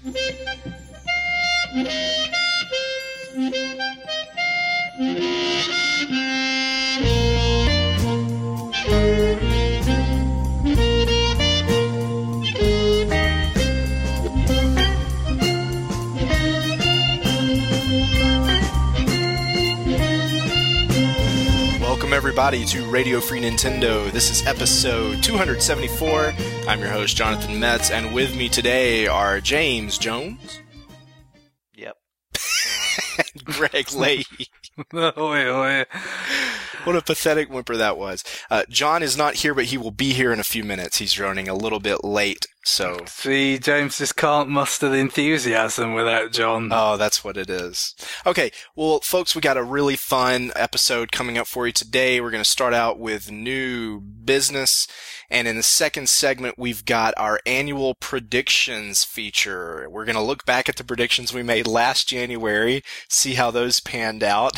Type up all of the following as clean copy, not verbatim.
Welcome everybody to Radio Free Nintendo. This is episode 274. I'm your host, Jonathan Metz, and with me today are James Jones. Yep. And Greg Leahy. Oi. What a pathetic whimper that was. John is not here, but he will be here in a few minutes. He's running a little bit late, so... See, James just can't muster the enthusiasm without John. Oh, that's what it is. Okay, well, folks, we got a really fun episode coming up for you today. We're going to start out with new business, and in the second segment, we've got our annual predictions feature. We're going to look back at the predictions we made last January, see how those panned out,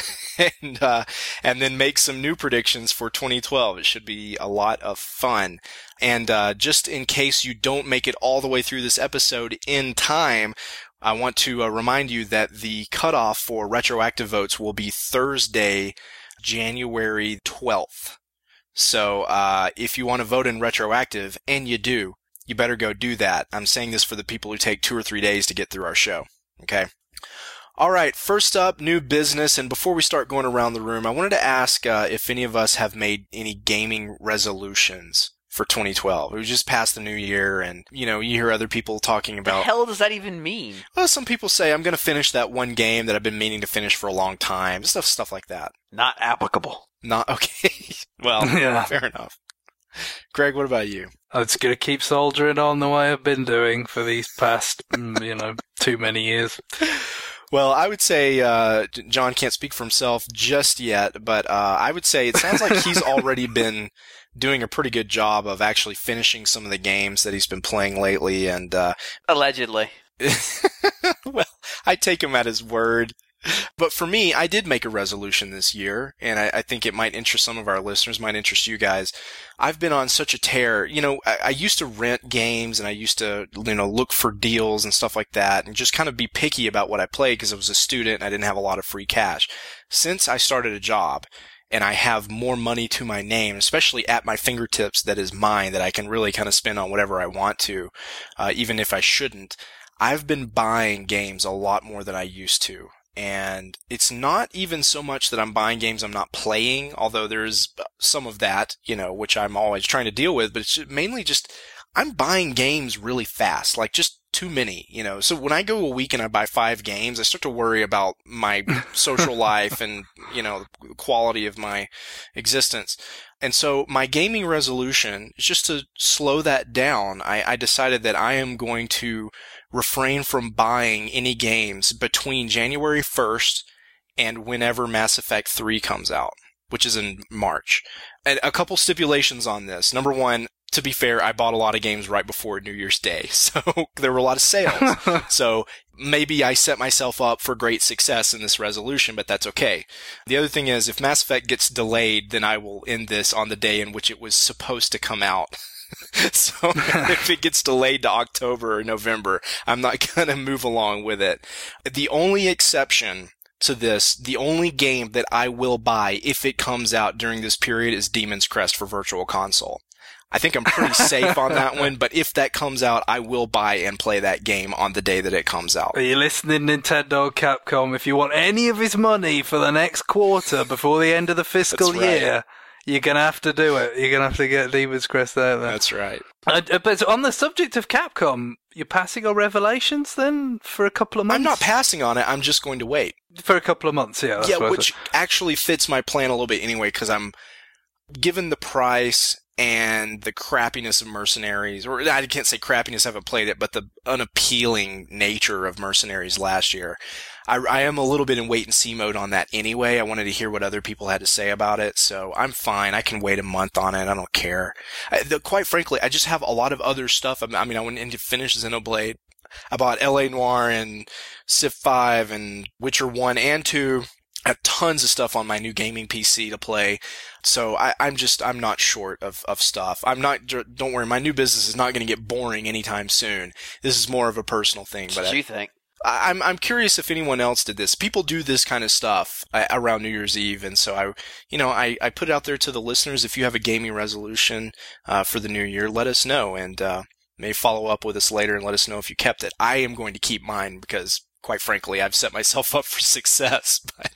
and then make some new predictions for 2012. It should be a lot of fun. And just in case you don't make it all the way through this episode in time, I want to remind you that the cutoff for retroactive votes will be Thursday, January 12th. So if you want to vote in retroactive, and you do, you better go do that. I'm saying this for the people who take 2 or 3 days to get through our show. Okay? All right, first up, new business. And before we start going around the room, I wanted to ask if any of us have made any gaming resolutions for 2012. We just passed the new year, and, you know, you hear other people talking about... What the hell does that even mean? Well, some people say, I'm going to finish that one game that I've been meaning to finish for a long time. Stuff like that. Not applicable. Not, okay. Well, Yeah. Fair enough. Greg, what about you? I'm just going to keep soldiering on the way I've been doing for these past, too many years. Well, I would say John can't speak for himself just yet, but I would say it sounds like he's already been doing a pretty good job of actually finishing some of the games that he's been playing lately. And Allegedly. well, I take him at his word. But for me, I did make a resolution this year, and I think it might interest some of our listeners, might interest you guys. I've been on such a tear. You know, I used to rent games, and I used to, look for deals and stuff like that, and just kind of be picky about what I played because I was a student and I didn't have a lot of free cash. Since I started a job, and I have more money to my name, especially at my fingertips that is mine, that I can really kind of spend on whatever I want to, even if I shouldn't, I've been buying games a lot more than I used to. And it's not even so much that I'm buying games I'm not playing, although there's some of that, which I'm always trying to deal with, but it's mainly just, I'm buying games really fast, like just too many, So when I go a week and I buy 5 games, I start to worry about my social life and, the quality of my existence. And so my gaming resolution is just to slow that down. I decided that I am going to refrain from buying any games between January 1st and whenever Mass Effect 3 comes out, which is in March. And a couple stipulations on this. Number one, to be fair, I bought a lot of games right before New Year's Day, so there were a lot of sales. So maybe I set myself up for great success in this resolution, but that's okay. The other thing is, if Mass Effect gets delayed, then I will end this on the day in which it was supposed to come out. So if it gets delayed to October or November, I'm not going to move along with it. The only exception to this, the only game that I will buy if it comes out during this period is Demon's Crest for Virtual Console. I think I'm pretty safe on that one, but if that comes out, I will buy and play that game on the day that it comes out. Are you listening, Nintendo, Capcom? If you want any of his money for the next quarter before the end of the fiscal year, you're going to have to do it. You're going to have to get Demon's Crest out there. That's right. But on the subject of Capcom, you're passing on Revelations then for a couple of months? I'm not passing on it. I'm just going to wait. For a couple of months, yeah. Yeah, which actually fits my plan a little bit anyway, because I'm given the price and the crappiness of Mercenaries, or I can't say crappiness, I haven't played it, but the unappealing nature of Mercenaries last year. I am a little bit in wait-and-see mode on that anyway. I wanted to hear what other people had to say about it, so I'm fine. I can wait a month on it. I don't care. Quite frankly, I just have a lot of other stuff. I mean, I went in to finish Xenoblade. I bought L.A. Noire and Civ 5 and Witcher 1 and 2. I have tons of stuff on my new gaming PC to play. So I'm not short of stuff. Don't worry, my new business is not going to get boring anytime soon. This is more of a personal thing. What do you think? I'm curious if anyone else did this. People do this kind of stuff around New Year's Eve, and so I put it out there to the listeners. If you have a gaming resolution for the new year, let us know, and may follow up with us later and let us know if you kept it. I am going to keep mine because, quite frankly, I've set myself up for success. But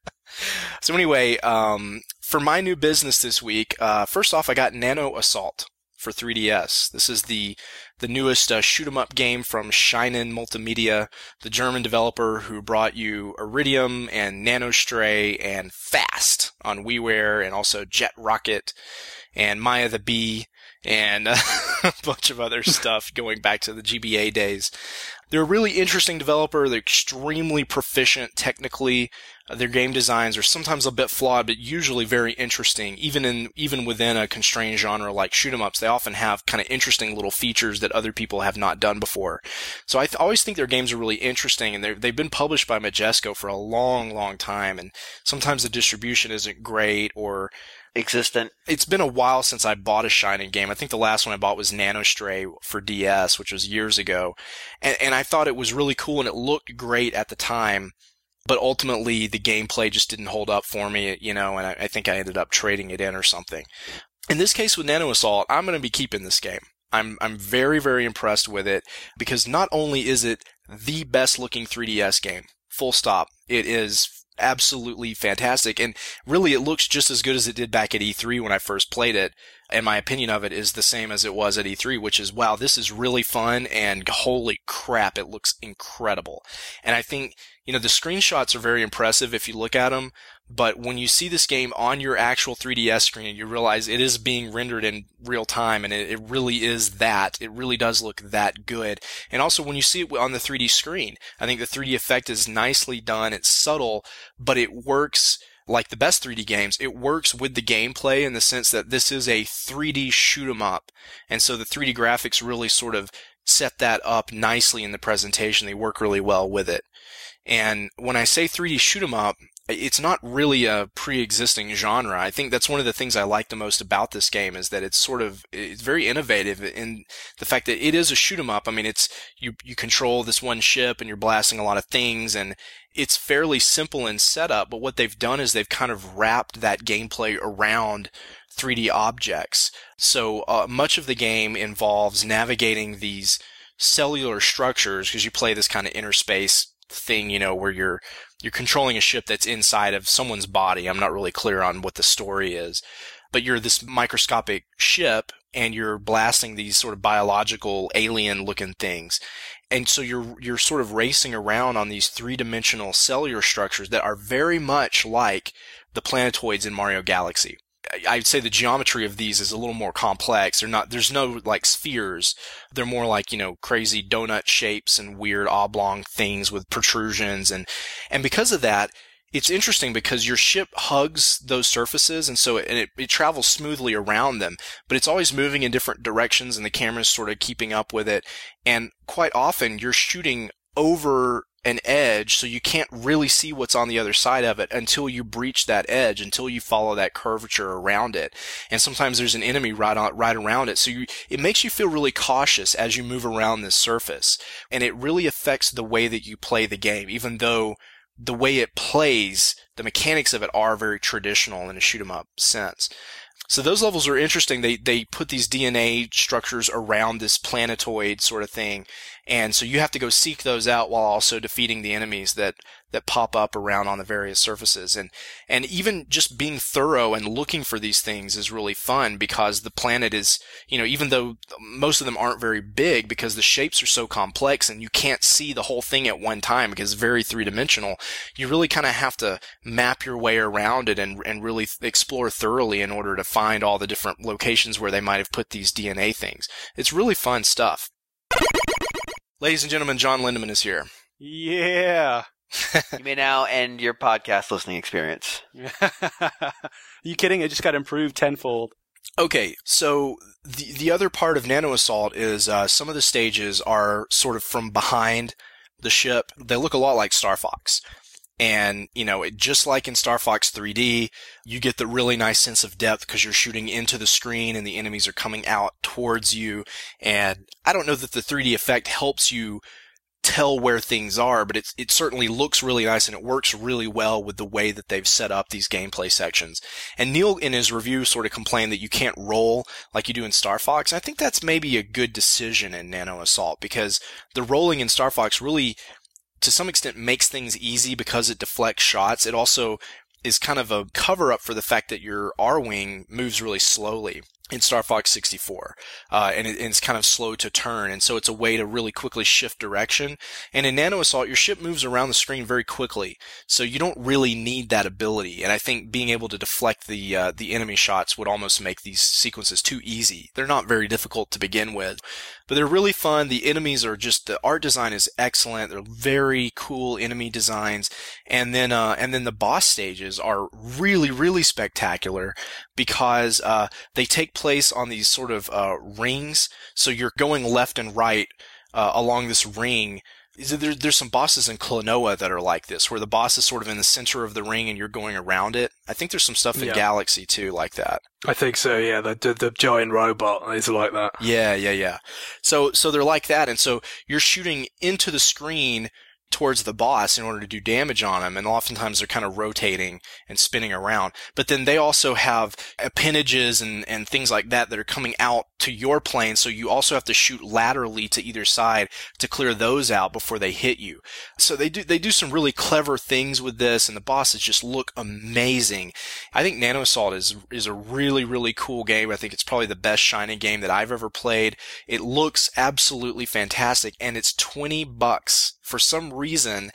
so anyway, for my new business this week, first off, I got Nano Assault for 3DS. This is the newest shoot 'em up game from Shinen Multimedia, the German developer who brought you Iridium and Nanostray and Fast on WiiWare, and also Jet Rocket and Maya the Bee and a bunch of other stuff going back to the GBA days. They're a really interesting developer. They're extremely proficient technically. Their game designs are sometimes a bit flawed, but usually very interesting. Even within a constrained genre like shoot 'em ups, they often have kind of interesting little features that other people have not done before. So I always think their games are really interesting, and they've been published by Majesco for a long, long time. And sometimes the distribution isn't great or existent. It's been a while since I bought a Shinen game. I think the last one I bought was Nanostray for DS, which was years ago. And I thought it was really cool and it looked great at the time, but ultimately the gameplay just didn't hold up for me, and I think I ended up trading it in or something. In this case with Nano Assault, I'm going to be keeping this game. I'm very, very impressed with it because not only is it the best looking 3DS game, full stop, it is absolutely fantastic, and really it looks just as good as it did back at E3 when I first played it, and my opinion of it is the same as it was at E3, which is, wow, this is really fun, and holy crap, it looks incredible. And I think, the screenshots are very impressive if you look at them, but when you see this game on your actual 3DS screen, you realize it is being rendered in real time, and it really is that. It really does look that good. And also when you see it on the 3D screen, I think the 3D effect is nicely done. It's subtle, but it works like the best 3D games. It works with the gameplay in the sense that this is a 3D shoot 'em up. And so the 3D graphics really sort of set that up nicely in the presentation. They work really well with it. And when I say 3D shoot 'em up, it's not really a pre-existing genre. I think that's one of the things I like the most about this game is that it's very innovative in the fact that it is a shoot 'em up. I mean, you control this one ship and you're blasting a lot of things, and it's fairly simple in setup, but what they've done is they've kind of wrapped that gameplay around 3D objects. So much of the game involves navigating these cellular structures because you play this kind of inner space thing, where you're controlling a ship that's inside of someone's body. I'm not really clear on what the story is, but you're this microscopic ship and you're blasting these sort of biological alien looking things. And so you're sort of racing around on these three-dimensional cellular structures that are very much like the planetoids in Mario Galaxy. I'd say the geometry of these is a little more complex. There's no like spheres. They're more like, crazy donut shapes and weird oblong things with protrusions. And because of that, it's interesting because your ship hugs those surfaces, and so it travels smoothly around them, but it's always moving in different directions and the camera's sort of keeping up with it. And quite often you're shooting over an edge, so you can't really see what's on the other side of it until you breach that edge, until you follow that curvature around it. And sometimes there's an enemy right around it, so it makes you feel really cautious as you move around this surface. And it really affects the way that you play the game, even though the way it plays, the mechanics of it are very traditional in a shoot 'em up sense. So those levels are interesting. They put these DNA structures around this planetoid sort of thing. And so you have to go seek those out while also defeating the enemies that pop up around on the various surfaces. And even just being thorough and looking for these things is really fun because the planet is, even though most of them aren't very big because the shapes are so complex and you can't see the whole thing at one time because it's very three-dimensional, you really kind of have to map your way around it and really explore thoroughly in order to find all the different locations where they might have put these DNA things. It's really fun stuff. Ladies and gentlemen, John Lindemann is here. Yeah. You may now end your podcast listening experience. Are you kidding? It just got improved tenfold. Okay, so the other part of Nano Assault is some of the stages are sort of from behind the ship. They look a lot like Star Fox. And, just like in Star Fox 3D, you get the really nice sense of depth because you're shooting into the screen and the enemies are coming out towards you. And I don't know that the 3D effect helps you tell where things are, but it certainly looks really nice and it works really well with the way that they've set up these gameplay sections. And Neil in his review sort of complained that you can't roll like you do in Star Fox. And I think that's maybe a good decision in Nano Assault because the rolling in Star Fox really, to some extent, makes things easy because it deflects shots. It also is kind of a cover-up for the fact that your R-Wing moves really slowly in Star Fox 64, and it's kind of slow to turn, and so it's a way to really quickly shift direction. And in Nano Assault, your ship moves around the screen very quickly, so you don't really need that ability. And I think being able to deflect the enemy shots would almost make these sequences too easy. They're not very difficult to begin with, but they're really fun. The enemies are the art design is excellent. They're very cool enemy designs, and then the boss stages are really, really spectacular because they take place on these sort of rings. So you're going left and right along this ring. There's some bosses in Klonoa that are like this, where the boss is sort of in the center of the ring and you're going around it. I think there's some stuff in Galaxy too like that. I think so, yeah. The giant robot is like that. Yeah. So they're like that, and so you're shooting into the screen towards the boss in order to do damage on him, and oftentimes they're kind of rotating and spinning around. But then they also have appendages and things like that are coming out to your plane, so you also have to shoot laterally to either side to clear those out before they hit you. So they do some really clever things with this, and the bosses just look amazing. I think Nano Assault is a really, really cool game. I think it's probably the best Shining game that I've ever played. It looks absolutely fantastic, and it's $20. For some reason,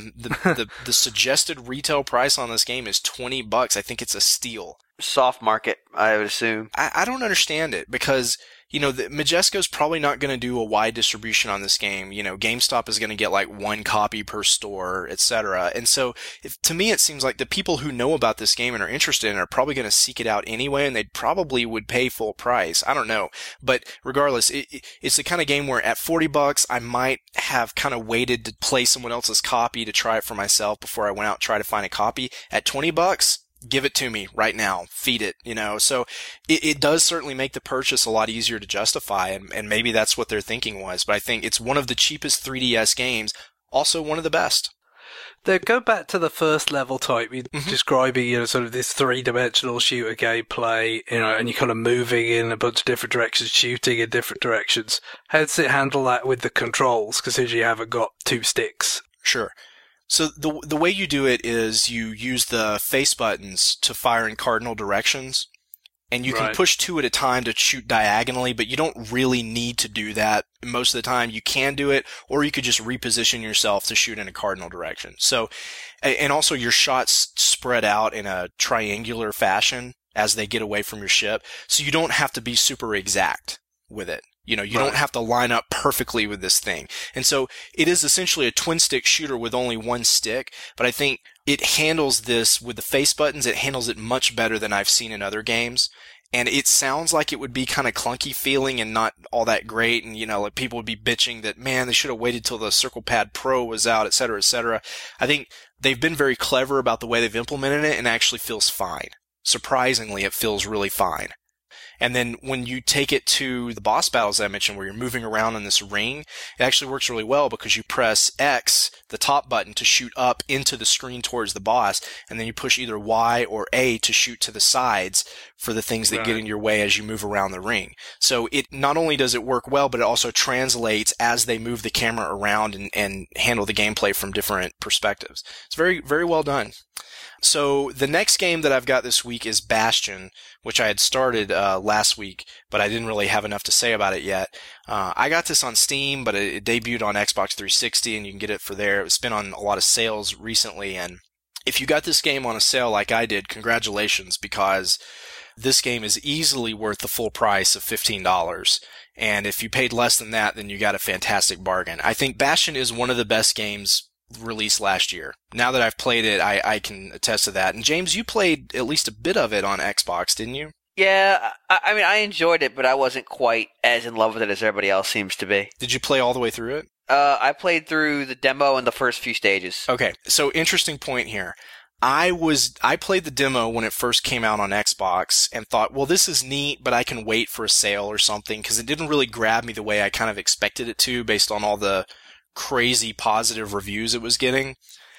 the suggested retail price on this game is $20. I think it's a steal. Soft market, I would assume. I don't understand it because, Majesco's probably not going to do a wide distribution on this game. GameStop is going to get like one copy per store, etc. And so to me, it seems like the people who know about this game and are interested in it are probably going to seek it out anyway, and they probably would pay full price. I don't know. But regardless, it's the kind of game where at $40, I might have kind of waited to play someone else's copy to try it for myself before I went out and tried to find a copy. At $20, give it to me right now. Feed it, So it does certainly make the purchase a lot easier to justify, and maybe that's what their thinking was. But I think it's one of the cheapest 3DS games, also one of the best. They go back to the first level type. You're describing, sort of this three-dimensional shooter gameplay, and you're kind of moving in a bunch of different directions, shooting in different directions. How does it handle that with the controls, considering you haven't got two sticks? Sure. So the way you do it is you use the face buttons to fire in cardinal directions, and you can push two at a time to shoot diagonally, but you don't really need to do that. Most of the time you can do it, or you could just reposition yourself to shoot in a cardinal direction. So, and also your shots spread out in a triangular fashion as they get away from your ship, so you don't have to be super exact with it. You don't have to line up perfectly with this thing. And so it is essentially a twin-stick shooter with only one stick, but I think it handles this with the face buttons. It handles it much better than I've seen in other games. And it sounds like it would be kind of clunky feeling and not all that great. And, like people would be bitching that, man, they should have waited till the Circle Pad Pro was out, et cetera, et cetera. I think they've been very clever about the way they've implemented it, and it actually feels fine. Surprisingly, it feels really fine. And then when you take it to the boss battles I mentioned, where you're moving around in this ring, it actually works really well because you press X, the top button, to shoot up into the screen towards the boss, and then you push either Y or A to shoot to the sides for the things that get in your way as you move around the ring. So it not only does it work well, but it also translates as they move the camera around and handle the gameplay from different perspectives. It's very, very well done. So the next game that I've got this week is Bastion, which I had started last week, but I didn't really have enough to say about it yet. I got this on Steam, but it debuted on Xbox 360, and you can get it for there. It's been on a lot of sales recently, and if you got this game on a sale like I did, congratulations, because this game is easily worth the full price of $15. And if you paid less than that, then you got a fantastic bargain. I think Bastion is one of the best games released last year. Now that I've played it, I can attest to that. And James, you played at least a bit of it on Xbox, didn't you? Yeah, I enjoyed it, but I wasn't quite as in love with it as everybody else seems to be. Did you play all the way through it? I played through the demo and the first few stages. Okay, so interesting point here. I played the demo when it first came out on Xbox and thought, well, this is neat, but I can wait for a sale or something, because it didn't really grab me the way I kind of expected it to based on all the crazy positive reviews it was getting.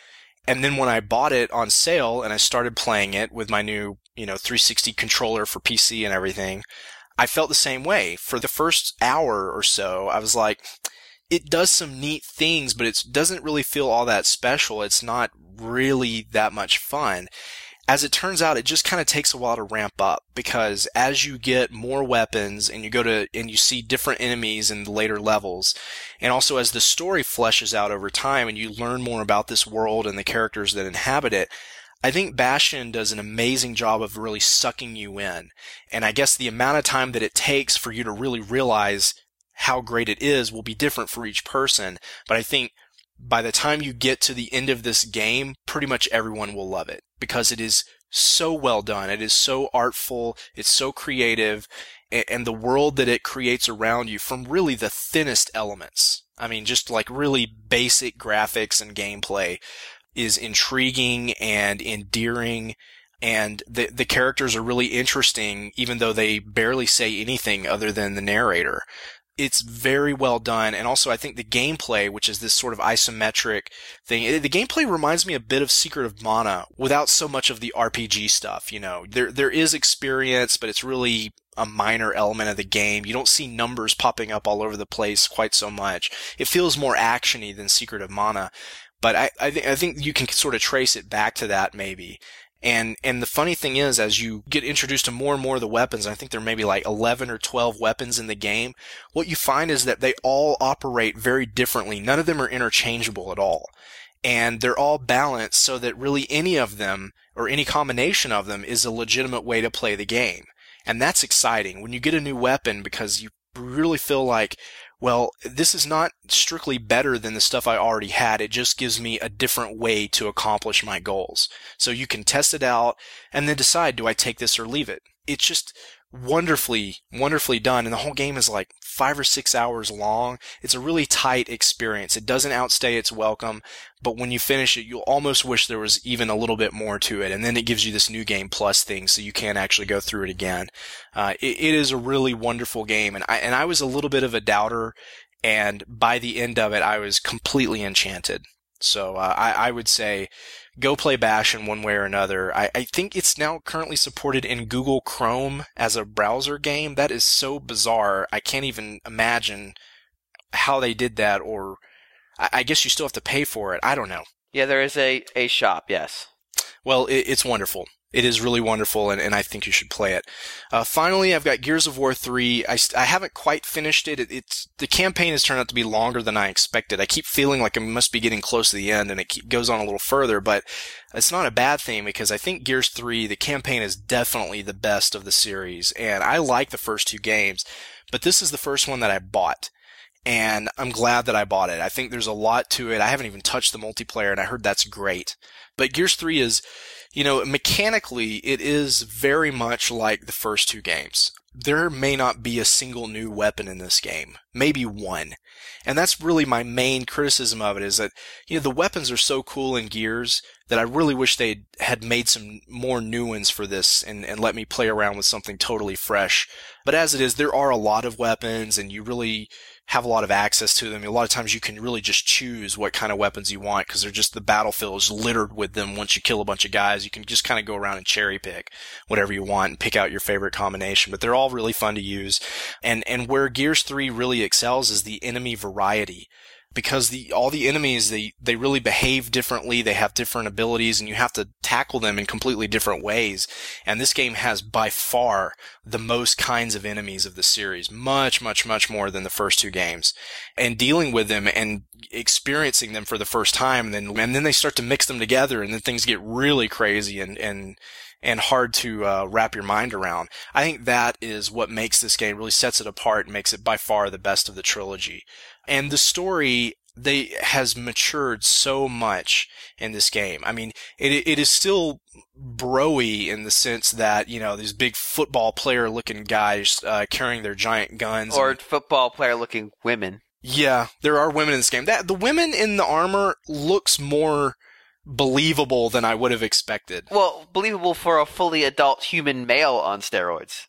And then when I bought it on sale and I started playing it with my new, 360 controller for PC and everything, I felt the same way. For the first hour or so, I was like, it does some neat things, but it doesn't really feel all that special. It's not really that much fun. As it turns out, it just kind of takes a while to ramp up, because as you get more weapons and you see different enemies in the later levels, and also as the story fleshes out over time and you learn more about this world and the characters that inhabit it, I think Bastion does an amazing job of really sucking you in. And I guess the amount of time that it takes for you to really realize how great it is will be different for each person. But I think by the time you get to the end of this game, pretty much everyone will love it, because it is so well done. It is so artful. It's so creative. And the world that it creates around you from really the thinnest elements, I mean, just like really basic graphics and gameplay, is intriguing and endearing. And the characters are really interesting, even though they barely say anything other than the narrator. It's very well done. And also I think the gameplay, which is this sort of isometric thing, the gameplay reminds me a bit of Secret of Mana without so much of the RPG stuff. There is experience, but it's really a minor element of the game. You don't see numbers popping up all over the place quite so much. It feels more actiony than Secret of Mana, but I think you can sort of trace it back to that maybe. And the funny thing is, as you get introduced to more and more of the weapons, I think there may be like 11 or 12 weapons in the game, what you find is that they all operate very differently. None of them are interchangeable at all. And they're all balanced so that really any of them, or any combination of them, is a legitimate way to play the game. And that's exciting when you get a new weapon, because you really feel like, well, this is not strictly better than the stuff I already had. It just gives me a different way to accomplish my goals. So you can test it out and then decide, do I take this or leave it? It's just wonderfully, wonderfully done. And the whole game is like 5 or 6 hours long. It's a really tight experience. It doesn't outstay its welcome, but when you finish it, you'll almost wish there was even a little bit more to it. And then it gives you this new game plus thing, so you can actually go through it again. It is a really wonderful game. And I was a little bit of a doubter, and by the end of it, I was completely enchanted. So, I would say, go play Bastion one way or another. I think it's now currently supported in Google Chrome as a browser game. That is so bizarre. I can't even imagine how they did that, or I guess you still have to pay for it. I don't know. Yeah, there is a shop, yes. Well, it's wonderful. It is really wonderful, and I think you should play it. Finally, I've got Gears of War 3. I haven't quite finished it. The campaign has turned out to be longer than I expected. I keep feeling like I must be getting close to the end, and it goes on a little further, but it's not a bad thing, because I think Gears 3, the campaign is definitely the best of the series, and I like the first two games, but this is the first one that I bought. And I'm glad that I bought it. I think there's a lot to it. I haven't even touched the multiplayer, and I heard that's great. But Gears 3 is, mechanically, it is very much like the first two games. There may not be a single new weapon in this game. Maybe one. And that's really my main criticism of it, is that, the weapons are so cool in Gears that I really wish they had made some more new ones for this and let me play around with something totally fresh. But as it is, there are a lot of weapons, and you really have a lot of access to them. A lot of times you can really just choose what kind of weapons you want, because the battlefield is littered with them. Once you kill a bunch of guys, you can just kind of go around and cherry pick whatever you want and pick out your favorite combination. But they're all really fun to use. And where Gears 3 really excels is the enemy variety. Because all the enemies, they really behave differently, they have different abilities, and you have to tackle them in completely different ways. And this game has by far the most kinds of enemies of the series. Much, much, much more than the first two games. And dealing with them and experiencing them for the first time, and then they start to mix them together, and then things get really crazy and hard to wrap your mind around. I think that is what makes this game, really sets it apart and makes it by far the best of the trilogy. And the story, has matured so much in this game. I mean, it is still bro-y in the sense that, these big football player looking guys carrying their giant guns. Or football player looking women. Yeah, there are women in this game. The women in the armor looks more believable than I would have expected. Well, believable for a fully adult human male on steroids.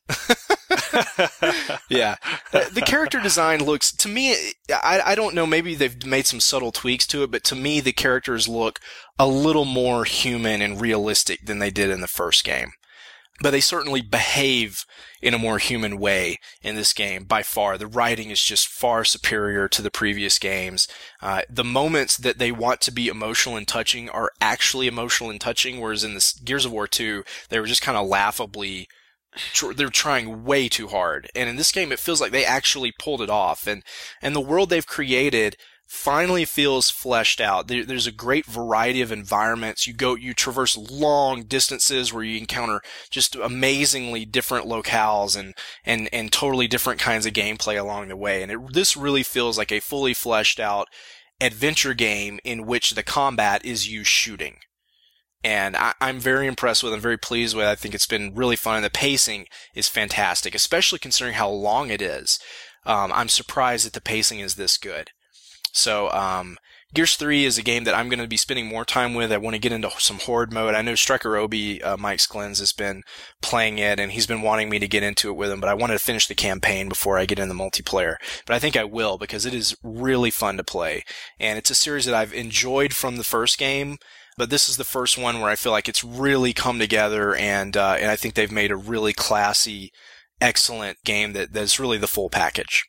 Yeah. The character design looks, to me, I don't know, maybe they've made some subtle tweaks to it, but to me the characters look a little more human and realistic than they did in the first game. But they certainly behave in a more human way in this game by far. The writing is just far superior to the previous games. The moments that they want to be emotional and touching are actually emotional and touching, whereas in this Gears of War 2, they were just kind of laughably, they're trying way too hard. And in this game, it feels like they actually pulled it off. And the world they've created finally feels fleshed out. There's a great variety of environments. You traverse long distances where you encounter just amazingly different locales and totally different kinds of gameplay along the way. And this really feels like a fully fleshed out adventure game in which the combat is you shooting. And I'm very impressed with it. I'm very pleased with it. I think it's been really fun. And the pacing is fantastic, especially considering how long it is. I'm surprised that the pacing is this good. So, Gears 3 is a game that I'm going to be spending more time with. I want to get into some Horde mode. I know Striker Obi, Mike Sklins, has been playing it, and he's been wanting me to get into it with him, but I wanted to finish the campaign before I get in the multiplayer. But I think I will, because it is really fun to play. And it's a series that I've enjoyed from the first game, but this is the first one where I feel like it's really come together, and I think they've made a really classy, excellent game that's really the full package.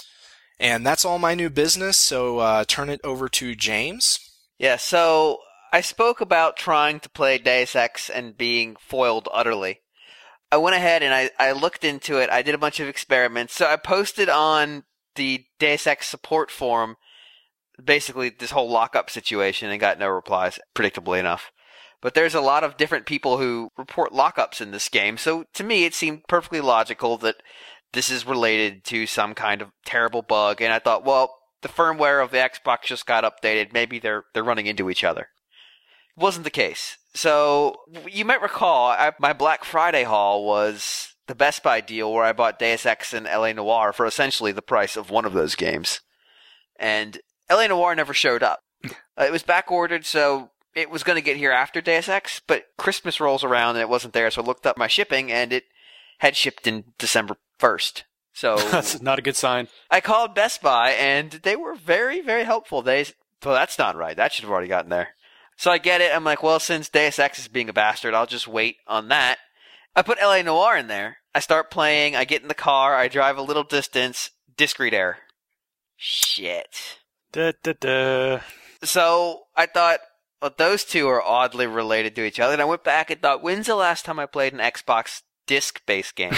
And that's all my new business, so turn it over to James. Yeah, so I spoke about trying to play Deus Ex and being foiled utterly. I went ahead and I looked into it. I did a bunch of experiments. So I posted on the Deus Ex support forum basically this whole lockup situation and got no replies, predictably enough. But there's a lot of different people who report lockups in this game, so to me it seemed perfectly logical that this is related to some kind of terrible bug, and I thought, well, the firmware of the Xbox just got updated. Maybe they're running into each other. It wasn't the case. So you might recall my Black Friday haul was the Best Buy deal where I bought Deus Ex and LA Noire for essentially the price of one of those games. And LA Noire never showed up. It was back ordered, so it was going to get here after Deus Ex, but Christmas rolls around and it wasn't there, so I looked up my shipping and it had shipped in December 1st. So that's not a good sign. I called Best Buy and they were very, very helpful. Well, that's not right. That should have already gotten there. So I get it. I'm like, well, since Deus Ex is being a bastard, I'll just wait on that. I put LA Noire in there. I start playing. I get in the car. I drive a little distance. Disc read error. Shit. So I thought, well, those two are oddly related to each other. And I went back and thought, when's the last time I played an Xbox disc-based game?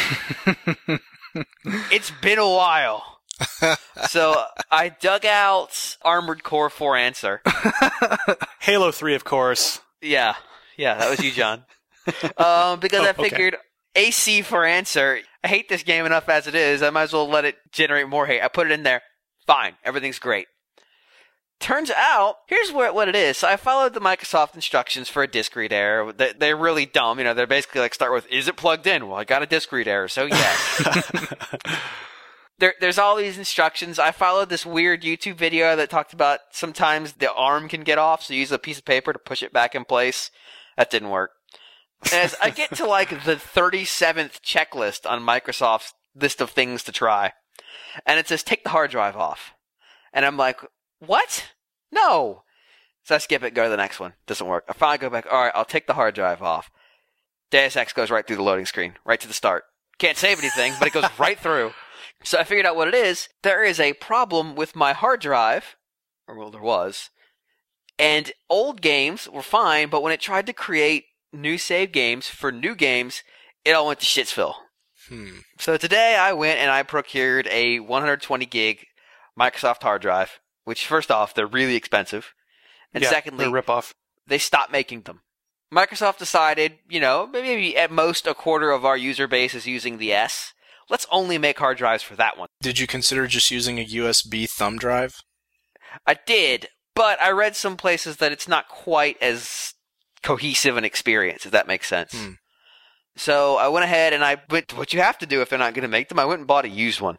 It's been a while. So I dug out Armored Core 4 Answer. Halo 3, of course. Yeah, that was you, John. Because I figured AC for Answer. I hate this game enough as it is. I might as well let it generate more hate. I put it in there. Fine. Everything's great. Turns out, here's what it is. So I followed the Microsoft instructions for a disc read error. They're really dumb. They're basically like, start with, is it plugged in? Well, I got a disc read error, so yes. There's all these instructions. I followed this weird YouTube video that talked about sometimes the arm can get off, so you use a piece of paper to push it back in place. That didn't work. And as I get to like the 37th checklist on Microsoft's list of things to try, and it says, take the hard drive off. And I'm like, what? No. So I skip it, go to the next one. Doesn't work. I finally go back. All right, I'll take the hard drive off. Deus Ex goes right through the loading screen, right to the start. Can't save anything, but it goes right through. So I figured out what it is. There is a problem with my hard drive, or well, there was, and old games were fine, but when it tried to create new save games for new games, it all went to Shitsville. So today I went and I procured a 120 gig Microsoft hard drive. Which, first off, they're really expensive. And secondly, they're a ripoff. They stopped making them. Microsoft decided, maybe at most a quarter of our user base is using the S. Let's only make hard drives for that one. Did you consider just using a USB thumb drive? I did, but I read some places that it's not quite as cohesive an experience, if that makes sense. So I went ahead and what you have to do if they're not going to make them, I went and bought a used one.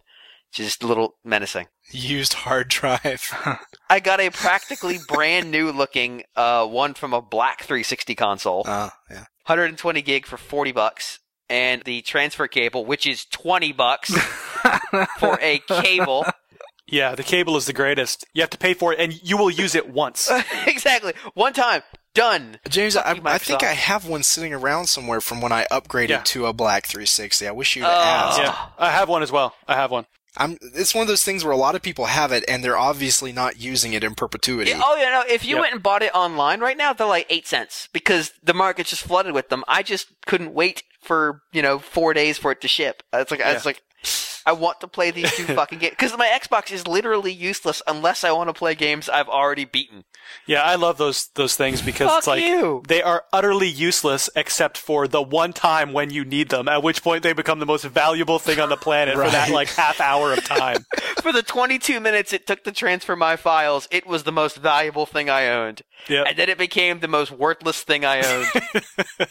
Just a little menacing. Used hard drive. I got a practically brand new looking one from a black 360 console. Yeah. 120 gig for $40, and the transfer cable, which is $20 for a cable. Yeah, the cable is the greatest. You have to pay for it, and you will use it once. Exactly. One time. Done. James, Fuck you, I think Microsoft. I have one sitting around somewhere from when I upgraded to a black 360. I wish you'd Oh. asked. Yeah, I have one as well. I have one. It's one of those things where a lot of people have it, and they're obviously not using it in perpetuity. Oh, yeah, no, if you Yep. went and bought it online right now, they're like 8 cents because the market's just flooded with them. I just couldn't wait for, 4 days for it to ship. It's like, I want to play these two fucking games because my Xbox is literally useless unless I want to play games I've already beaten. Yeah, I love those things because Fuck it's like you. they are utterly useless except for the one time when you need them, at which point they become the most valuable thing on the planet for that like half hour of time. For the 22 minutes it took to transfer my files, it was the most valuable thing I owned. Yeah. And then it became the most worthless thing I owned.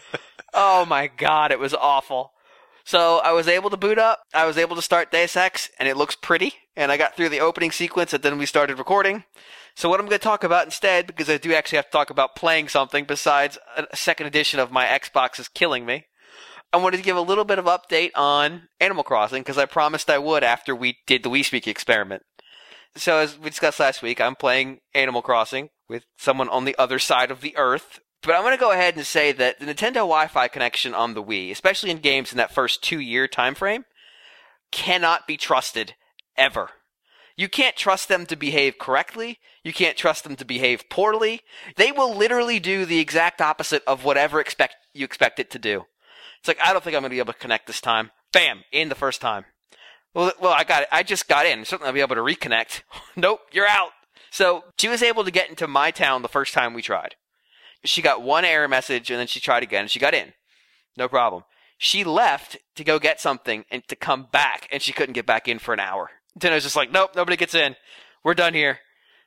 Oh my god, it was awful. So I was able to boot up, I was able to start Deus Ex, and it looks pretty, and I got through the opening sequence, and then we started recording. So what I'm going to talk about instead, because I do actually have to talk about playing something besides a second edition of my Xbox is killing me, I wanted to give a little bit of update on Animal Crossing, because I promised I would after we did the WeSpeak experiment. So as we discussed last week, I'm playing Animal Crossing with someone on the other side of the earth. But I'm going to go ahead and say that the Nintendo Wi-Fi connection on the Wii, especially in games in that first 2-year time frame, cannot be trusted ever. You can't trust them to behave correctly. You can't trust them to behave poorly. They will literally do the exact opposite of whatever you expect it to do. It's like, I don't think I'm going to be able to connect this time. Bam! In the first time. Well, I got it. I just got in. Certainly I'll be able to reconnect. Nope, you're out. So she was able to get into my town the first time we tried. She got one error message, and then she tried again, and she got in. No problem. She left to go get something and to come back, and she couldn't get back in for an hour. Then I was just like, nope, nobody gets in. We're done here.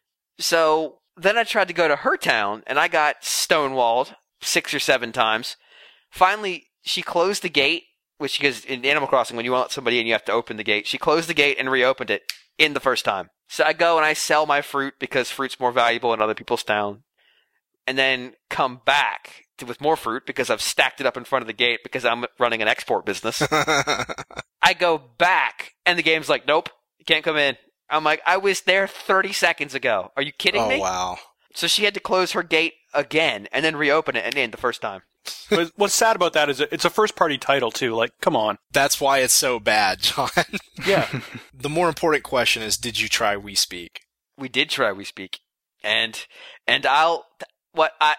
So then I tried to go to her town, and I got stonewalled 6 or 7 times. Finally, she closed the gate, which because in Animal Crossing, when you want somebody in, you have to open the gate. She closed the gate and reopened it in the first time. So I go and I sell my fruit because fruit's more valuable in other people's town. And then come back with more fruit because I've stacked it up in front of the gate because I'm running an export business. I go back, and the game's like, nope, you can't come in. I'm like, I was there 30 seconds ago. Are you kidding me? Oh, wow. So she had to close her gate again and then reopen it and in the first time. But what's sad about that is it's a first-party title, too. Like, come on. That's why it's so bad, John. Yeah. The more important question is, did you try WeSpeak? We did try WeSpeak. And I'll... What I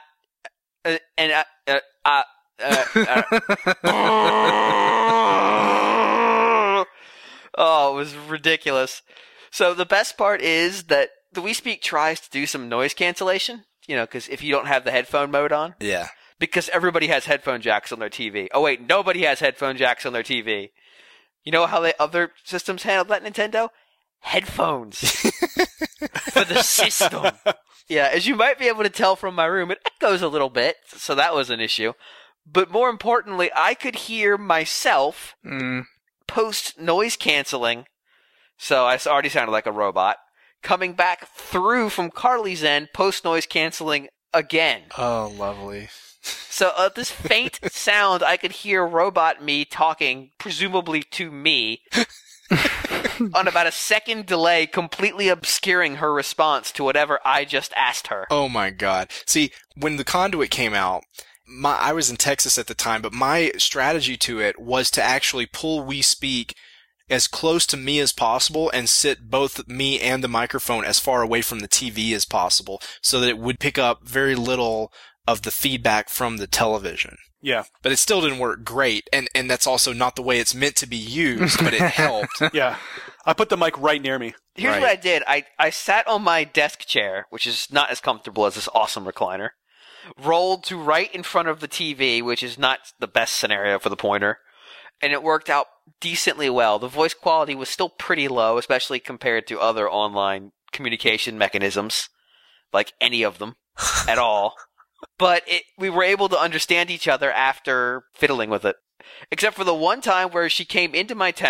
oh, it was ridiculous. So the best part is that the WeSpeak tries to do some noise cancellation, because if you don't have the headphone mode on. Yeah. Because everybody has headphone jacks on their TV. Oh wait, nobody has headphone jacks on their TV. You know how the other systems handle that, Nintendo? Headphones. For the system. Yeah, as you might be able to tell from my room, it echoes a little bit, so that was an issue. But more importantly, I could hear myself post noise canceling, so I already sounded like a robot, coming back through from Carly's end, post noise canceling again. Oh, lovely. So this faint sound, I could hear robot me talking, presumably to me, on about a second delay, completely obscuring her response to whatever I just asked her. Oh my god. See, when the Conduit came out, I was in Texas at the time, but my strategy to it was to actually pull WeSpeak as close to me as possible and sit both me and the microphone as far away from the TV as possible so that it would pick up very little of the feedback from the television. Yeah. But it still didn't work great, and that's also not the way it's meant to be used, but it helped. Yeah. I put the mic right near me. Here's Right. what I did. I sat on my desk chair, which is not as comfortable as this awesome recliner, rolled to right in front of the TV, which is not the best scenario for the pointer, and it worked out decently well. The voice quality was still pretty low, especially compared to other online communication mechanisms, like any of them at all. But we were able to understand each other after fiddling with it. Except for the one time where she came into my town,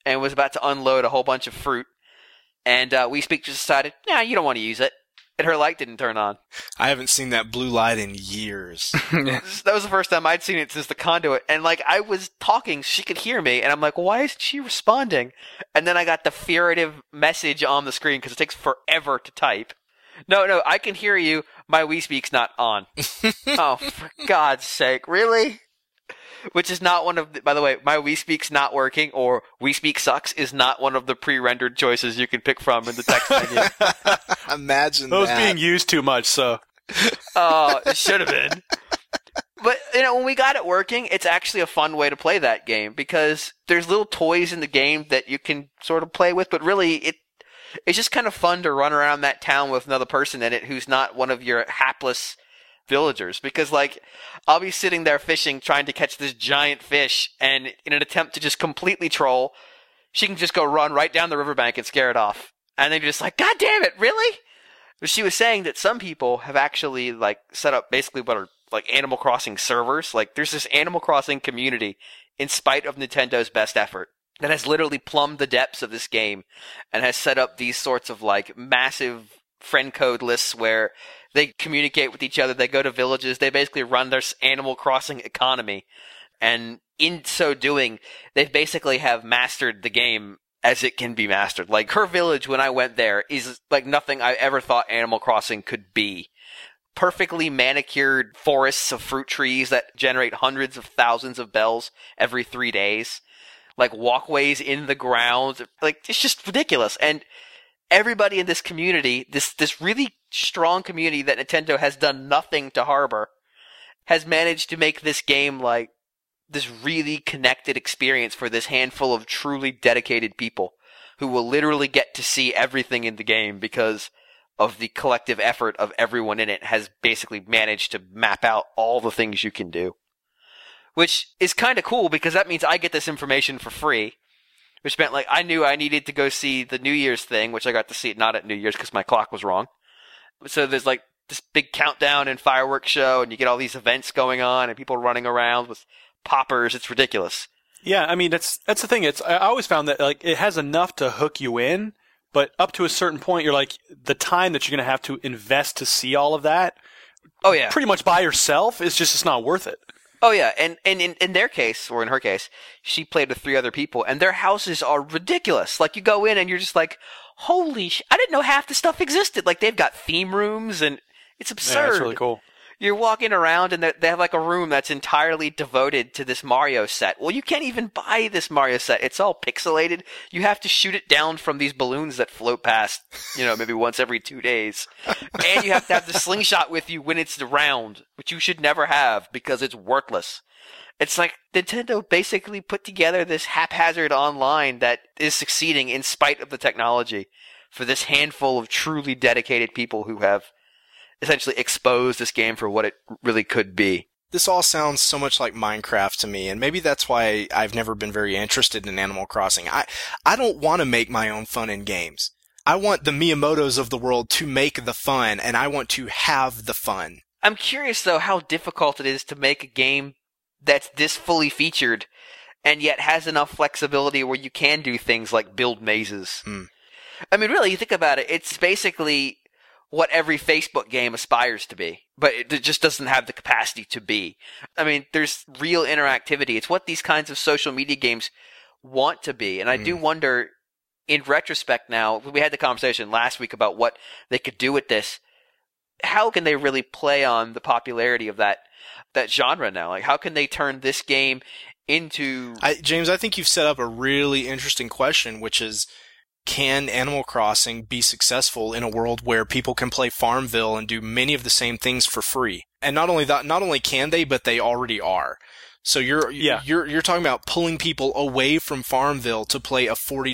and was about to unload a whole bunch of fruit. And WeSpeak just decided, nah, you don't want to use it. And her light didn't turn on. I haven't seen that blue light in years. That was the first time I'd seen it since the conduit. And like I was talking, she could hear me, and I'm like, why isn't she responding? And then I got the furtive message on the screen because it takes forever to type. No, I can hear you. My WeSpeak's not on. Oh, for God's sake, really? Which is not one of the, by the way, my WeSpeak's not working or WeSpeak sucks is not one of the pre-rendered choices you can pick from in the text menu. Imagine those that. being used too much, so. Oh, it should have been. But, when we got it working, it's actually a fun way to play that game because there's little toys in the game that you can sort of play with, but really it's just kind of fun to run around that town with another person in it who's not one of your hapless villagers, because like I'll be sitting there fishing trying to catch this giant fish, and in an attempt to just completely troll, she can just go run right down the riverbank and scare it off, and then you're just like, God damn it, really? But she was saying that some people have actually like set up basically what are like Animal Crossing servers. Like there's this Animal Crossing community in spite of Nintendo's best effort that has literally plumbed the depths of this game and has set up these sorts of like massive friend code lists where they communicate with each other. They go to villages. They basically run their Animal Crossing economy. And in so doing, they basically have mastered the game as it can be mastered. Like her village, when I went there, is like nothing I ever thought Animal Crossing could be. Perfectly manicured forests of fruit trees that generate hundreds of thousands of bells every 3 days. Like walkways in the ground. Like it's just ridiculous. And everybody in this community, this really strong community that Nintendo has done nothing to harbor, has managed to make this game like this really connected experience for this handful of truly dedicated people who will literally get to see everything in the game because of the collective effort of everyone in it has basically managed to map out all the things you can do. Which is kind of cool because that means I get this information for free. Which meant, like, I knew I needed to go see the New Year's thing, which I got to see it not at New Year's because my clock was wrong. So there's, like, this big countdown and fireworks show, and you get all these events going on, and people running around with poppers. It's ridiculous. Yeah, I mean, that's the thing. I always found that, like, it has enough to hook you in, but up to a certain point, you're like, the time that you're going to have to invest to see all of that, oh yeah, pretty much by yourself, it's not worth it. Oh yeah, and in their case, or in her case, she played with 3 other people, and their houses are ridiculous. Like, you go in and you're just like, holy I didn't know half the stuff existed. Like, they've got theme rooms, and it's absurd. Yeah, that's really cool. You're walking around, and they have like a room that's entirely devoted to this Mario set. Well, you can't even buy this Mario set. It's all pixelated. You have to shoot it down from these balloons that float past, maybe once every 2 days. And you have to have the slingshot with you when it's round, which you should never have because it's worthless. It's like Nintendo basically put together this haphazard online that is succeeding in spite of the technology for this handful of truly dedicated people who have essentially exposed this game for what it really could be. This all sounds so much like Minecraft to me, and maybe that's why I've never been very interested in Animal Crossing. I don't want to make my own fun in games. I want the Miyamotos of the world to make the fun, and I want to have the fun. I'm curious, though, how difficult it is to make a game that's this fully featured and yet has enough flexibility where you can do things like build mazes. I mean, really, you think about it, it's basically what every Facebook game aspires to be, but it just doesn't have the capacity to be. I mean, there's real interactivity. It's what these kinds of social media games want to be. And I do wonder, in retrospect now, we had the conversation last week about what they could do with this. How can they really play on the popularity of that genre now? Like, how can they turn this game into... James, I think you've set up a really interesting question, which is, can Animal Crossing be successful in a world where people can play Farmville and do many of the same things for free? And not only that, not only can they, but they already are. So you're talking about pulling people away from Farmville to play a $40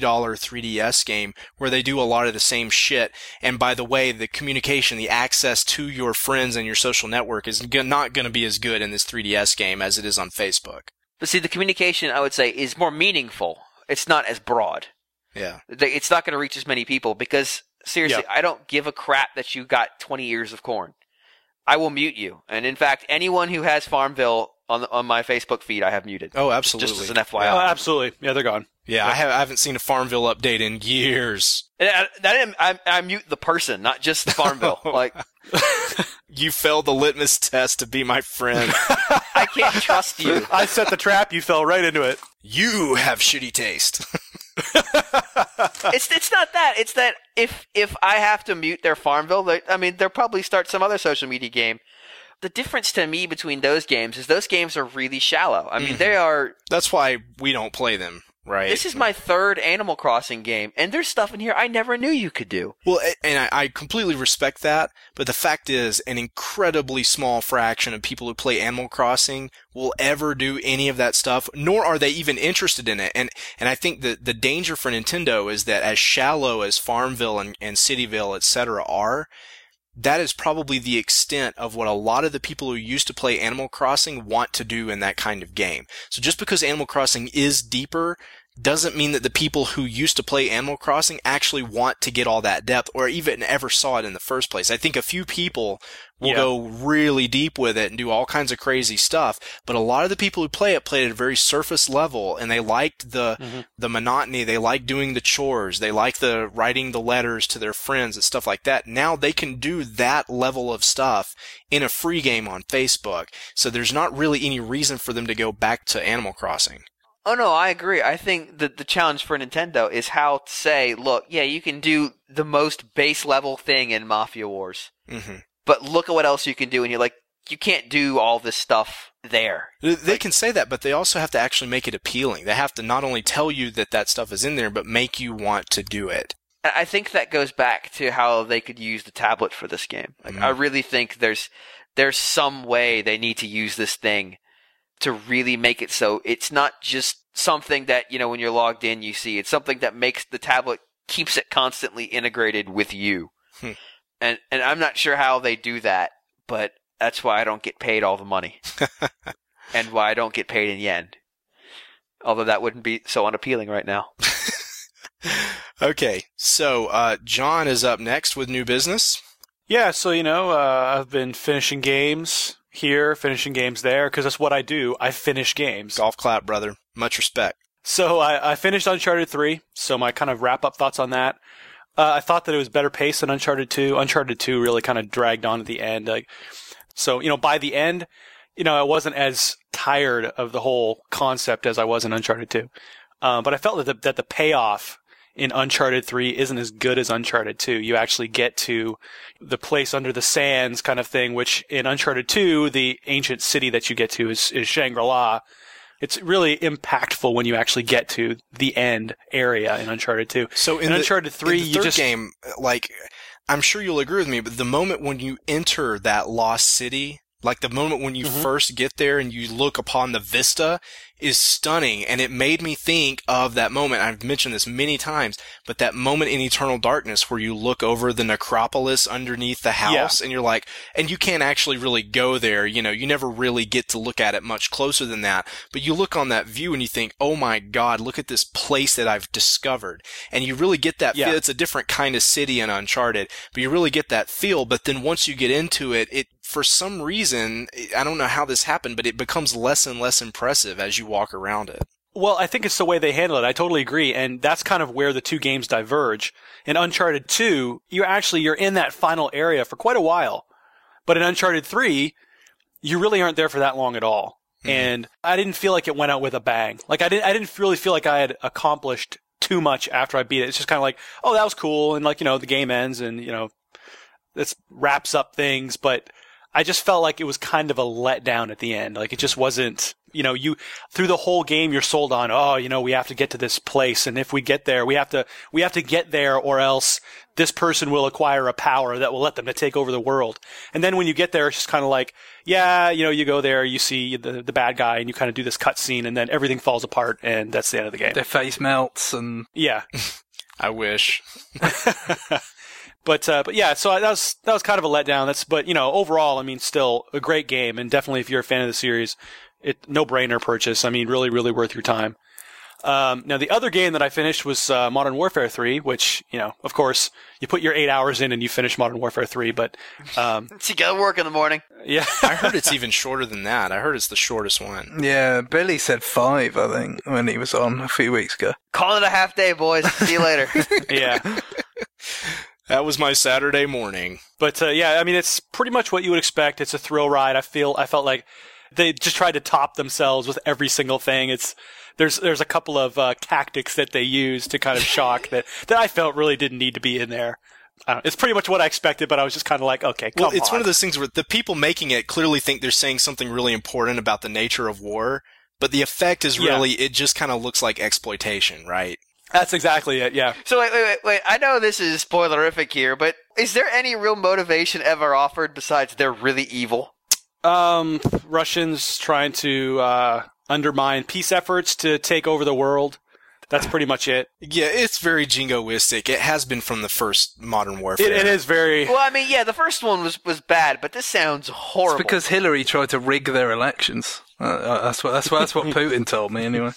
3DS game where they do a lot of the same shit. And by the way, the communication, the access to your friends and your social network is not going to be as good in this 3DS game as it is on Facebook. But see, the communication, I would say, is more meaningful. It's not as broad. Yeah. It's not going to reach as many people because, seriously, I don't give a crap that you got 20 ears of corn. I will mute you. And in fact, anyone who has Farmville on my Facebook feed. I have muted. Oh, absolutely. Just as an FYI. Oh, absolutely. Yeah, they're gone. Yeah, I haven't seen a Farmville update in years. I mute the person, not just Farmville. Like, you failed the litmus test to be my friend. I can't trust you. I set the trap. You fell right into it. You have shitty taste. It's not that. It's that if I have to mute their Farmville, they'll probably start some other social media game. The difference to me between those games is those games are really shallow. I mean, they are. That's why we don't play them, right? This is my third Animal Crossing game, and there's stuff in here I never knew you could do. Well, and I completely respect that, but the fact is, an incredibly small fraction of people who play Animal Crossing will ever do any of that stuff, nor are they even interested in it. And I think that the danger for Nintendo is that as shallow as Farmville and Cityville, etc. are, that is probably the extent of what a lot of the people who used to play Animal Crossing want to do in that kind of game. So just because Animal Crossing is deeper doesn't mean that the people who used to play Animal Crossing actually want to get all that depth or even ever saw it in the first place. I think a few people will go really deep with it and do all kinds of crazy stuff, but a lot of the people who play it at a very surface level, and they liked the monotony, they like doing the chores, they like the writing the letters to their friends and stuff like that. Now they can do that level of stuff in a free game on Facebook, so there's not really any reason for them to go back to Animal Crossing. Oh, no, I agree. I think that the challenge for Nintendo is how to say, look, yeah, you can do the most base level thing in Mafia Wars, but look at what else you can do. And you're like, you can't do all this stuff there. They can say that, but they also have to actually make it appealing. They have to not only tell you that stuff is in there, but make you want to do it. I think that goes back to how they could use the tablet for this game. Like, I really think there's some way they need to use this thing to really make it so it's not just something that, when you're logged in, you see. It's something that makes the tablet, keeps it constantly integrated with you. And I'm not sure how they do that, but that's why I don't get paid all the money. And why I don't get paid in yen. Although that wouldn't be so unappealing right now. Okay, so John is up next with new business. Yeah, so, I've been finishing games here, finishing games there, because that's what I do. I finish games. Golf clap, brother. Much respect. So I finished Uncharted 3, so my kind of wrap-up thoughts on that. I thought that it was better paced than Uncharted 2. Uncharted 2 really kind of dragged on at the end. So, by the end, I wasn't as tired of the whole concept as I was in Uncharted 2. But I felt that the payoff in Uncharted 3 isn't as good as Uncharted 2. You actually get to the place under the sands kind of thing, which in Uncharted 2, the ancient city that you get to is Shangri-La. It's really impactful when you actually get to the end area in Uncharted 2. So in Uncharted 3, in the third game, I'm sure you'll agree with me, but the moment when you enter that lost city, like the moment when you first get there and you look upon the vista, is stunning, and it made me think of that moment. I've mentioned this many times, but that moment in Eternal Darkness where you look over the necropolis underneath the house, and you're like, and you can't actually really go there, you never really get to look at it much closer than that, but you look on that view and you think, oh my god, look at this place that I've discovered, and you really get that feel. It's a different kind of city in Uncharted, but you really get that feel, but then once you get into it, for some reason, I don't know how this happened, but it becomes less and less impressive as you walk around it. Well, I think it's the way they handle it. I totally agree. And that's kind of where the two games diverge. In Uncharted 2, you're in that final area for quite a while. But in Uncharted 3, you really aren't there for that long at all. And I didn't feel like it went out with a bang. Like, I didn't really feel like I had accomplished too much after I beat it. It's just kind of like, oh, that was cool. And the game ends and, this wraps up things. But I just felt like it was kind of a letdown at the end. Like, it just wasn't, through the whole game, you're sold on, we have to get to this place. And if we get there, we have to get there, or else this person will acquire a power that will let them to take over the world. And then when you get there, it's just kind of like, you go there, you see the bad guy, and you kind of do this cutscene, and then everything falls apart, and that's the end of the game. Their face melts, and yeah. I wish. But yeah, so that was kind of a letdown. But overall, still a great game, and definitely if you're a fan of the series, no-brainer purchase. Really, really worth your time. Now, the other game that I finished was Modern Warfare 3, which, of course, you put your 8 hours in and you finish Modern Warfare 3, but... So you gotta work in the morning. Yeah. I heard it's even shorter than that. I heard it's the shortest one. Yeah, Billy said 5, I think, when he was on a few weeks ago. Call it a half day, boys. See you later. Yeah. That was my Saturday morning. But, it's pretty much what you would expect. It's a thrill ride. I felt like they just tried to top themselves with every single thing. There's a couple of tactics that they use to kind of shock that I felt really didn't need to be in there. It's pretty much what I expected, but I was just kind of like, okay, come on. It's one of those things where the people making it clearly think they're saying something really important about the nature of war, but the effect is really, it just kind of looks like exploitation, right? That's exactly it, yeah. So wait. I know this is spoilerific here, but is there any real motivation ever offered besides they're really evil? Russians trying to undermine peace efforts to take over the world. That's pretty much it. Yeah, it's very jingoistic. It has been from the first Modern Warfare. It is very... Well, I mean, yeah, the first one was bad, but this sounds horrible. It's because Hillary tried to rig their elections. That's what Putin told me, anyway.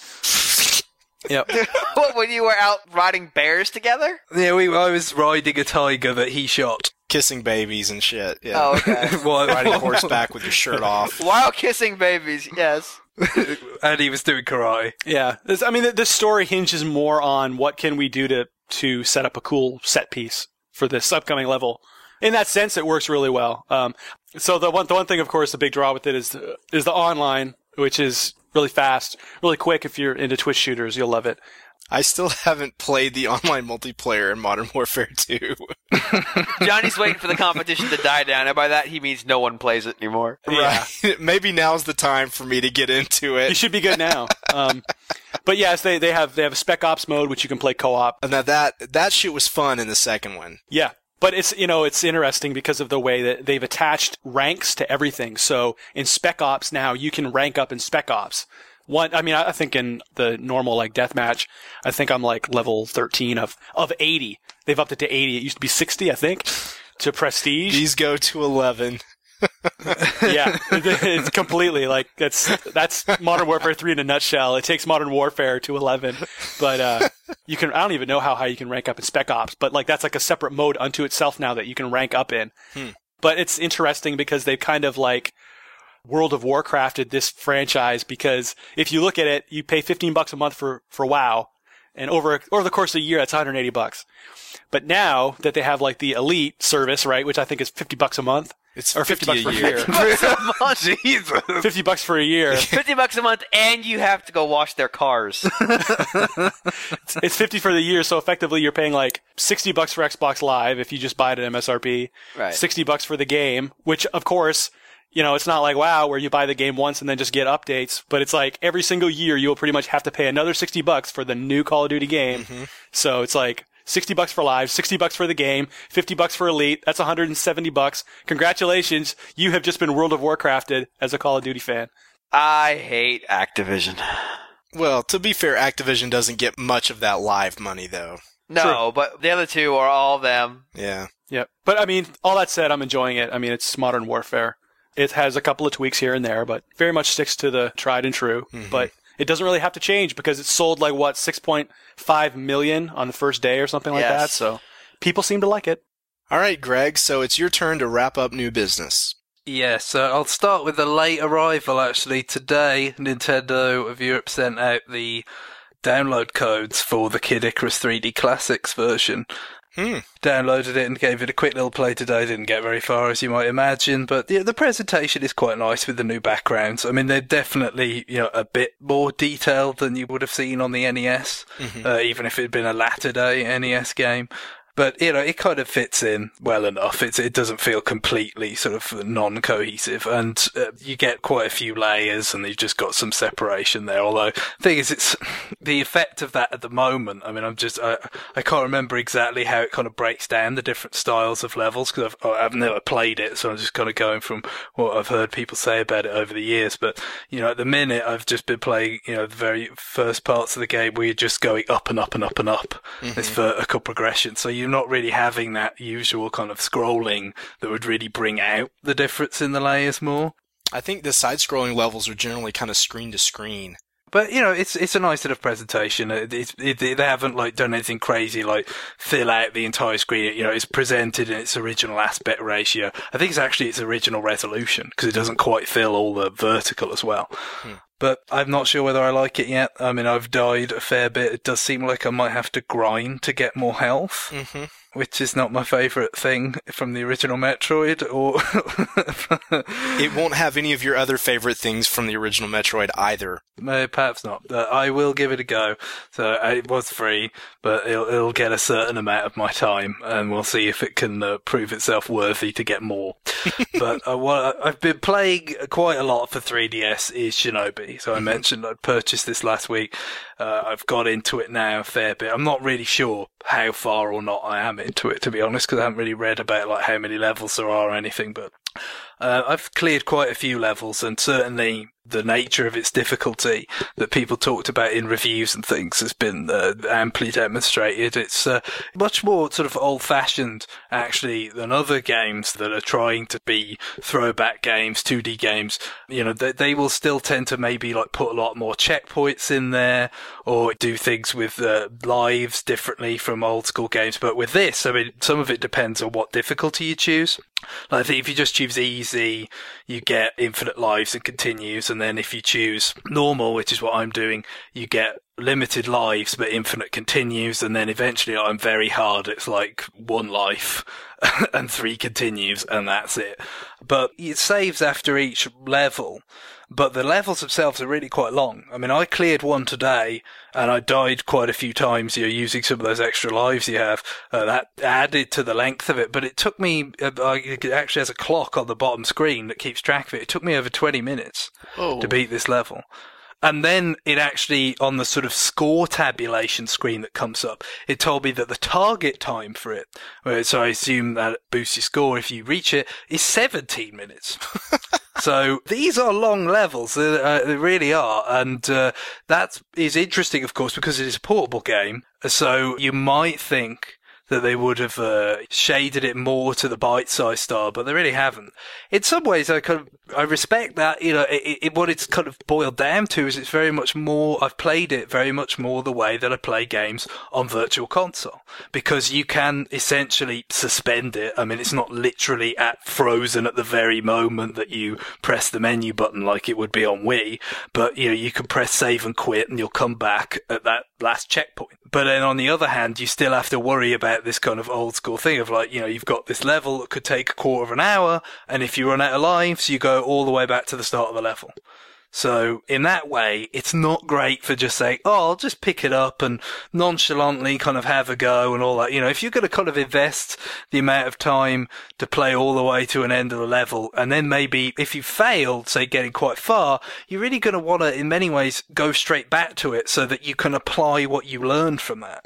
Yep. What, when you were out riding bears together? Yeah, I was riding a tiger that he shot. Kissing babies and shit. Yeah. Oh, okay. Riding horseback with your shirt off. While kissing babies, yes. And he was doing karate. Yeah. This story hinges more on what can we do to set up a cool set piece for this upcoming level. In that sense, it works really well. So the one thing, of course, the big draw with it is the online, which is really fast, really quick. If you're into Twitch shooters, you'll love it. I still haven't played the online multiplayer in Modern Warfare 2. Johnny's waiting for the competition to die down, and by that he means no one plays it anymore. Yeah. Right. Maybe now's the time for me to get into it. You should be good now. But yes, they have a Spec Ops mode, which you can play co-op. Now that shit was fun in the second one. Yeah. But it's interesting because of the way that they've attached ranks to everything. So in Spec Ops now, you can rank up in Spec Ops. I think in the normal, deathmatch, I think I'm level 13 of 80. They've upped it to 80. It used to be 60, I think, to prestige. These go to 11. Yeah, it's completely that's Modern Warfare 3 in a nutshell. It takes Modern Warfare to 11, but I don't even know how you can rank up in Spec Ops, but that's a separate mode unto itself now that you can rank up in. But it's interesting because they've kind of World of Warcrafted this franchise, because if you look at it, you pay $15 a month for WoW, and over the course of a year, that's $180. But now that they have the Elite service, right, which I think is $50 a month. It's or $50 for a year. Jesus. $50 for a year. $50 a month, and you have to go wash their cars. It's $50 for the year, so effectively you're paying $60 for Xbox Live if you just buy it at MSRP. Right. $60 for the game, which of course, it's not like WoW where you buy the game once and then just get updates, but it's every single year you'll pretty much have to pay another $60 for the new Call of Duty game. Mm-hmm. So it's $60 for Live, $60 for the game, $50 for Elite. That's $170. Congratulations, you have just been World of Warcrafted as a Call of Duty fan. I hate Activision. Well, to be fair, Activision doesn't get much of that Live money, though. No, but the other two are all them. Yeah. Yep. But all that said, I'm enjoying it. It's Modern Warfare. It has a couple of tweaks here and there, but very much sticks to the tried and true. Mm-hmm. But it doesn't really have to change because it's sold 6.5 million on the first day or something like that. So people seem to like it. All right, Greg. So it's your turn to wrap up new business. Yeah, so I'll start with a late arrival, actually. Today, Nintendo of Europe sent out the download codes for the Kid Icarus 3D Classics version. Downloaded it and gave it a quick little play today. Didn't get very far, as you might imagine, but the presentation is quite nice with the new backgrounds. They're definitely a bit more detailed than you would have seen on the NES, even if it had been a latter day NES game. But, it kind of fits in well enough. It doesn't feel completely sort of non-cohesive, and you get quite a few layers, and you've just got some separation there. Although, the thing is, it's the effect of that at the moment. I can't remember exactly how it kind of breaks down the different styles of levels, because I've never played it, so I'm just kind of going from what I've heard people say about it over the years. But, at the minute, I've just been playing, the very first parts of the game where you're just going up and up and up and up. This vertical progression. So you're not really having that usual kind of scrolling that would really bring out the difference in the layers more. I think the side-scrolling levels are generally kind of screen to screen. But, it's a nice enough presentation. They haven't, done anything crazy, fill out the entire screen. It's presented in its original aspect ratio. I think it's actually its original resolution, because it doesn't quite fill all the vertical as well. But I'm not sure whether I like it yet. I mean, I've died a fair bit. It does seem like I might have to grind to get more health. Which is not my favourite thing from the original Metroid, or... It won't have any of your other favourite things from the original Metroid either. No, perhaps not. I will give it a go. So it was free, but it'll get a certain amount of my time, and we'll see if it can prove itself worthy to get more. But what I've been playing quite a lot for 3DS is Shinobi. So I mentioned I purchased this last week. I've got into it now a fair bit. I'm not really sure how far or not I am into it, to be honest, because I haven't really read about how many levels there are or anything, but I've cleared quite a few levels, and certainly the nature of its difficulty that people talked about in reviews and things has been amply demonstrated. It's much more sort of old-fashioned, actually, than other games that are trying to be throwback games, 2D games. They will still tend to maybe put a lot more checkpoints in there, or do things with lives differently from old school games. But with this, I mean, some of it depends on what difficulty you choose. I think if you just choose easy, you get infinite lives and continues, and then if you choose normal, which is what I'm doing, you get limited lives but infinite continues, and then eventually on very hard, it's 1 life and 3 continues, and that's it. But it saves after each level. But the levels themselves are really quite long. I mean, I cleared one today, and I died quite a few times, using some of those extra lives you have. That added to the length of it, but it took me, it actually has a clock on the bottom screen that keeps track of it. It took me over 20 minutes to beat this level. And then it actually, on the sort of score tabulation screen that comes up, it told me that the target time for it, so I assume that boosts your score if you reach it, is 17 minutes. So these are long levels, they really are, and that is interesting, of course, because it is a portable game, so you might think that they would have shaded it more to the bite-sized style, but they really haven't. In some ways, I respect that. What it's kind of boiled down to is it's very much more. I've played it very much more the way that I play games on Virtual Console, because you can essentially suspend it. I mean, it's not literally frozen at the very moment that you press the menu button like it would be on Wii, but you can press save and quit, and you'll come back at that last checkpoint. But then on the other hand, you still have to worry about this kind of old school thing of you've got this level that could take a quarter of an hour, and if you run out of lives, you go all the way back to the start of the level. So in that way, it's not great for just saying, oh, I'll just pick it up and nonchalantly kind of have a go and all that. If you're going to kind of invest the amount of time to play all the way to an end of the level, and then maybe if you failed, say getting quite far, you're really going to want to, in many ways, go straight back to it so that you can apply what you learned from that,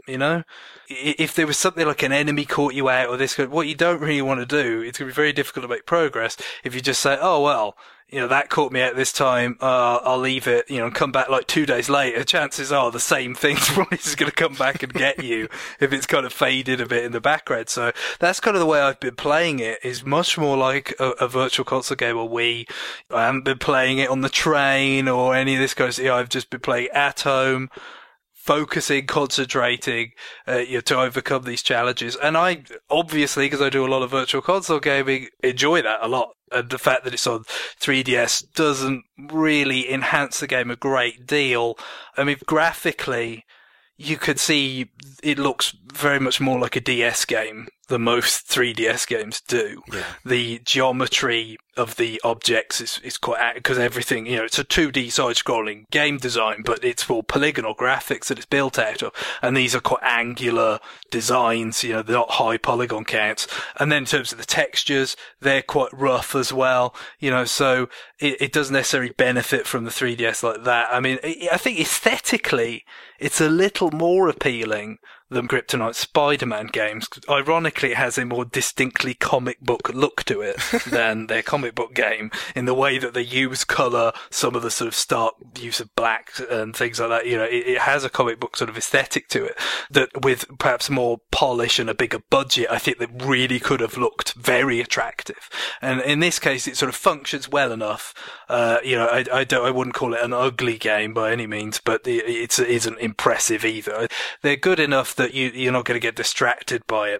If there was something like an enemy caught you out or this, what you don't really want to do, it's going to be very difficult to make progress if you just say, oh, well, that caught me out this time, I'll leave it, and come back 2 days later. Chances are the same thing's probably just going to come back and get you if it's kind of faded a bit in the background. So that's kind of the way I've been playing it, is much more like a Virtual Console game or Wii. I haven't been playing it on the train or any of this kind of stuff. I've just been playing at home, focusing, concentrating, to overcome these challenges. And I, obviously, because I do a lot of Virtual Console gaming, enjoy that a lot. And the fact that it's on 3DS doesn't really enhance the game a great deal. I mean, graphically, you could see it looks very much more like a DS game than most 3DS games do. Yeah. The geometry of the objects is quite, because everything, it's a 2D side-scrolling game design, but it's for polygonal graphics that it's built out of. And these are quite angular designs, they're not high polygon counts. And then in terms of the textures, they're quite rough as well, so it doesn't necessarily benefit from the 3DS like that. I mean, I think aesthetically, it's a little more appealing than Kryptonite Spider-Man games. Ironically, it has a more distinctly comic book look to it than their comic book game, in the way that they use colour, some of the sort of stark use of black and things like that. It has a comic book sort of aesthetic to it that, with perhaps more polish and a bigger budget, I think that really could have looked very attractive. And in this case, it sort of functions well enough. I wouldn't call it an ugly game by any means, but it isn't impressive either. They're good enough that you're not going to get distracted by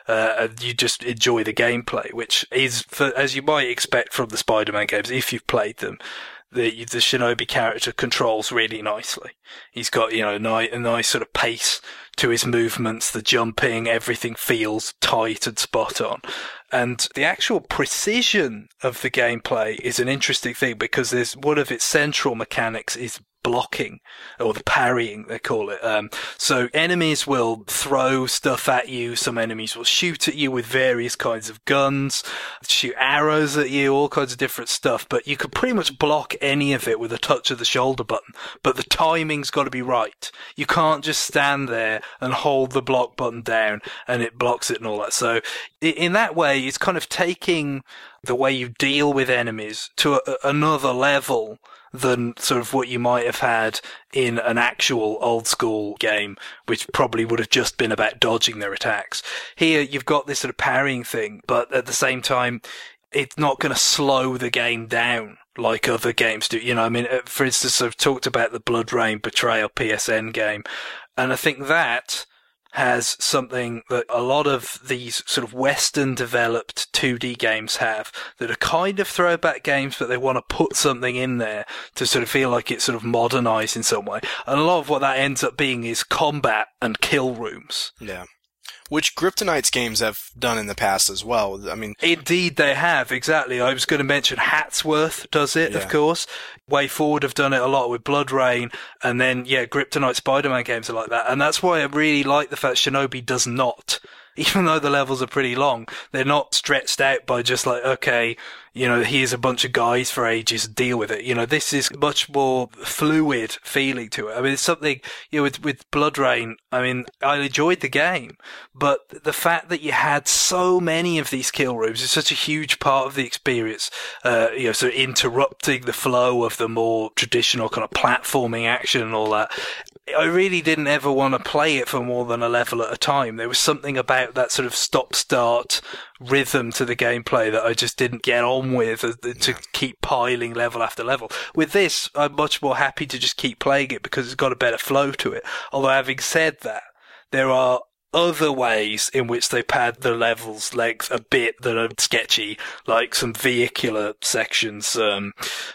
it. You just enjoy the gameplay, which is, as you might expect from the Spider-Man games, if you've played them. The Shinobi character controls really nicely. He's got, a nice sort of pace to his movements, the jumping, everything feels tight and spot on. And the actual precision of the gameplay is an interesting thing, because there's one of its central mechanics is blocking, or the parrying, they call it. So enemies will throw stuff at you. Some enemies will shoot at you with various kinds of guns, shoot arrows at you, all kinds of different stuff. But you can pretty much block any of it with a touch of the shoulder button. But the timing's got to be right. You can't just stand there and hold the block button down and it blocks it and all that. So in that way, it's kind of taking the way you deal with enemies to another level than sort of what you might have had in an actual old school game, which probably would have just been about dodging their attacks. Here, you've got this sort of parrying thing, but at the same time, it's not going to slow the game down like other games do. For instance, I've talked about the Blood Rain Betrayal PSN game, and I think that has something that a lot of these sort of Western developed 2D games have, that are kind of throwback games, but they want to put something in there to sort of feel like it's sort of modernized in some way. And a lot of what that ends up being is combat and kill rooms. Yeah. Which Kryptonite's games have done in the past as well. Indeed they have, exactly. I was going to mention Hatsworth does it, of course. Way Forward have done it a lot with Blood Rain, and then, Kryptonite Spider-Man games are like that. And that's why I really like the fact Shinobi does not. Even though the levels are pretty long, they're not stretched out by just like, okay, here's a bunch of guys for ages, deal with it. This is much more fluid feeling to it. It's something, with Blood Rain, I enjoyed the game, but the fact that you had so many of these kill rooms is such a huge part of the experience, sort of interrupting the flow of the more traditional kind of platforming action and all that. I really didn't ever want to play it for more than a level at a time. There was something about that sort of stop-start rhythm to the gameplay that I just didn't get on with, to keep piling level after level. With this, I'm much more happy to just keep playing it because it's got a better flow to it. Although having said that, there are other ways in which they pad the level's length a bit that are sketchy, like some vehicular sections. And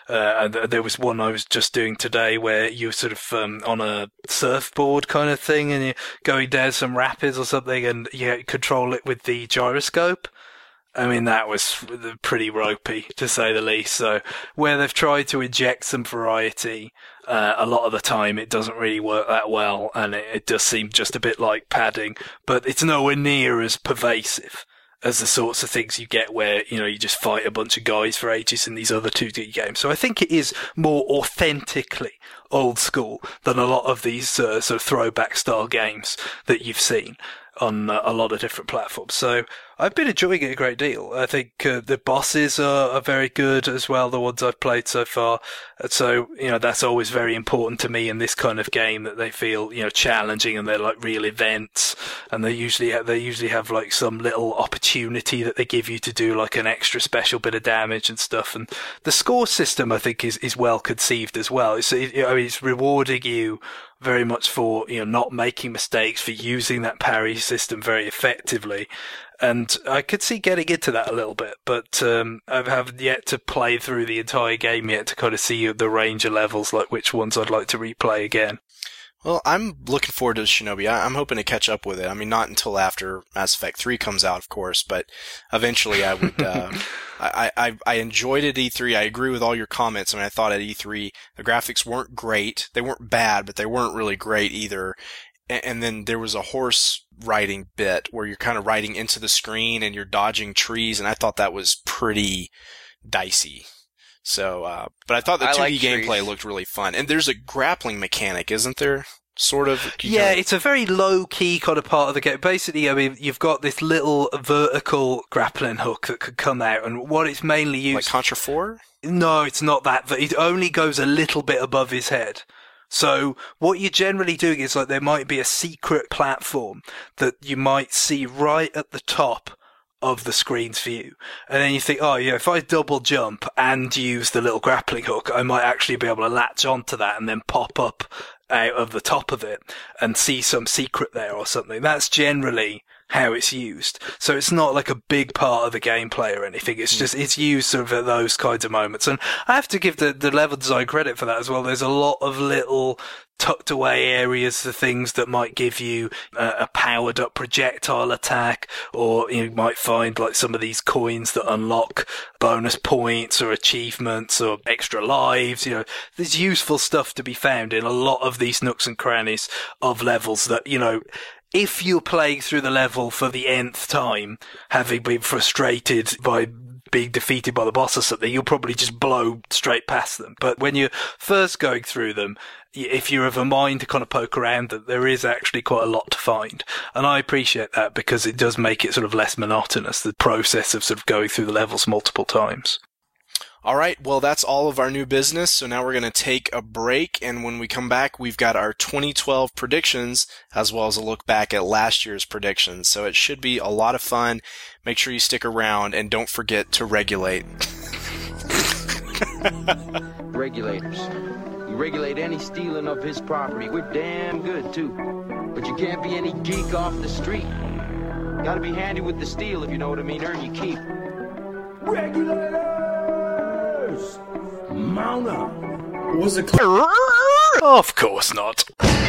there was one I was just doing today where you're sort of on a surfboard kind of thing, and you're going down some rapids or something, and you control it with the gyroscope. That was pretty ropey, to say the least. So where they've tried to inject some variety, a lot of the time it doesn't really work that well, and it does seem just a bit like padding, but it's nowhere near as pervasive as the sorts of things you get where, you just fight a bunch of guys for ages in these other 2D games. So I think it is more authentically old school than a lot of these sort of throwback style games that you've seen on a lot of different platforms. So I've been enjoying it a great deal. I think the bosses are very good as well, the ones I've played so far. So, that's always very important to me in this kind of game, that they feel, challenging, and they're like real events, and they usually have like some little opportunity that they give you to do like an extra special bit of damage and stuff. And the score system, I think, is well conceived as well. It's rewarding you very much for, not making mistakes, for using that parry system very effectively. And I could see getting into that a little bit, but I haven't yet to play through the entire game yet to kind of see the range of levels, like which ones I'd like to replay again. Well, I'm looking forward to Shinobi. I'm hoping to catch up with it. Not until after Mass Effect 3 comes out, of course, but eventually I would. I enjoyed it at E3. I agree with all your comments. I thought at E3 the graphics weren't great. They weren't bad, but they weren't really great either. And then there was a horse riding bit where you're kind of riding into the screen and you're dodging trees, and I thought that was pretty dicey. So, but I thought the 2D gameplay looked really fun. And there's a grappling mechanic, isn't there? sort of? Yeah, it's a very low-key kind of part of the game. Basically, I mean, you've got this little vertical grappling hook that could come out, and what it's mainly used... Like Contra 4? No, it's not that. It only goes a little bit above his head. So what you're generally doing is, like, there might be a secret platform that you might see right at the top of the screen's view. And then you think, oh yeah, if I double jump and use the little grappling hook, I might actually be able to latch onto that and then pop up out of the top of it and see some secret there or something. That's generally how it's used. So it's not like a big part of the gameplay or anything. It's just, it's used sort of at those kinds of moments. And I have to give the level design credit for that as well. There's a lot of little tucked away areas, the things that might give you a powered up projectile attack, or you might find like some of these coins that unlock bonus points or achievements or extra lives. You know, there's useful stuff to be found in a lot of these nooks and crannies of levels that, you know, if you're playing through the level for the nth time, having been frustrated by being defeated by the boss or something, you'll probably just blow straight past them. But when you're first going through them, if you have a mind to kind of poke around them, there is actually quite a lot to find. And I appreciate that because it does make it sort of less monotonous, the process of sort of going through the levels multiple times. All right, well, that's all of our new business, so now we're going to take a break, and when we come back, we've got our 2012 predictions, as well as a look back at last year's predictions, so it should be a lot of fun. Make sure you stick around, and don't forget to regulate. Regulators. You regulate any stealing of his property. We're damn good, too. But you can't be any geek off the street. Gotta be handy with the steel, if you know what I mean. Earn your keep. Regulators! Mount up. Was it Of course not.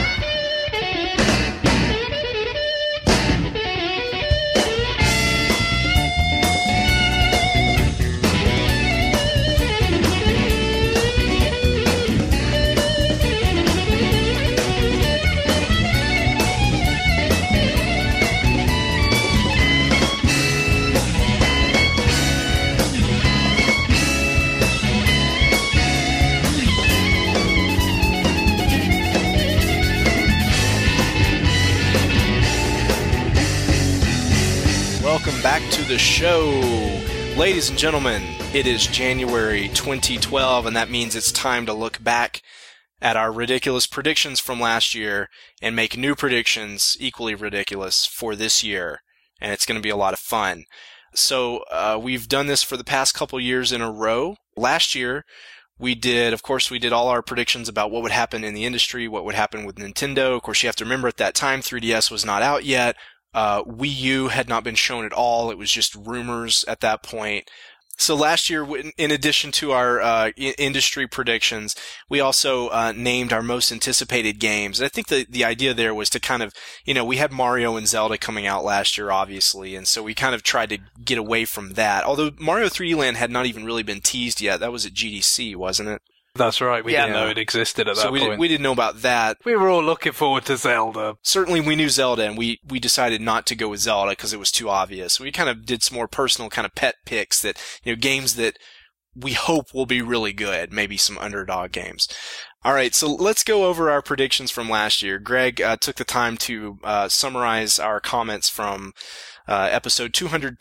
Welcome back to the show. Ladies and gentlemen, it is January 2012, and that means it's time to look back at our ridiculous predictions from last year and make new predictions equally ridiculous for this year, and it's going to be a lot of fun. So we've done this for the past couple years in a row. Last year, we did all our predictions about what would happen in the industry, what would happen with Nintendo. Of course, you have to remember at that time, 3DS was not out yet. Wii U had not been shown at all. It was just rumors at that point. So last year, in addition to our industry predictions, we also named our most anticipated games. And I think the idea there was to kind of, you know, we had Mario and Zelda coming out last year, obviously, and so we kind of tried to get away from that. Although Mario 3D Land had not even really been teased yet. That was at GDC, wasn't it? That's right. We didn't know it existed at that point. We didn't know about that. We were all looking forward to Zelda. Certainly we knew Zelda, and we decided not to go with Zelda because it was too obvious. We kind of did some more personal kind of pet picks that, you know, games that we hope will be really good, maybe some underdog games. All right, so let's go over our predictions from last year. Greg took the time to summarize our comments from episode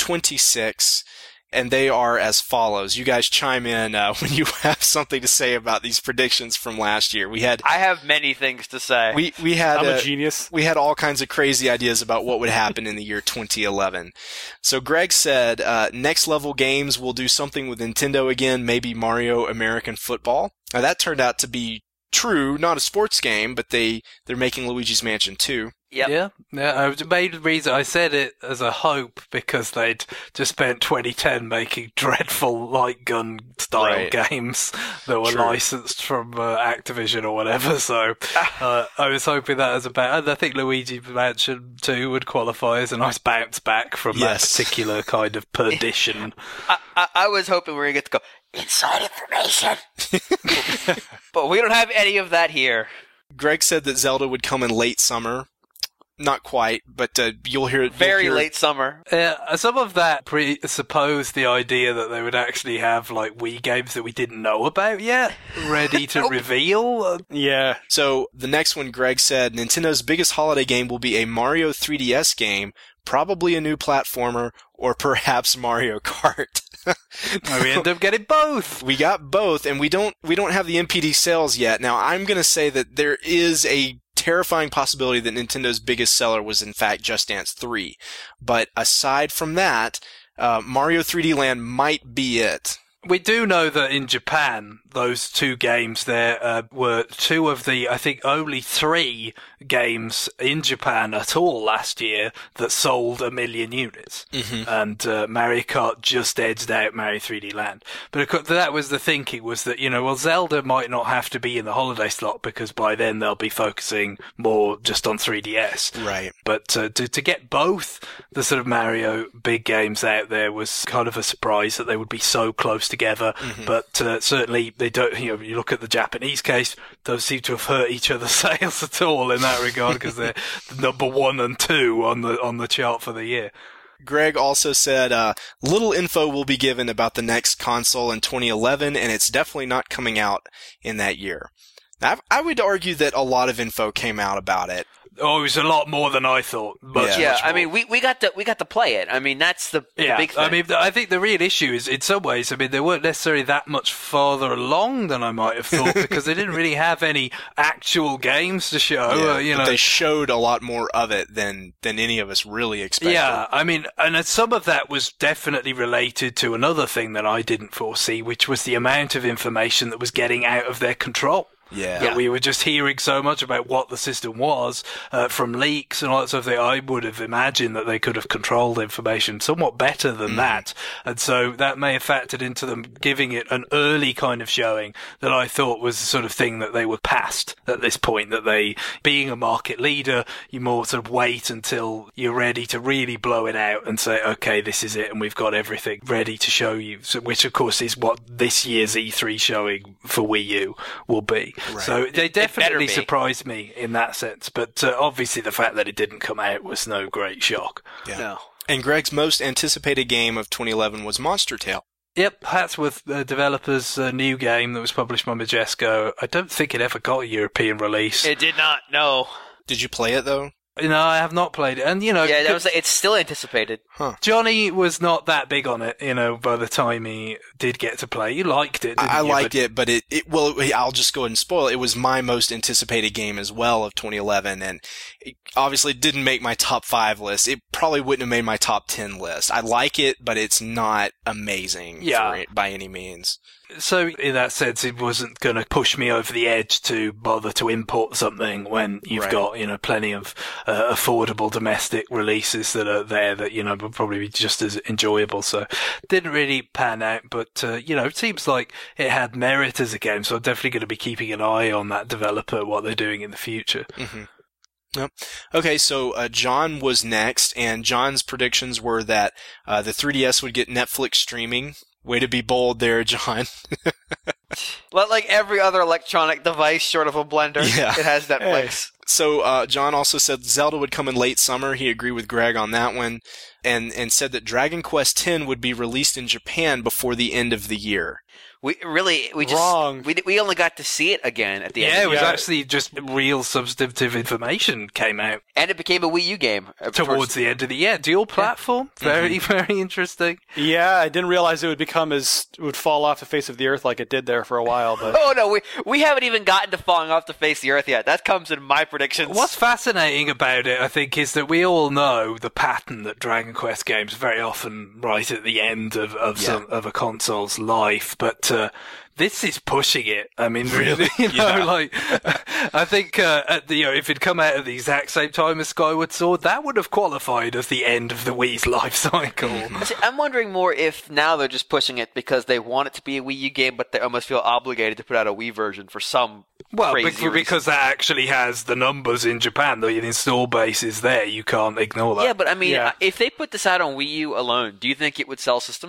226. And they are as follows. You guys chime in when you have something to say about these predictions from last year. I have many things to say. We had I'm a genius. We had all kinds of crazy ideas about what would happen in the year 2011. So Greg said, next level games will do something with Nintendo again, maybe Mario American Football. Now that turned out to be true, not a sports game, but they're making Luigi's Mansion 2. Yep. Yeah. The main reason I said it as a hope because they'd just spent 2010 making dreadful light gun style games that were licensed from Activision or whatever. So I was hoping that as a bet. And I think Luigi Mansion 2 would qualify as a nice bounce back from that particular kind of perdition. I was hoping we were going to get to go inside information, but we don't have any of that here. Greg said that Zelda would come in late summer. Not quite, but you'll hear it. Very late summer. Some of that presupposed the idea that they would actually have like Wii games that we didn't know about yet, ready to reveal. Yeah. So the next one, Greg said, Nintendo's biggest holiday game will be a Mario 3DS game, probably a new platformer, or perhaps Mario Kart. We end up getting both. We got both, and we don't have the NPD sales yet. Now, I'm going to say that there is a terrifying possibility that Nintendo's biggest seller was in fact Just Dance 3. But aside from that, Mario 3D Land might be it. We do know that in Japan, those two games there were two of the, I think, only 3 games in Japan at all last year that sold 1 million units. Mm-hmm. And Mario Kart just edged out Mario 3D Land. But of course, that was the thinking, was that, Zelda might not have to be in the holiday slot because by then they'll be focusing more just on 3DS. Right. But to get both the sort of Mario big games out there was kind of a surprise that they would be so close together. Mm-hmm. But certainly they don't, you look at the Japanese case, don't seem to have hurt each other's sales at all in that regard because they're number 1 and 2 on the chart for the year. Greg also said, little info will be given about the next console in 2011, and it's definitely not coming out in that year. Now, I would argue that a lot of info came out about it. Oh, it was a lot more than I thought. Much I more. mean, we got to play it. I mean, that's the big thing. I mean, I think the real issue is, in some ways, I mean, they weren't necessarily that much farther along than I might have thought because they didn't really have any actual games to show. But they showed a lot more of it than any of us really expected. Yeah, I mean, and some of that was definitely related to another thing that I didn't foresee, which was the amount of information that was getting out of their control. Yeah. That we were just hearing so much about what the system was from leaks and all that sort of thing. I would have imagined that they could have controlled information somewhat better than that. And so that may have factored into them giving it an early kind of showing that I thought was the sort of thing that they were past at this point, that they, being a market leader, you more sort of wait until you're ready to really blow it out and say, okay, this is it, and we've got everything ready to show you, so, which of course is what this year's E3 showing for Wii U will be. Right. So they definitely surprised me in that sense, but obviously the fact that it didn't come out was no great shock. Yeah. No. And Greg's most anticipated game of 2011 was Monster Tale. Yep, that's with the developers' new game that was published by Majesco. I don't think it ever got a European release. It did not, no. Did you play it, though? No, I have not played it. And, it's still anticipated. Huh. Johnny was not that big on it, by the time he did get to play. You liked it, didn't you? I liked it, but well, I'll just go ahead and spoil it. It was my most anticipated game as well of 2011, and it obviously didn't make my top 5 list. It probably wouldn't have made my top 10 list. I like it, but it's not amazing by any means. So, in that sense, it wasn't going to push me over the edge to bother to import something when you've got, plenty of affordable domestic releases that are there that, will probably be just as enjoyable. So, didn't really pan out, but, it seems like it had merit as a game. So, I'm definitely going to be keeping an eye on that developer, what they're doing in the future. Mm-hmm. Yep. Okay, so John was next, and John's predictions were that the 3DS would get Netflix streaming. Way to be bold there, John. Well, like every other electronic device short of a blender, it has Netflix. So John also said Zelda would come in late summer. He agreed with Greg on that one, and said that Dragon Quest X would be released in Japan before the end of the year. We only got to see it again at the end. Yeah, it was actually just real substantive information came out. And it became a Wii U game. Towards the end of the year. Dual platform. Very, very interesting. Yeah, I didn't realize it would fall off the face of the earth like it did there for a while. But oh, no, we haven't even gotten to falling off the face of the earth yet. That comes in my predictions. What's fascinating about it, I think, is that we all know the pattern that Dragon Quest games very often right at the end of a console's life, but this is pushing it. I mean, really, I think if it'd come out at the exact same time as Skyward Sword, that would have qualified as the end of the Wii's life cycle. I'm wondering more if now they're just pushing it because they want it to be a Wii U game, but they almost feel obligated to put out a Wii version for some crazy reason. Because that actually has the numbers in Japan. The install base is there. You can't ignore that. Yeah, but I mean, if they put this out on Wii U alone, do you think it would sell systems?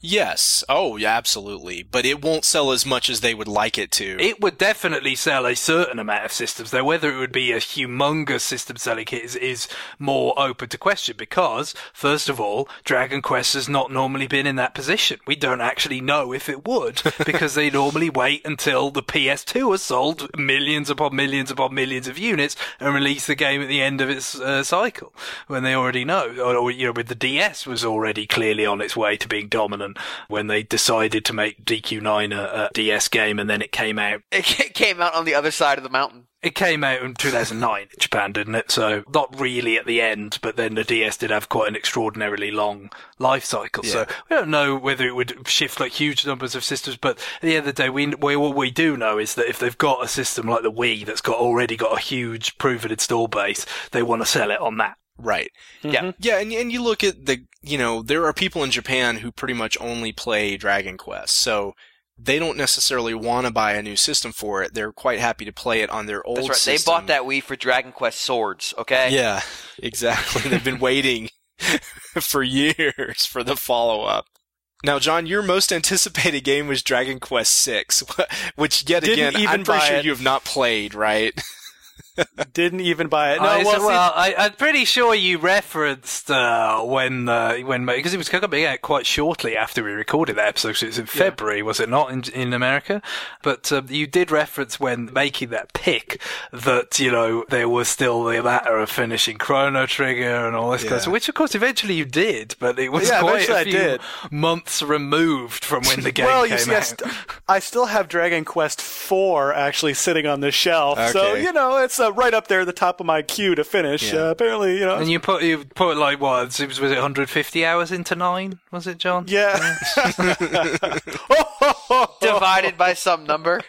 Yes. Oh, yeah, absolutely. But it won't sell as much as they would like it to. It would definitely sell a certain amount of systems, though whether it would be a humongous system selling hit is more open to question because, first of all, Dragon Quest has not normally been in that position. We don't actually know if it would because they normally wait until the PS2 has sold millions upon millions upon millions of units and release the game at the end of its cycle when they already know. Or, with the DS was already clearly on its way to being dominant when they decided to make DQ9 a DS game and then it came out. It came out on the other side of the mountain. It came out in 2009 in Japan, didn't it? So not really at the end, but then the DS did have quite an extraordinarily long life cycle. Yeah. So we don't know whether it would shift like huge numbers of systems, but at the end of the day, what we do know is that if they've got a system like the Wii that's already got a huge proven install base, they want to sell it on that. Right. Mm-hmm. Yeah. Yeah, and you look at there are people in Japan who pretty much only play Dragon Quest. So they don't necessarily want to buy a new system for it. They're quite happy to play it on their old system. That's right. They bought that Wii for Dragon Quest Swords, okay? Yeah, exactly. They've been waiting for years for the follow-up. Now, John, your most anticipated game was Dragon Quest VI, which yet again, I'm pretty sure you have not played, right? Didn't even buy it. No, I'm pretty sure you referenced when because it was coming out quite shortly after we recorded that episode. So it was in February, was it not in America? But you did reference when making that pick that there was still the matter of finishing Chrono Trigger and all this kind of stuff, which of course eventually you did, but it was quite a few months removed from when the game came out. I still have Dragon Quest 4 actually sitting on the shelf, okay. So it's right up there at the top of my queue to finish. Yeah. Apparently, And you put like what? Was it 150 hours into 9? Was it, John? Yeah. Divided by some number.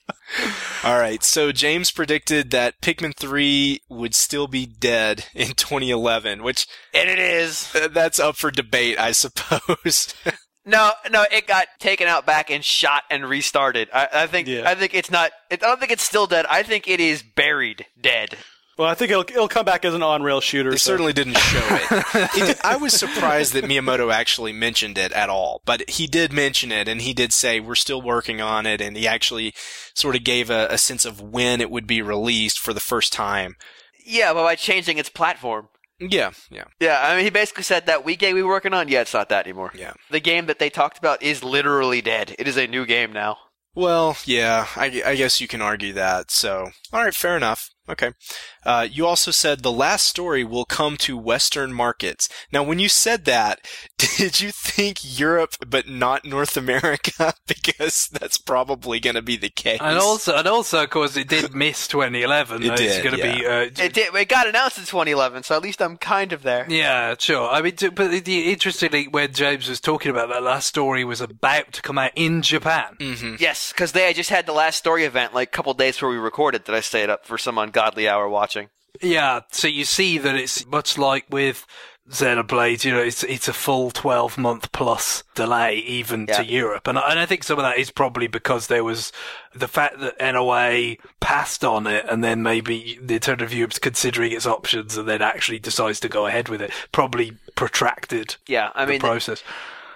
All right. So James predicted that Pikmin 3 would still be dead in 2011, and it is. That's up for debate, I suppose. No, it got taken out back and shot and restarted. I think it's not. I don't think it's still dead. I think it is buried dead. Well, I think it'll come back as an on-rail shooter. They certainly didn't show it. I was surprised that Miyamoto actually mentioned it at all, but he did mention it, and he did say we're still working on it, and he actually sort of gave a sense of when it would be released for the first time. Yeah, but by changing its platform. Yeah. Yeah, I mean, he basically said that Wii game we were working on, it's not that anymore. Yeah. The game that they talked about is literally dead. It is a new game now. Well, yeah, I guess you can argue that, so. Alright, fair enough. Okay. You also said the last story will come to Western markets. Now, when you said that, did you think Europe but not North America? Because that's probably going to be the case. And also, of course, it did miss 2011. It did, it's going to be. It did. It got announced in 2011, so at least I'm kind of there. Yeah, sure. I mean, but interestingly, when James was talking about that last story was about to come out in Japan. Mm-hmm. Yes, because they had just had the last story event like a couple days before we recorded that I stayed up for some ungodly hour watching. Yeah, so you see that it's much like with Xenoblade, it's a full 12-month plus delay even to Europe. And I think some of that is probably because there was the fact that NOA passed on it and then maybe the alternative Europe's considering its options and then actually decides to go ahead with it. Probably protracted the process.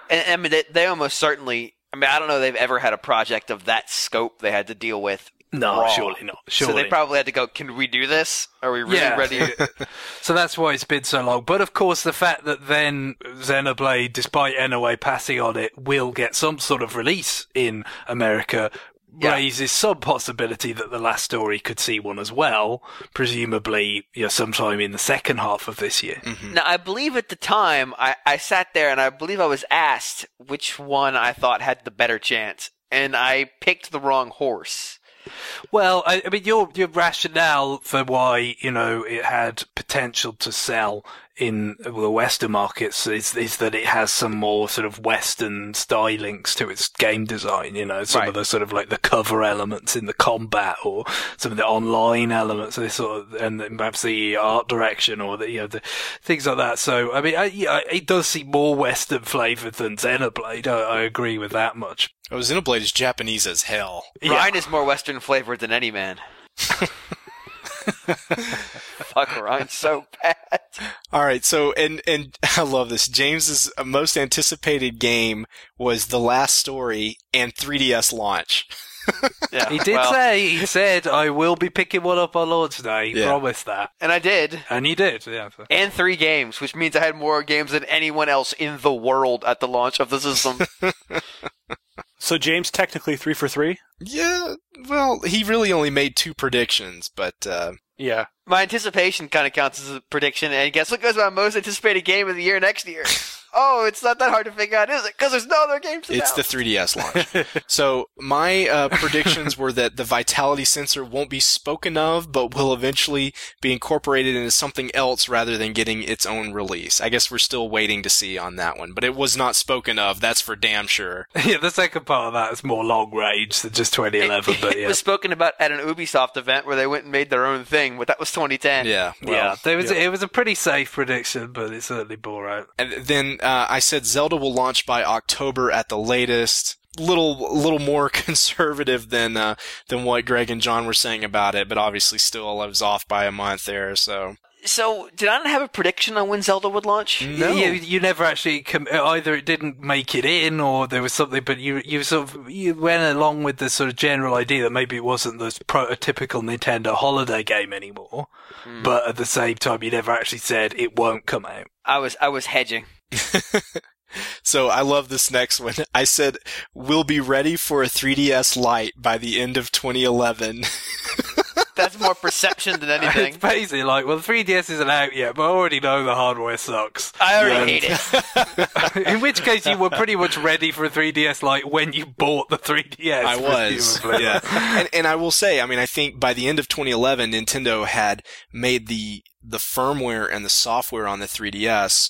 I mean, they almost certainly, I don't know if they've ever had a project of that scope they had to deal with. No, raw. surely not. Surely. So they probably had to go, can we do this? Are we really ready? So that's why it's been so long. But of course, the fact that then Xenoblade, despite NOA passing on it, will get some sort of release in America raises some possibility that the last story could see one as well, presumably sometime in the second half of this year. Mm-hmm. Now, I believe at the time, I sat there and I believe I was asked which one I thought had the better chance. And I picked the wrong horse. Well, I mean, your rationale for why, it had potential to sell in the Western markets is that it has some more sort of Western stylings to its game design, some of the sort of like the cover elements in the combat or some of the online elements, and perhaps the art direction or the things like that. So, I mean, it does seem more Western flavored than Xenoblade. I agree with that much. Oh, Xenoblade is Japanese as hell. Ryan is more Western flavored than any man. Fuck, Ryan's so bad. All right, so and I love this. James's most anticipated game was The Last Story and 3DS launch. Yeah, He said, I will be picking one up on launch day. He promised that. And I did. And you did, yeah. And 3 games, which means I had more games than anyone else in the world at the launch of the system. So James technically 3 for 3? Yeah, well, he really only made 2 predictions, but Yeah. My anticipation kind of counts as a prediction, and guess what goes my most anticipated game of the year next year? Oh, it's not that hard to figure out, is it? Because there's no other games to it's the 3DS launch. So my predictions were that the Vitality sensor won't be spoken of, but will eventually be incorporated into something else rather than getting its own release. I guess we're still waiting to see on that one, but it was not spoken of. That's for damn sure. Yeah, the second part of that is more long range than just 2011, but It yeah. was spoken about at an Ubisoft event where they went and made their own thing, but that was 2010. Yeah, well, It was a pretty safe prediction, but it certainly bore out. And then I said Zelda will launch by October at the latest. Little more conservative than what Greg and John were saying about it, but obviously still I was off by a month there. So did I not have a prediction on when Zelda would launch? No. You never actually either it didn't make it in or there was something, but you went along with the sort of general idea that maybe it wasn't the prototypical Nintendo holiday game anymore, but at the same time you never actually said it won't come out. I was hedging. So I love this next one. I said we'll be ready for a 3DS Lite by the end of 2011. That's more perception than anything. It's basically like, well, the 3DS isn't out yet, but I already know the hardware sucks. I already hate it. In which case, you were pretty much ready for a 3DS Lite when you bought the 3DS. I was, yeah. And I will say, I mean, I think by the end of 2011, Nintendo had made the firmware and the software on the 3DS.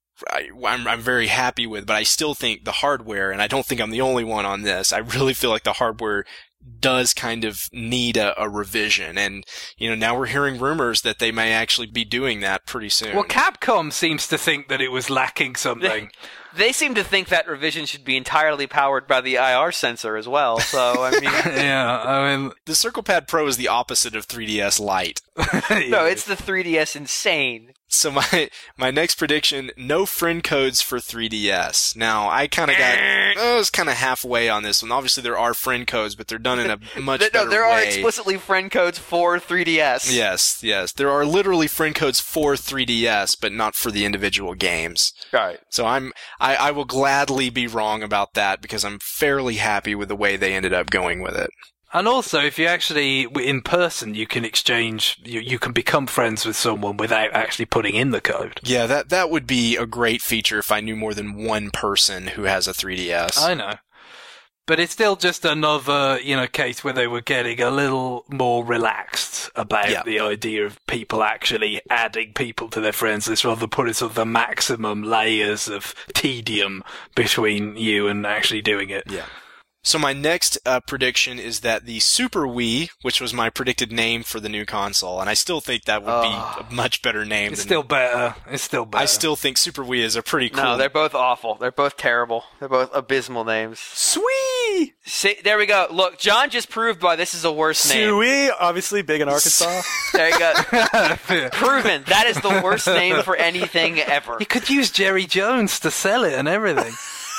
I'm very happy with, but I still think the hardware, and I don't think I'm the only one on this. I really feel like the hardware does kind of need a revision, and now we're hearing rumors that they may actually be doing that pretty soon. Well, Capcom seems to think that it was lacking something. They seem to think that revision should be entirely powered by the IR sensor as well. So I mean, yeah, I mean, the CirclePad Pro is the opposite of 3DS Lite. No, it's the 3DS Insane. So my next prediction: no friend codes for 3DS. Now I kind of I was kind of halfway on this one. Obviously there are friend codes, but they're done in a much better way. No, there are explicitly friend codes for 3DS. Yes, there are literally friend codes for 3DS, but not for the individual games. Right. So I will gladly be wrong about that because I'm fairly happy with the way they ended up going with it. And also, if you actually, in person, you can exchange, you can become friends with someone without actually putting in the code. Yeah, that would be a great feature if I knew more than one person who has a 3DS. I know. But it's still just another, case where they were getting a little more relaxed about the idea of people actually adding people to their friends list rather than putting sort of the maximum layers of tedium between you and actually doing it. Yeah. So my next prediction is that the Super Wii, which was my predicted name for the new console, and I still think that would be a much better name. It's still better. I still think Super Wii is a pretty cool. No, they're both awful. They're both terrible. They're both abysmal names. Sweet! See, there we go. Look, John just proved why this is a worse name. Sweet! Obviously big in Arkansas. There you go. Proven. That is the worst name for anything ever. You could use Jerry Jones to sell it and everything.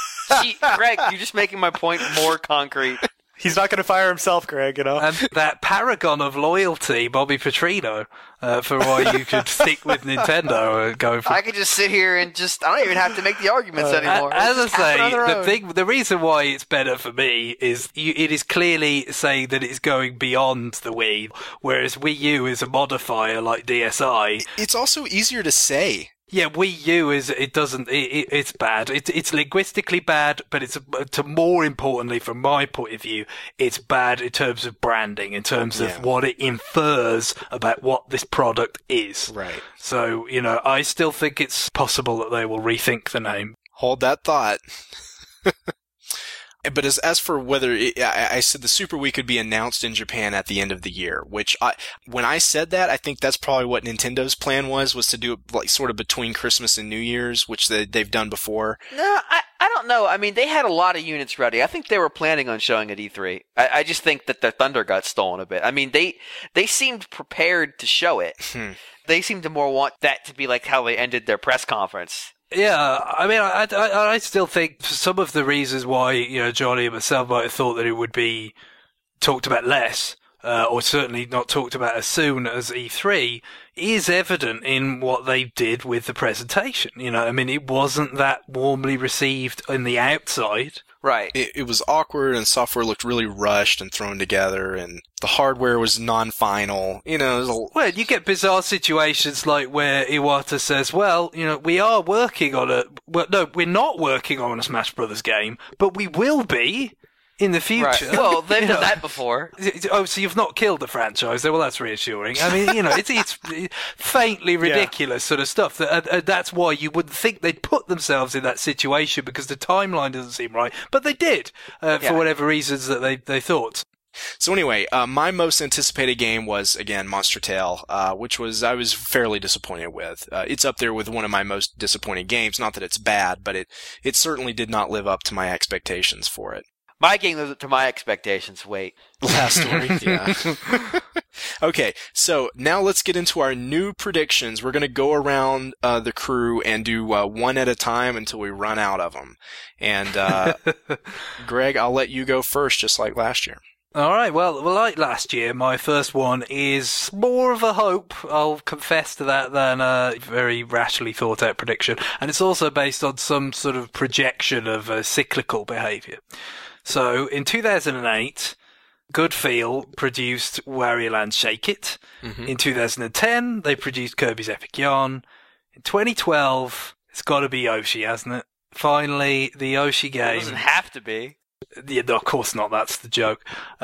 Greg, you're just making my point more concrete. He's not going to fire himself, Greg, And that paragon of loyalty, Bobby Petrino, for why you could stick with Nintendo and go for... I could just sit here and I don't even have to make the arguments anymore. As I say, the reason why it's better for me is it is clearly saying that it's going beyond the Wii, whereas Wii U is a modifier like DSi. It's also easier to say. Yeah, Wii U it's bad. It's linguistically bad, but it's more importantly, from my point of view, it's bad in terms of branding, in terms of what it infers about what this product is. Right. So, I still think it's possible that they will rethink the name. Hold that thought. But as for whether I said the Super Wii could be announced in Japan at the end of the year, which when I said that, I think that's probably what Nintendo's plan was to do it like sort of between Christmas and New Year's, which they've done before. No, I don't know. I mean, they had a lot of units ready. I think they were planning on showing at E3. I just think that their thunder got stolen a bit. I mean, they seemed prepared to show it. They seem to more want that to be like how they ended their press conference. Yeah, I mean, I still think some of the reasons why, Johnny and myself might have thought that it would be talked about less, or certainly not talked about as soon as E3, is evident in what they did with the presentation. I mean, it wasn't that warmly received on the outside. Right. It was awkward, and software looked really rushed and thrown together, and the hardware was non-final. Well, you get bizarre situations like where Iwata says, well, we are working on we're not working on a Smash Brothers game, but we will be in the future. Right. Well, they've done that before. Oh, so you've not killed the franchise? Well, that's reassuring. I mean, it's faintly ridiculous sort of stuff. That's why you wouldn't think they'd put themselves in that situation, because the timeline doesn't seem right. But they did, for whatever reasons that they thought. So anyway, my most anticipated game was, again, Monster Tale, which I was fairly disappointed with. It's up there with one of my most disappointing games. Not that it's bad, but it certainly did not live up to my expectations for it. My game lives up to my expectations. Wait. Last story, yeah. Okay, so now let's get into our new predictions. We're going to go around the crew and do one at a time until we run out of them. And Greg, I'll let you go first, just like last year. All right, well, like last year, my first one is more of a hope, I'll confess to that, than a very rashly thought out prediction. And it's also based on some sort of projection of cyclical behaviour. So, in 2008, Good Feel produced Wario Land Shake It. Mm-hmm. In 2010, they produced Kirby's Epic Yarn. In 2012, it's got to be Yoshi, hasn't it? Finally, the Yoshi game. It doesn't have to be. Yeah, no, of course not. That's the joke.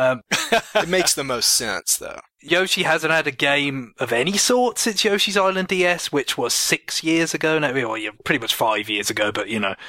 It makes the most sense, though. Yoshi hasn't had a game of any sort since Yoshi's Island DS, which was 6 years ago now. Well, yeah, pretty much 5 years ago, but,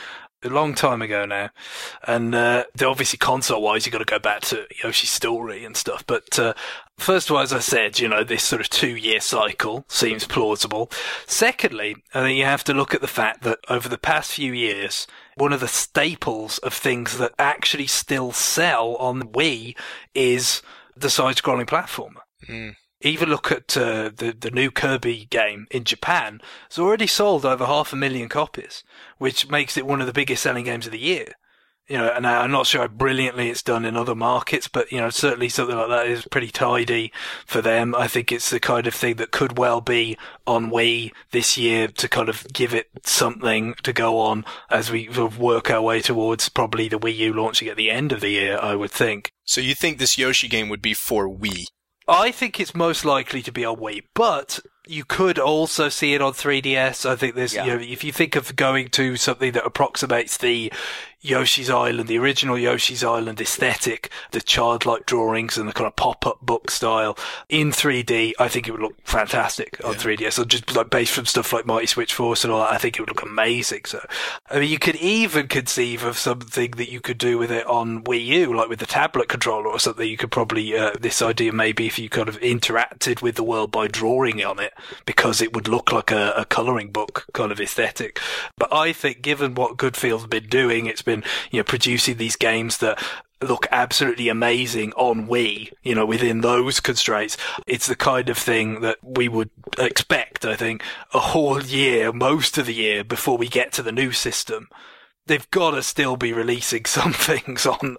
a long time ago now. And obviously, console-wise, you've got to go back to Yoshi's Story and stuff. But first of all, as I said, this sort of 2-year cycle seems plausible. Secondly, I think you have to look at the fact that over the past few years, one of the staples of things that actually still sell on Wii is the side-scrolling platformer. Mm. Even look at the new Kirby game in Japan. It's already sold over 500,000 copies, which makes it one of the biggest selling games of the year. And I'm not sure how brilliantly it's done in other markets, but, certainly something like that is pretty tidy for them. I think it's the kind of thing that could well be on Wii this year to kind of give it something to go on as we sort of work our way towards probably the Wii U launching at the end of the year, I would think. So you think this Yoshi game would be for Wii? I think it's most likely to be on Wii, but you could also see it on 3DS. I think there's, if you think of going to something that approximates the Yoshi's Island, the original Yoshi's Island aesthetic, the childlike drawings and the kind of pop-up book style in 3D, I think it would look fantastic on 3DS. So just like based from stuff like Mighty Switch Force and all that, I think it would look amazing. So, I mean, you could even conceive of something that you could do with it on Wii U, like with the tablet controller or something. You could probably, this idea maybe if you kind of interacted with the world by drawing on it, because it would look like a colouring book kind of aesthetic. But I think given what Good Feel's been doing, it's been, producing these games that look absolutely amazing on Wii, within those constraints. It's the kind of thing that we would expect, I think, a whole year, most of the year, before we get to the new system. They've got to still be releasing some things on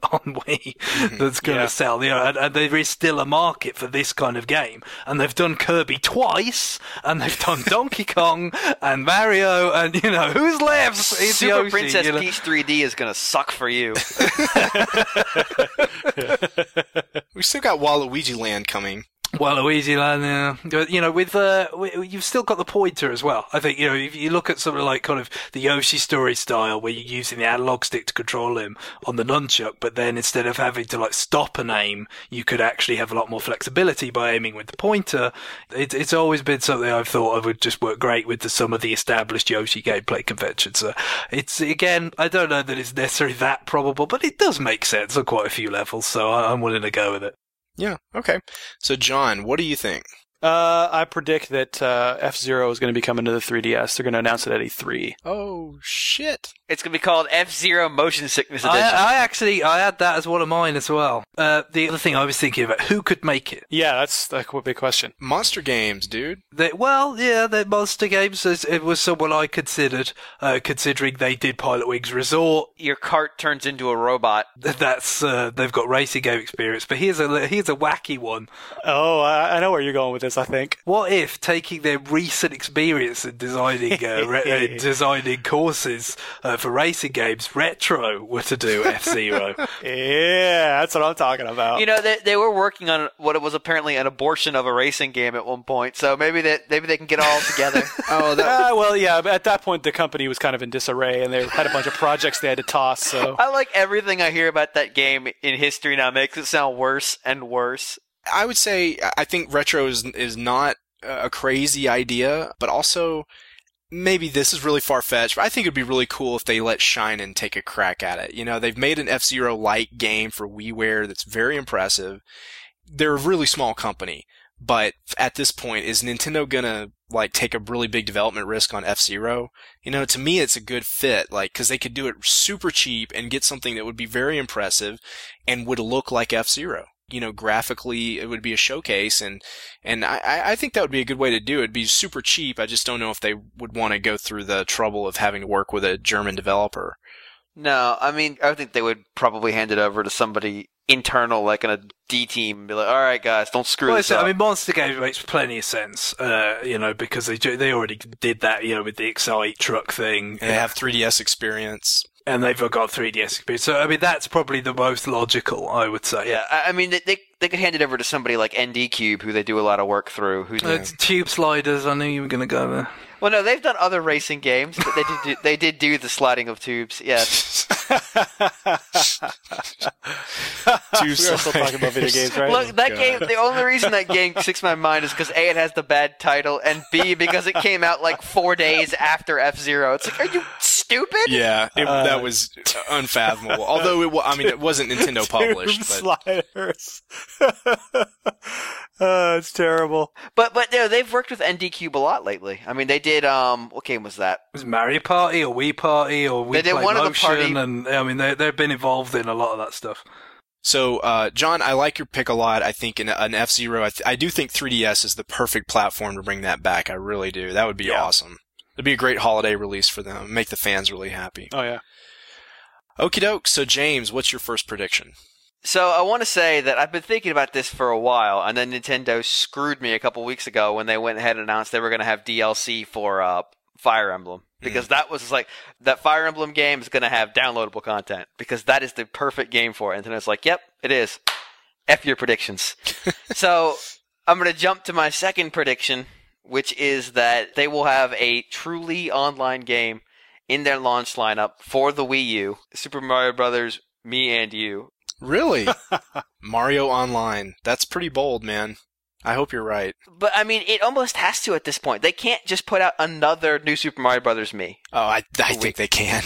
Wii that's going to sell. And there is still a market for this kind of game. And they've done Kirby twice, and they've done Donkey Kong and Mario, and who's left? It's Super Yoshi, Princess Peach 3D is going to suck for you. We still got Waluigi Land coming. Waluigi Land, you've still got the pointer as well. I think, if you look at something like kind of the Yoshi Story style, where you're using the analog stick to control him on the nunchuck, but then instead of having to like stop and aim, you could actually have a lot more flexibility by aiming with the pointer. It's always been something I've thought would just work great with some of the established Yoshi gameplay conventions. So it's, again, I don't know that it's necessarily that probable, but it does make sense on quite a few levels, so I'm willing to go with it. Yeah, okay. So, John, what do you think? I predict that F-Zero is going to be coming to the 3DS. They're going to announce it at E3. Oh, shit. It's going to be called F-Zero Motion Sickness Edition. I had that as one of mine as well. The other thing I was thinking about, who could make it? Yeah, that's a big question. Monster Games, dude. The Monster Games, it was someone I considered, considering they did Pilot Wings Resort. Your cart turns into a robot. That's, they've got racing game experience, but here's a wacky one. Oh, I know where you're going with this, I think. What if taking their recent experience in designing designing courses for racing games, Retro were to do F-Zero? Yeah, that's what I'm talking about. You know, they were working on what was apparently an abortion of a racing game at one point, so maybe they can get all together. Well, yeah, but at that point the company was kind of in disarray, and they had a bunch of projects they had to toss. So I like everything I hear about that game in history now. Makes it sound worse and worse. I would say I think Retro is not a crazy idea, but also maybe this is really far-fetched, but I think it'd be really cool if they let Shinen take a crack at it. You know, they've made an F-Zero-like game for WiiWare that's very impressive. They're a really small company, but at this point, is Nintendo gonna take a really big development risk on F-Zero? You know, to me, it's a good fit, cause they could do it super cheap and get something that would be very impressive and would look like F-Zero. You know, graphically, it would be a showcase, and I think that would be a good way to do it. It'd be super cheap. I just don't know if they would want to go through the trouble of having to work with a German developer. No, I mean, I think they would probably hand it over to somebody internal, like in a D team, and be like, all right, guys, don't screw this up. I mean, Monster Games makes plenty of sense, because they already did that, with the Excite truck thing. And they have 3DS experience. And they've got 3DS experience. So, I mean, that's probably the most logical, I would say. Yeah, I mean, they could hand it over to somebody like ND Cube, who they do a lot of work through. It's Tube Sliders, I knew you were going to go there. Well, no, they've done other racing games, but they did do the sliding of tubes, yes. We are still talking about video games, right? Look, that game, the only reason that game sticks in my mind is because A, it has the bad title, and B, because it came out 4 days after F-Zero. It's like, are you stupid? Yeah, that was unfathomable. Although, it wasn't Nintendo published. Sliders. It's terrible. But they've worked with ND Cube a lot lately. I mean, they did, what game was that? It was Mario Party or Wii Party or Wii They did Play one Motion, of the party. And I mean, they've been involved in a lot of that stuff. So, John, I like your pick a lot. I think an F-Zero, I do think 3DS is the perfect platform to bring that back. I really do. That would be awesome. It'd be a great holiday release for them. Make the fans really happy. Oh, yeah. Okie doke. So, James, what's your first prediction? So I want to say that I've been thinking about this for a while, and then Nintendo screwed me a couple weeks ago when they went ahead and announced they were going to have DLC for Fire Emblem. Because that was that Fire Emblem game is going to have downloadable content. Because that is the perfect game for it. And Nintendo's like, yep, it is. F your predictions. So I'm going to jump to my second prediction, which is that they will have a truly online game in their launch lineup for the Wii U, Super Mario Brothers, Me and You. Really? Mario Online. That's pretty bold, man. I hope you're right. But, I mean, it almost has to at this point. They can't just put out another new Super Mario Brothers Me. Oh, I think they can.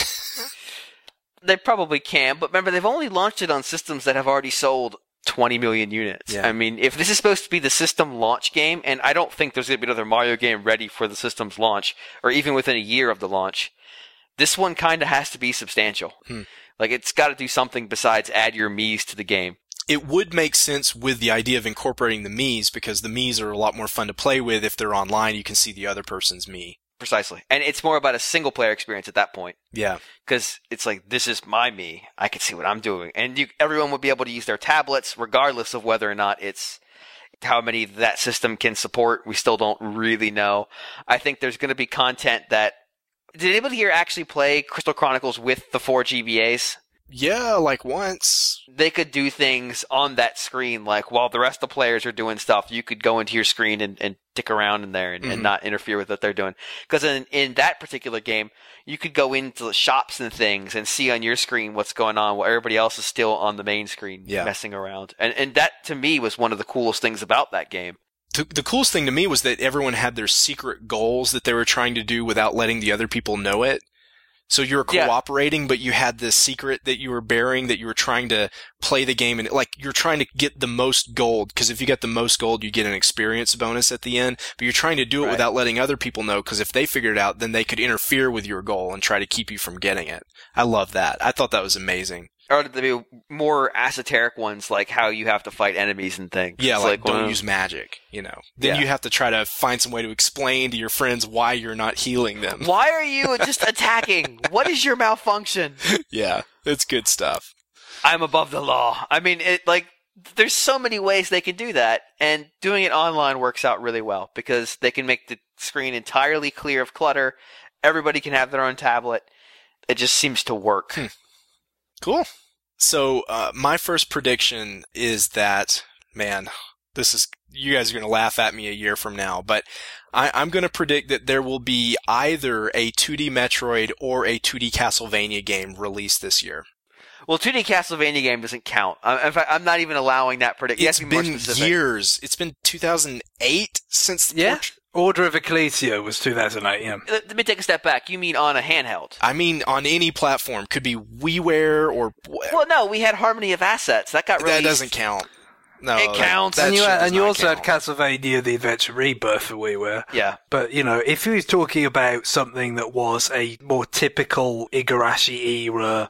They probably can, but remember, they've only launched it on systems that have already sold 20 million units. Yeah. I mean, if this is supposed to be the system launch game, and I don't think there's going to be another Mario game ready for the system's launch, or even within a year of the launch, this one kind of has to be substantial. It's got to do something besides add your Miis to the game. It would make sense with the idea of incorporating the Miis, because the Miis are a lot more fun to play with. If they're online, you can see the other person's Mii. Precisely. And it's more about a single-player experience at that point. Yeah. Because it's like, this is my Mii. I can see what I'm doing. And everyone would be able to use their tablets, regardless of whether or not it's how many that system can support. We still don't really know. I think there's going to be content that... Did anybody here actually play Crystal Chronicles with the 4 GBAs? Yeah, once. They could do things on that screen, while the rest of the players are doing stuff, you could go into your screen and tick around in there and not interfere with what they're doing. Because in that particular game, you could go into the shops and things and see on your screen what's going on while everybody else is still on the main screen messing around. And that, to me, was one of the coolest things about that game. The coolest thing to me was that everyone had their secret goals that they were trying to do without letting the other people know it. So you were cooperating, but you had this secret that you were bearing, that you were trying to play the game, and like you're trying to get the most gold, because if you get the most gold, you get an experience bonus at the end, but you're trying to do it without letting other people know, because if they figured it out, then they could interfere with your goal and try to keep you from getting it. I love that. I thought that was amazing. Or the more esoteric ones, like how you have to fight enemies and things. Yeah, like don't use magic, you know. Then you have to try to find some way to explain to your friends why you're not healing them. Why are you just attacking? What is your malfunction? Yeah, it's good stuff. I'm above the law. I mean, there's so many ways they can do that, and doing it online works out really well, because they can make the screen entirely clear of clutter. Everybody can have their own tablet. It just seems to work. Cool. So, my first prediction is that, man, you guys are going to laugh at me a year from now, but I'm going to predict that there will be either a 2D Metroid or a 2D Castlevania game released this year. Well, 2D Castlevania game doesn't count. In fact, I'm not even allowing that prediction. It's been years. It's been 2008 since the Order of Ecclesia was 2008, yeah. Let me take a step back. You mean on a handheld? I mean on any platform. Could be WiiWare or... Well, no, we had Harmony of Assets. That got released. That doesn't count. No, it counts. And you also had Castlevania The Adventure Rebirth for WiiWare. Yeah. But, if he was talking about something that was a more typical Igarashi-era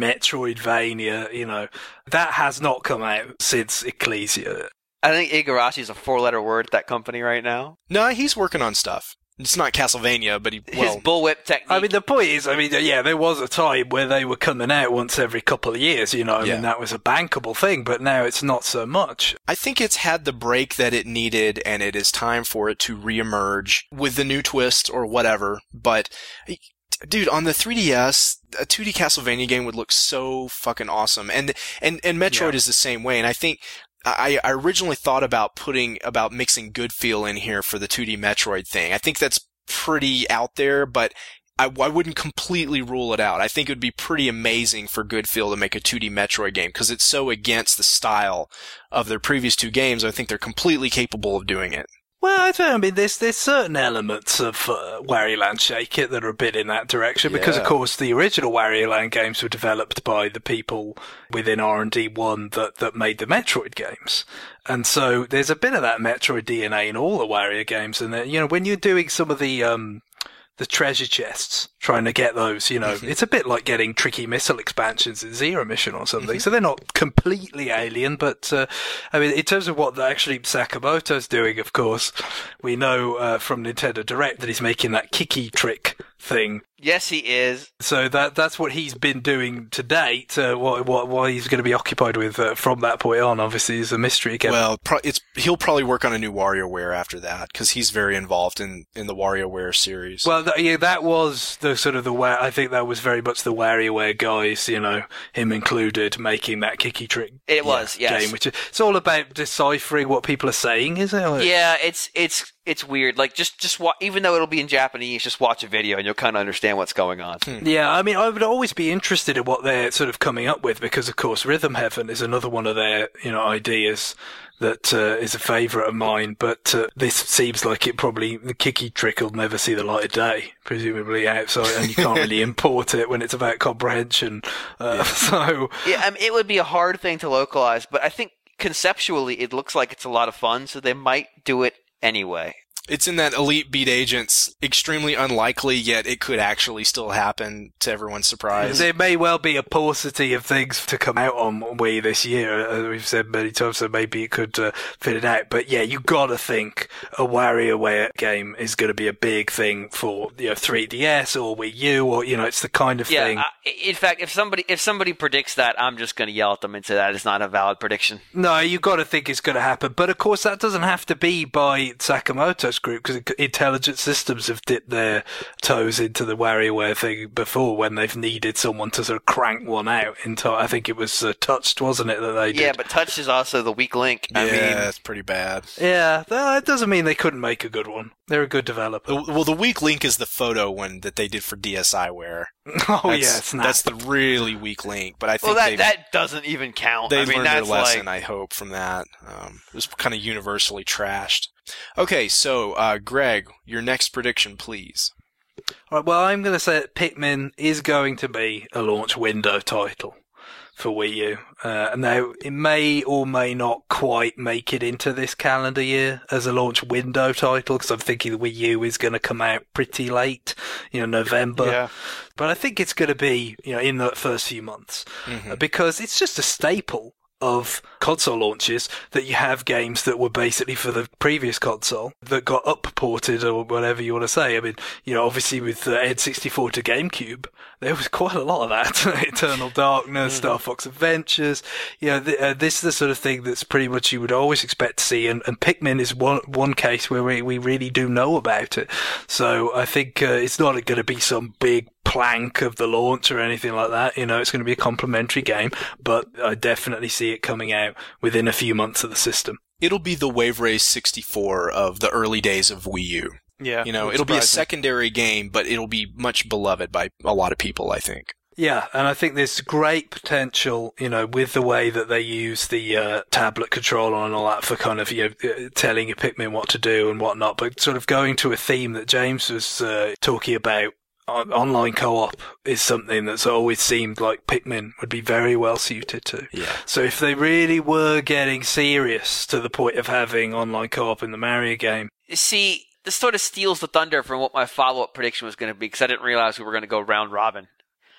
Metroidvania, that has not come out since Ecclesia. I think Igarashi is a 4-letter word at that company right now. No, he's working on stuff. It's not Castlevania, but his bullwhip technique. I mean, the point is, there was a time where they were coming out once every couple of years, I mean, that was a bankable thing, but now it's not so much. I think it's had the break that it needed, and it is time for it to reemerge with the new twist or whatever, but... Dude, on the 3DS, a 2D Castlevania game would look so fucking awesome. And Metroid is the same way, and I think... I originally thought about mixing Good Feel in here for the 2D Metroid thing. I think that's pretty out there, but I wouldn't completely rule it out. I think it would be pretty amazing for Good Feel to make a 2D Metroid game, because it's so against the style of their previous two games. I think they're completely capable of doing it. Well, I don't know. I mean, there's certain elements of Wario Land Shake It that are a bit in that direction, because, of course, the original Wario Land games were developed by the people within R&D 1 that made the Metroid games. And so there's a bit of that Metroid DNA in all the Wario games. And, when you're doing some of the treasure chests, trying to get those, it's a bit like getting Tricky Missile expansions in Zero Mission or something. So they're not completely alien, but, in terms of what actually Sakamoto's doing, of course, we know, from Nintendo Direct that he's making that Kiki trick thing. Yes, he is. So that's what he's been doing to date. What he's going to be occupied with from that point on, obviously, is a mystery again. Well, he'll probably work on a new WarioWare after that, because he's very involved in the WarioWare series. Well, that was the sort of I think that was very much the WarioWare guys, him included, making that Kiki trick. It was, yes. Game, which it's all about deciphering what people are saying, is it? Yeah, it's weird. Like, just even though it'll be in Japanese, just watch a video and you'll kind of understand what's going on. Yeah, I mean, I would always be interested in what they're sort of coming up with, because, of course, Rhythm Heaven is another one of their, ideas that is a favourite of mine, but this seems like the Kiki trick will never see the light of day, presumably outside, and you can't really import it when it's about comprehension. So yeah, it would be a hard thing to localize, but I think conceptually it looks like it's a lot of fun, so they might do it anyway. It's in that Elite Beat Agents, extremely unlikely, yet it could actually still happen, to everyone's surprise. There may well be a paucity of things to come out on Wii this year, as we've said many times, so maybe it could fit it out. But yeah, you gotta think a WarioWare game is gonna be a big thing for 3DS or Wii U, or it's the kind of thing. In fact, if somebody predicts that, I'm just gonna yell at them and say that is not a valid prediction. No, you gotta think it's gonna happen. But of course, that doesn't have to be by Sakamoto's group, because Intelligent Systems have dipped their toes into the WarioWare thing before, when they've needed someone to sort of crank one out. I think it was Touched, wasn't it, that they did? Yeah, but Touched is also the weak link. It's pretty bad. Yeah, that doesn't mean they couldn't make a good one. They're a good developer. Well, the weak link is the photo one that they did for DSiWare. That's the really weak link. But I think that doesn't even count. They learned their lesson, I hope, from that. It was kind of universally trashed. Okay, so Greg, your next prediction, please. All right, well, I'm going to say that Pikmin is going to be a launch window title for Wii U. Now, it may or may not quite make it into this calendar year as a launch window title, because I'm thinking the Wii U is going to come out pretty late, November. Yeah. But I think it's going to be, in the first few months, because it's just a staple of console launches that you have games that were basically for the previous console that got up-ported or whatever you want to say. I mean, obviously with N64 to GameCube, there was quite a lot of that. Eternal Darkness, Star Fox Adventures. This is the sort of thing that's pretty much you would always expect to see, and Pikmin is one case where we really do know about it. So I think it's not going to be some big plank of the launch or anything like that. It's going to be a complementary game, but I definitely see it coming out within a few months of the system. It'll be the Wave Race 64 of the early days of Wii U. Yeah. It'll be a secondary game, but it'll be much beloved by a lot of people, I think. Yeah, and I think there's great potential, with the way that they use the tablet controller and all that for kind of, telling your Pikmin what to do and whatnot, but sort of going to a theme that James was talking about. Online co-op is something that's always seemed like Pikmin would be very well suited to. Yeah. So if they really were getting serious to the point of having online co-op in the Mario game. See, this sort of steals the thunder from what my follow-up prediction was going to be, because I didn't realize we were going to go round robin.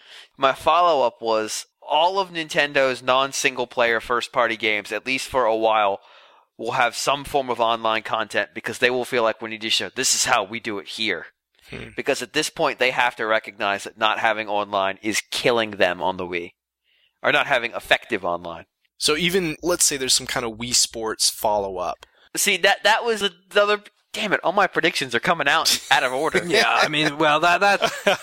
My follow-up was all of Nintendo's non-single-player first-party games, at least for a while, will have some form of online content because they will feel like we need to show this is how we do it here. Because at this point, they have to recognize that not having online is killing them on the Wii. Or not having effective online. So even, let's say there's some kind of Wii Sports follow-up. See, that was the other... Damn it, all my predictions are coming out of order. Yeah, I mean, well, that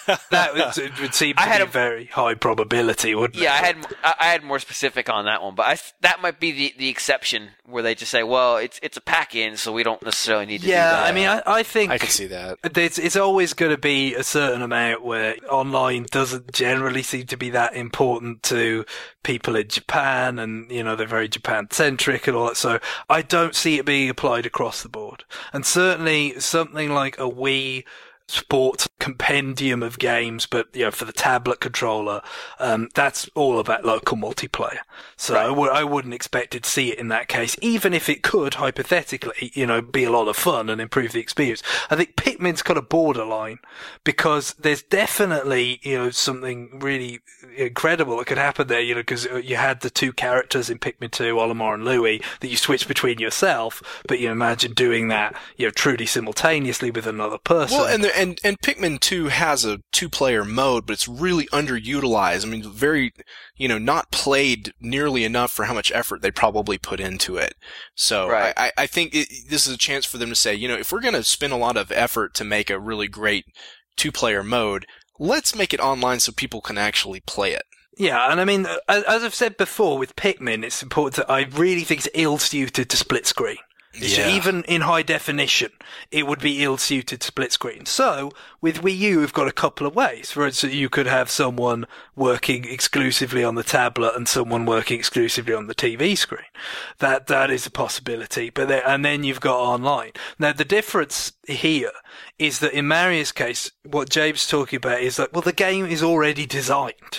would seem to be a very high probability, wouldn't it? Yeah, I had more specific on that one, but that might be the exception where they just say, well, it's a pack-in, so we don't necessarily need to do that. Yeah, I mean, I think... I can see that. It's always going to be a certain amount where online doesn't generally seem to be that important to people in Japan, and, they're very Japan-centric and all that, so I don't see it being applied across the board. And certainly something like a Wii Sports compendium of games, but for the tablet controller, that's all about local multiplayer. So right. I wouldn't expect it to see it in that case, even if it could hypothetically, be a lot of fun and improve the experience. I think Pikmin's kind of borderline because there's definitely something really incredible that could happen there. Because you had the two characters in Pikmin 2, Olimar and Louie, that you switch between yourself. But imagine doing that truly simultaneously with another person. Well, and Pikmin 2 has a two-player mode, but it's really underutilized. I mean, very, not played nearly enough for how much effort they probably put into it. So right. I think this is a chance for them to say, if we're going to spend a lot of effort to make a really great two-player mode, let's make it online so people can actually play it. Yeah, and I mean, as I've said before, with Pikmin, it's important that I really think it's ill-suited to split screen. Yeah. Even in high definition, it would be ill-suited to split screen. So, with Wii U, we've got a couple of ways. For instance, you could have someone working exclusively on the tablet and someone working exclusively on the TV screen. That is a possibility. And then you've got online. Now, the difference here is that in Mario's case, what James is talking about is that, well, the game is already designed.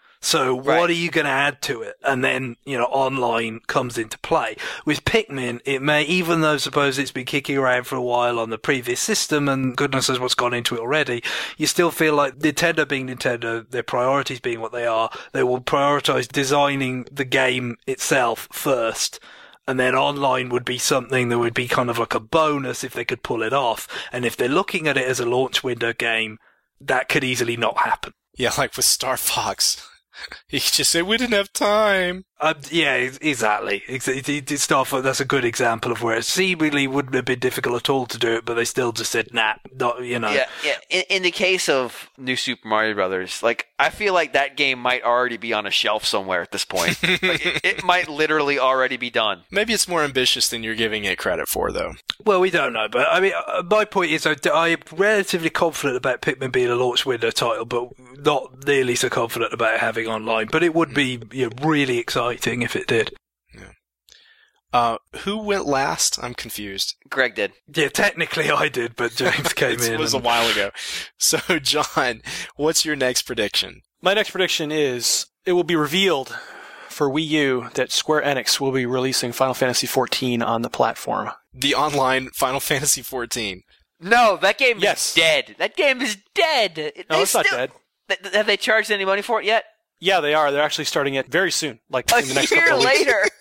So what are you going to add to it? And then, online comes into play. With Pikmin, it may, even though suppose it's been kicking around for a while on the previous system and goodness knows what's gone into it already, you still feel like Nintendo being Nintendo, their priorities being what they are, they will prioritize designing the game itself first. And then online would be something that would be kind of like a bonus if they could pull it off. And if they're looking at it as a launch window game, that could easily not happen. Yeah, like with Star Fox. He just said, we didn't have time. Yeah, exactly. Star Fox, that's a good example of where it seemingly wouldn't have been difficult at all to do it, but they still just said, nah, not, Yeah. In the case of New Super Mario Brothers, I feel like that game might already be on a shelf somewhere at this point. It might literally already be done. Maybe it's more ambitious than you're giving it credit for, though. Well, we don't know, but I mean, my point is I'm relatively confident about Pikmin being a launch window title, but not nearly so confident about having online. But it would be really exciting if it did. Who went last? I'm confused. Greg did. Yeah, technically I did, but James came in. It was a while ago. So, John, what's your next prediction? My next prediction is it will be revealed for Wii U that Square Enix will be releasing Final Fantasy XIV on the platform. The online Final Fantasy XIV. No, that game is dead. That game is dead. No, it's not dead. Have they charged any money for it yet? Yeah, they are. They're actually starting it very soon, like in the next couple of weeks.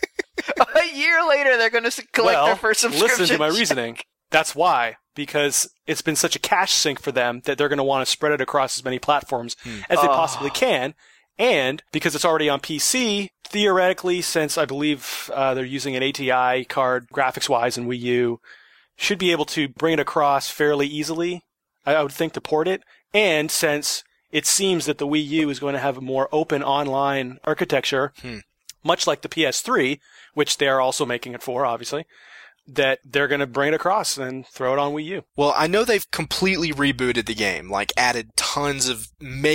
A year later, they're going to collect their first subscription. Listen to my reasoning. That's why. Because it's been such a cash sink for them that they're going to want to spread it across as many platforms as they possibly can. And because it's already on PC, theoretically, since I believe they're using an ATI card graphics-wise in Wii U, should be able to bring it across fairly easily, I would think, to port it. And since it seems that the Wii U is going to have a more open online architecture, much like the PS3, which they're also making it for, obviously, that they're going to bring it across and throw it on Wii U. Well, I know they've completely rebooted the game, like added tons of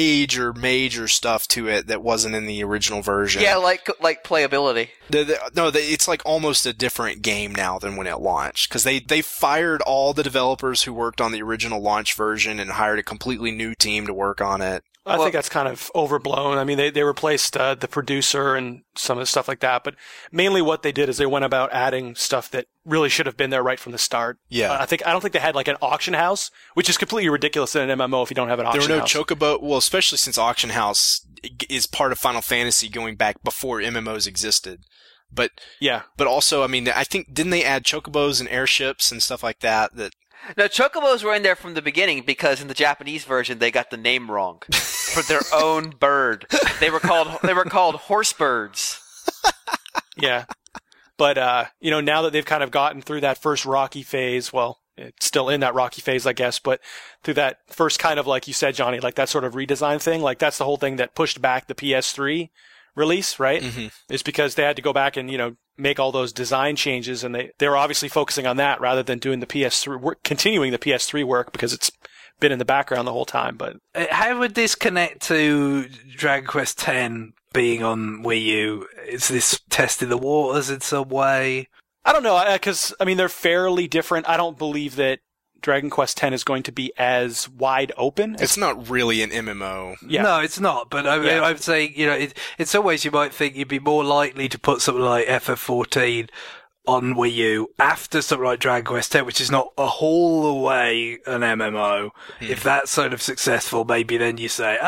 major stuff to it that wasn't in the original version. Yeah, like playability. It's like almost a different game now than when it launched, because they fired all the developers who worked on the original launch version and hired a completely new team to work on it. I think that's kind of overblown. I mean, they replaced the producer and some of the stuff like that, but mainly what they did is they went about adding stuff that really should have been there right from the start. Yeah. I don't think they had like an auction house, which is completely ridiculous in an MMO if you don't have an auction house. There were no chocobo, well, especially since auction house is part of Final Fantasy going back before MMOs existed. But also, I mean, I think, didn't they add chocobos and airships and stuff like that? No, chocobos were in there from the beginning because in the Japanese version they got the name wrong for their own bird. They were called horse birds. Yeah, but now that they've kind of gotten through that first rocky phase, well, it's still in that rocky phase, I guess, but through that first kind of, like you said, Johnny, like that sort of redesign thing, like that's the whole thing that pushed back the PS3 release, right? Mm-hmm. It's because they had to go back and make all those design changes, and they were obviously focusing on that rather than doing the PS3 work, continuing the PS3 work, because it's been in the background the whole time. But how would this connect to Dragon Quest X being on Wii U? Is this testing the waters in some way? I don't know, because I mean they're fairly different. I don't believe that Dragon Quest X is going to be as wide open. It's not really an MMO. Yeah. No, it's not. But I would say, in some ways you might think you'd be more likely to put something like FF14 on Wii U after something like Dragon Quest X, which is not a whole way an MMO. If that's sort of successful, maybe then you say,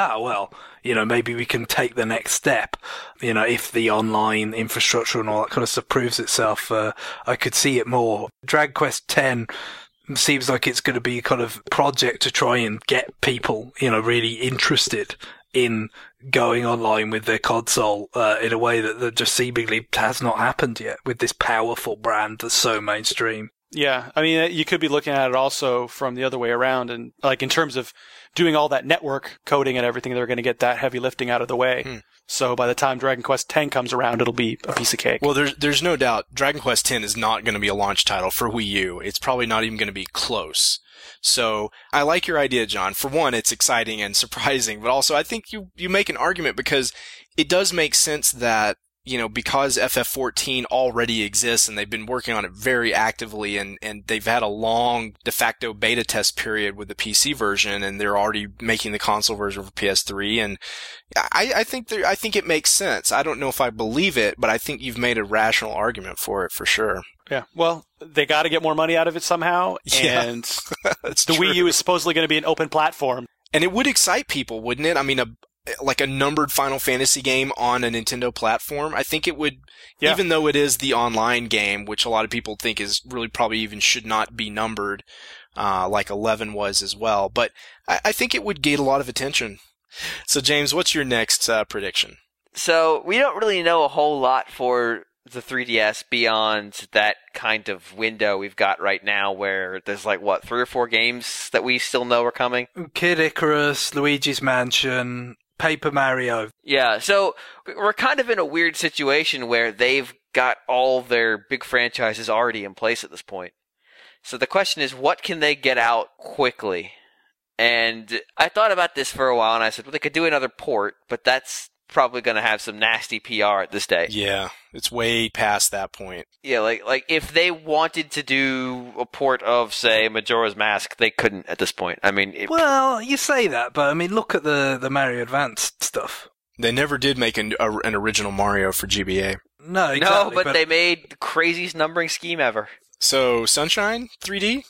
maybe we can take the next step. If the online infrastructure and all that kind of stuff proves itself, I could see it more. Dragon Quest X seems like it's going to be a kind of project to try and get people, really interested in going online with their console in a way that just seemingly has not happened yet with this powerful brand that's so mainstream. Yeah, I mean, you could be looking at it also from the other way around, and like in terms of doing all that network coding and everything, they're going to get that heavy lifting out of the way. So by the time Dragon Quest X comes around, it'll be a piece of cake. Well, there's no doubt Dragon Quest X is not going to be a launch title for Wii U. It's probably not even going to be close. So I like your idea, John. For one, it's exciting and surprising, but also I think you make an argument, because it does make sense that, because FF14 already exists and they've been working on it very actively, and they've had a long de facto beta test period with the PC version, and they're already making the console version for PS3, and I think it makes sense. I don't know if I believe it, but I think you've made a rational argument for it for sure. Yeah, well, they got to get more money out of it somehow, and the Wii U is supposedly going to be an open platform. And it would excite people, wouldn't it? I mean, like a numbered Final Fantasy game on a Nintendo platform, I think it would, even though it is the online game, which a lot of people think is really probably even should not be numbered, like 11 was as well, but I think it would get a lot of attention. So James, what's your next prediction? So we don't really know a whole lot for the 3DS beyond that kind of window we've got right now, where there's 3 or 4 games that we still know are coming. Kid Icarus, Luigi's Mansion, Paper Mario. Yeah, so we're kind of in a weird situation where they've got all their big franchises already in place at this point. So the question is, what can they get out quickly? And I thought about this for a while, and I said, well, they could do another port, but that's probably going to have some nasty PR at this stage. Yeah, it's way past that point. Yeah, like if they wanted to do a port of, say, Majora's Mask, they couldn't at this point. I mean, well, you say that, but I mean, look at the Mario Advance stuff. They never did make an original Mario for GBA. No, exactly. No, but they made the craziest numbering scheme ever. So, Sunshine 3D?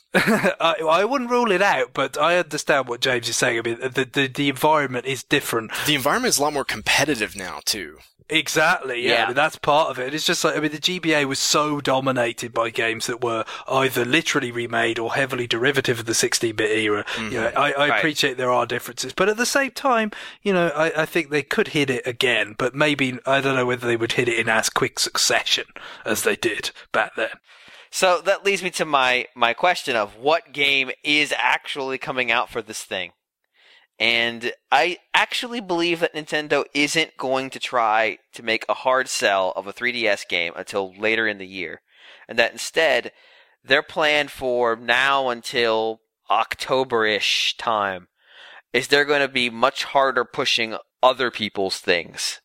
I wouldn't rule it out, but I understand what James is saying. I mean, the environment is different. The environment is a lot more competitive now, too. Exactly, yeah. I mean, that's part of it. It's just like, I mean, the GBA was so dominated by games that were either literally remade or heavily derivative of the 16-bit era. Mm-hmm. You know, I appreciate there are differences, but at the same time, you know, I think they could hit it again, but maybe, I don't know whether they would hit it in as quick succession as they did back then. So that leads me to my question of what game is actually coming out for this thing. And I actually believe that Nintendo isn't going to try to make a hard sell of a 3DS game until later in the year. And that instead, their plan for now until October-ish time is they're going to be much harder pushing other people's things.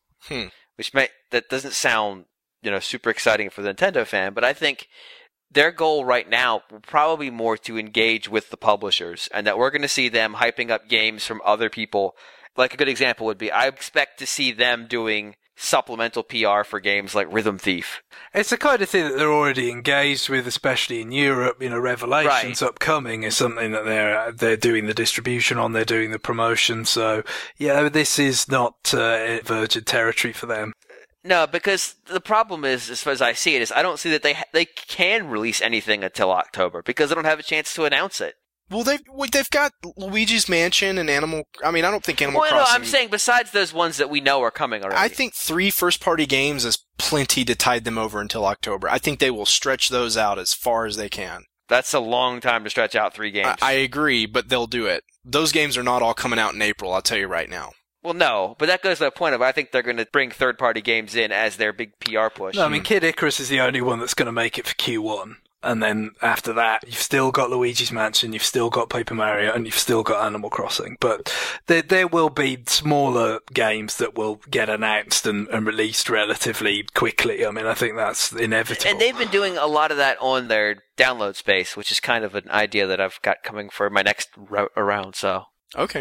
That doesn't sound, you know, super exciting for the Nintendo fan, but I think their goal right now will probably be more to engage with the publishers, and that we're going to see them hyping up games from other people. Like a good example would be, I expect to see them doing supplemental PR for games like Rhythm Thief. It's the kind of thing that they're already engaged with, especially in Europe. You know, Revelations upcoming is something that they're doing the distribution on, they're doing the promotion. So, yeah, this is not virgin territory for them. No, because the problem is, as far as I see it, is I don't see that they can release anything until October because they don't have a chance to announce it. Well, they've got Luigi's Mansion and Animal. I mean, I don't think Animal Crossing. Well, no, I'm saying besides those ones that we know are coming already. I think 3 first-party games is plenty to tide them over until October. I think they will stretch those out as far as they can. That's a long time to stretch out 3 games. I agree, but they'll do it. Those games are not all coming out in April. I'll tell you right now. Well, no, but that goes to the point of I think they're going to bring third-party games in as their big PR push. No, I mean, Kid Icarus is the only one that's going to make it for Q1. And then after that, you've still got Luigi's Mansion, you've still got Paper Mario, and you've still got Animal Crossing. But there will be smaller games that will get announced and released relatively quickly. I mean, I think that's inevitable. And they've been doing a lot of that on their download space, which is kind of an idea that I've got coming for my next round. So okay.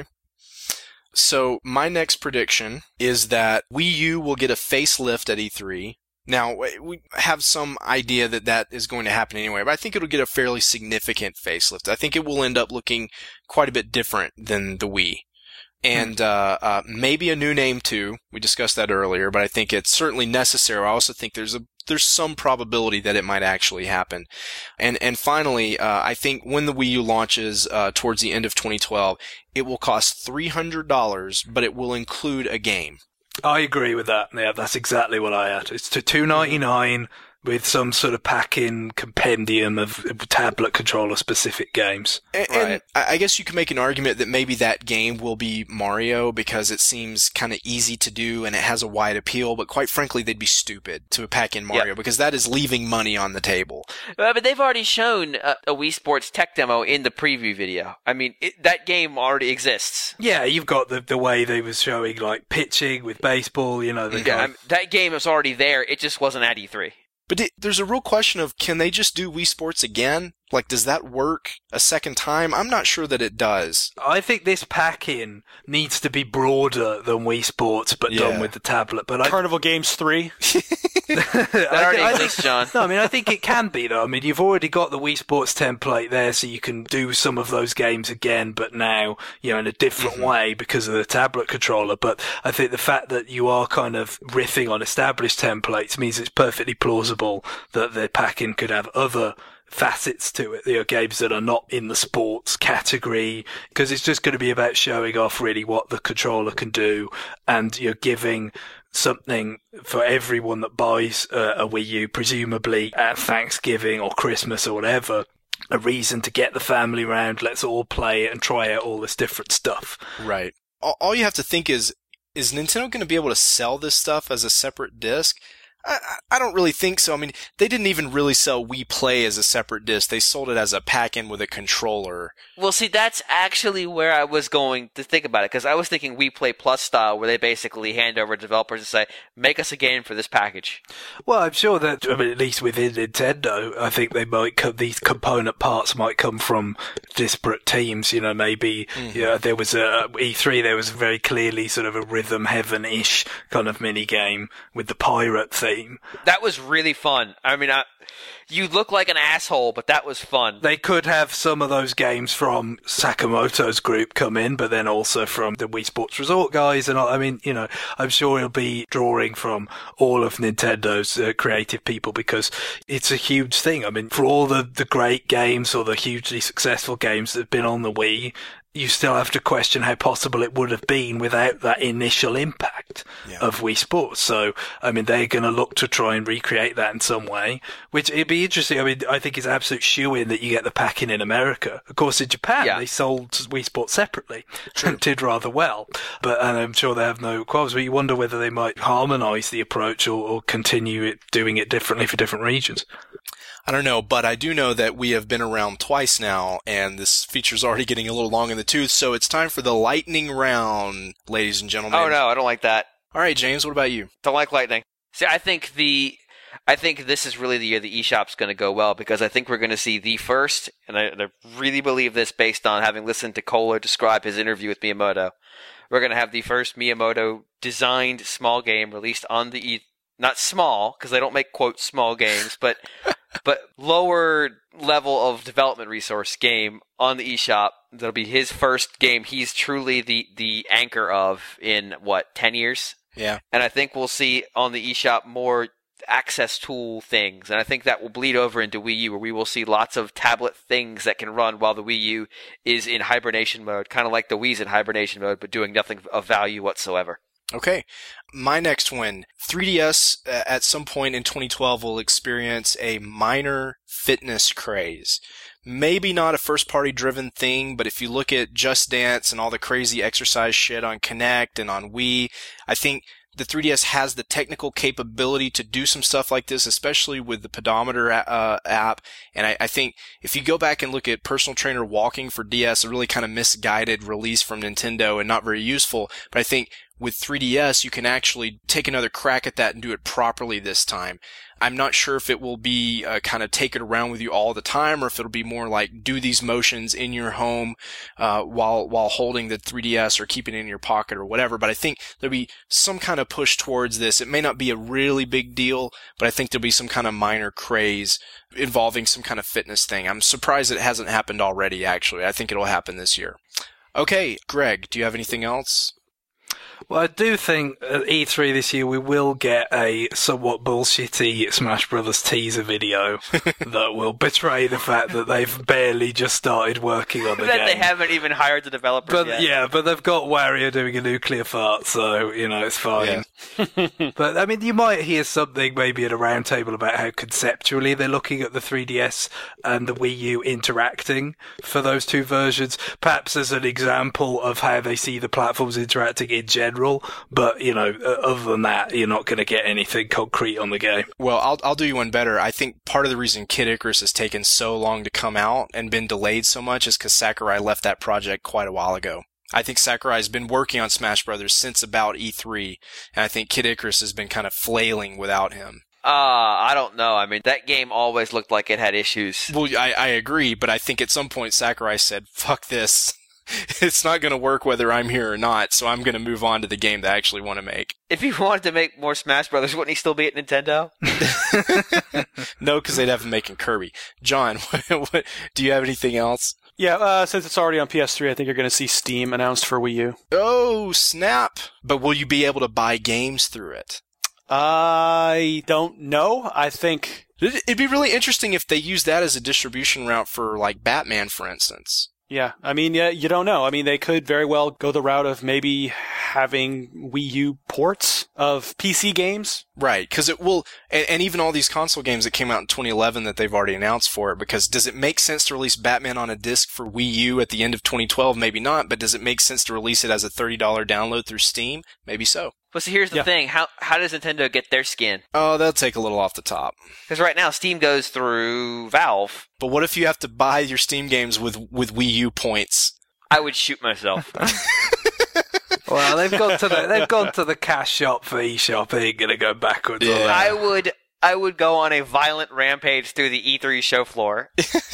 So my next prediction is that Wii U will get a facelift at E3. Now, we have some idea that is going to happen anyway, but I think it'll get a fairly significant facelift. I think it will end up looking quite a bit different than the Wii. And maybe a new name too. We discussed that earlier, but I think it's certainly necessary. I also think there's some probability that it might actually happen. And finally, I think when the Wii U launches towards the end of 2012, it will cost $300, but it will include a game. I agree with that. Yeah, that's exactly what I had. It's to $299 with some sort of pack-in compendium of tablet controller-specific games. And I guess you can make an argument that maybe that game will be Mario because it seems kind of easy to do and it has a wide appeal, but quite frankly, they'd be stupid to pack in Mario because that is leaving money on the table. But they've already shown a Wii Sports tech demo in the preview video. I mean, that game already exists. Yeah, you've got the way they was showing, like, pitching with baseball, you know. That game was already there. It just wasn't at E3. But there's a real question of, can they just do Wii Sports again? Like, does that work a second time? I'm not sure that it does. I think this pack-in needs to be broader than Wii Sports, but done with the tablet. But Carnival Games 3? That already exists, John. No, I mean, I think it can be, though. I mean, you've already got the Wii Sports template there, so you can do some of those games again, but now, you know, in a different way because of the tablet controller. But I think the fact that you are kind of riffing on established templates means it's perfectly plausible that the pack-in could have other facets to it, you know, games that are not in the sports category, because it's just going to be about showing off really what the controller can do, and you're giving something for everyone that buys a Wii U, presumably at Thanksgiving or Christmas or whatever, a reason to get the family round, let's all play it and try out all this different stuff. Right. All you have to think is Nintendo going to be able to sell this stuff as a separate disc? I don't really think so. I mean, they didn't even really sell Wii Play as a separate disc. They sold it as a pack-in with a controller. Well, see, that's actually where I was going to think about it, because I was thinking Wii Play Plus style, where they basically hand over to developers and say, make us a game for this package. Well, I'm sure that, I mean, at least within Nintendo, I think they might these component parts might come from disparate teams. You know, maybe there was a E3, there was very clearly sort of a Rhythm Heaven-ish kind of mini game with the pirate theme. That was really fun. I mean, you look like an asshole, but that was fun. They could have some of those games from Sakamoto's group come in, but then also from the Wii Sports Resort guys and all. I mean, you know, I'm sure he'll be drawing from all of Nintendo's creative people, because it's a huge thing. I mean, for all the great games or the hugely successful games that have been on the Wii, you still have to question how possible it would have been without that initial impact of Wii Sports. So, I mean, they're going to look to try and recreate that in some way, which it'd be interesting. I mean, I think it's absolute shoo-in that you get the pack-in in America. Of course, in Japan, they sold Wii Sports separately and did rather well. And I'm sure they have no qualms, but you wonder whether they might harmonise the approach or continue doing it differently for different regions. I don't know, but I do know that we have been around twice now, and this feature's already getting a little long in the tooth, so it's time for the lightning round, ladies and gentlemen. Oh no, I don't like that. All right, James, what about you? Don't like lightning. See, I think this is really the year the eShop's going to go well, because I think we're going to see the first, and I really believe this based on having listened to Kohler describe his interview with Miyamoto, we're going to have the first Miyamoto-designed small game released on the not small, because they don't make, quote, small games, but lower level of development resource game on the eShop. That'll be his first game he's truly the anchor of in, 10 years? Yeah. And I think we'll see on the eShop more access tool things, and I think that will bleed over into Wii U, where we will see lots of tablet things that can run while the Wii U is in hibernation mode, kind of like the Wii's in hibernation mode, but doing nothing of value whatsoever. Okay. My next one, 3DS at some point in 2012 will experience a minor fitness craze. Maybe not a first-party driven thing, but if you look at Just Dance and all the crazy exercise shit on Kinect and on Wii, I think the 3DS has the technical capability to do some stuff like this, especially with the pedometer app. And I think if you go back and look at Personal Trainer Walking for DS, a really kind of misguided release from Nintendo and not very useful, but I think with 3DS, you can actually take another crack at that and do it properly this time. I'm not sure if it will be kind of take it around with you all the time, or if it'll be more like do these motions in your home while holding the 3DS or keeping it in your pocket or whatever. But I think there'll be some kind of push towards this. It may not be a really big deal, but I think there'll be some kind of minor craze involving some kind of fitness thing. I'm surprised it hasn't happened already, actually. I think it'll happen this year. Okay, Greg, do you have anything else? Well, I do think at E3 this year we will get a somewhat bullshitty Smash Brothers teaser video that will betray the fact that they've barely just started working on the game. That they haven't even hired the developers yet. Yeah, but they've got Wario doing a nuclear fart, so, you know, it's fine. Yeah. But, I mean, you might hear something maybe at a round table about how conceptually they're looking at the 3DS and the Wii U interacting for those two versions, perhaps as an example of how they see the platforms interacting in general. But, you know, other than that, you're not going to get anything concrete on the game. Well, I'll do you one better. I think part of the reason Kid Icarus has taken so long to come out and been delayed so much is because Sakurai left that project quite a while ago. I think Sakurai has been working on Smash Brothers since about E3, and I think Kid Icarus has been kind of flailing without him. I don't know. I mean, that game always looked like it had issues. Well, I agree, but I think at some point Sakurai said, fuck this. It's not going to work whether I'm here or not, so I'm going to move on to the game that I actually want to make. If he wanted to make more Smash Brothers, wouldn't he still be at Nintendo? No, because they'd have him making Kirby. John, do you have anything else? Yeah, since it's already on PS3, I think you're going to see Steam announced for Wii U. Oh, snap. But will you be able to buy games through it? I don't know. I think it'd be really interesting if they use that as a distribution route for, like, Batman, for instance. Yeah, I mean, yeah, you don't know. I mean, they could very well go the route of maybe having Wii U ports of PC games. Right, because it will, and even all these console games that came out in 2011 that they've already announced for it, because does it make sense to release Batman on a disc for Wii U at the end of 2012? Maybe not, but does it make sense to release it as a $30 download through Steam? Maybe so. But see, here's the thing. How does Nintendo get their skin? Oh, they'll take a little off the top. Because right now, Steam goes through Valve. But what if you have to buy your Steam games with Wii U points? I would shoot myself. Well, they've gone to the cash shop for eShop. They ain't gonna go backwards on that. I would go on a violent rampage through the E3 show floor.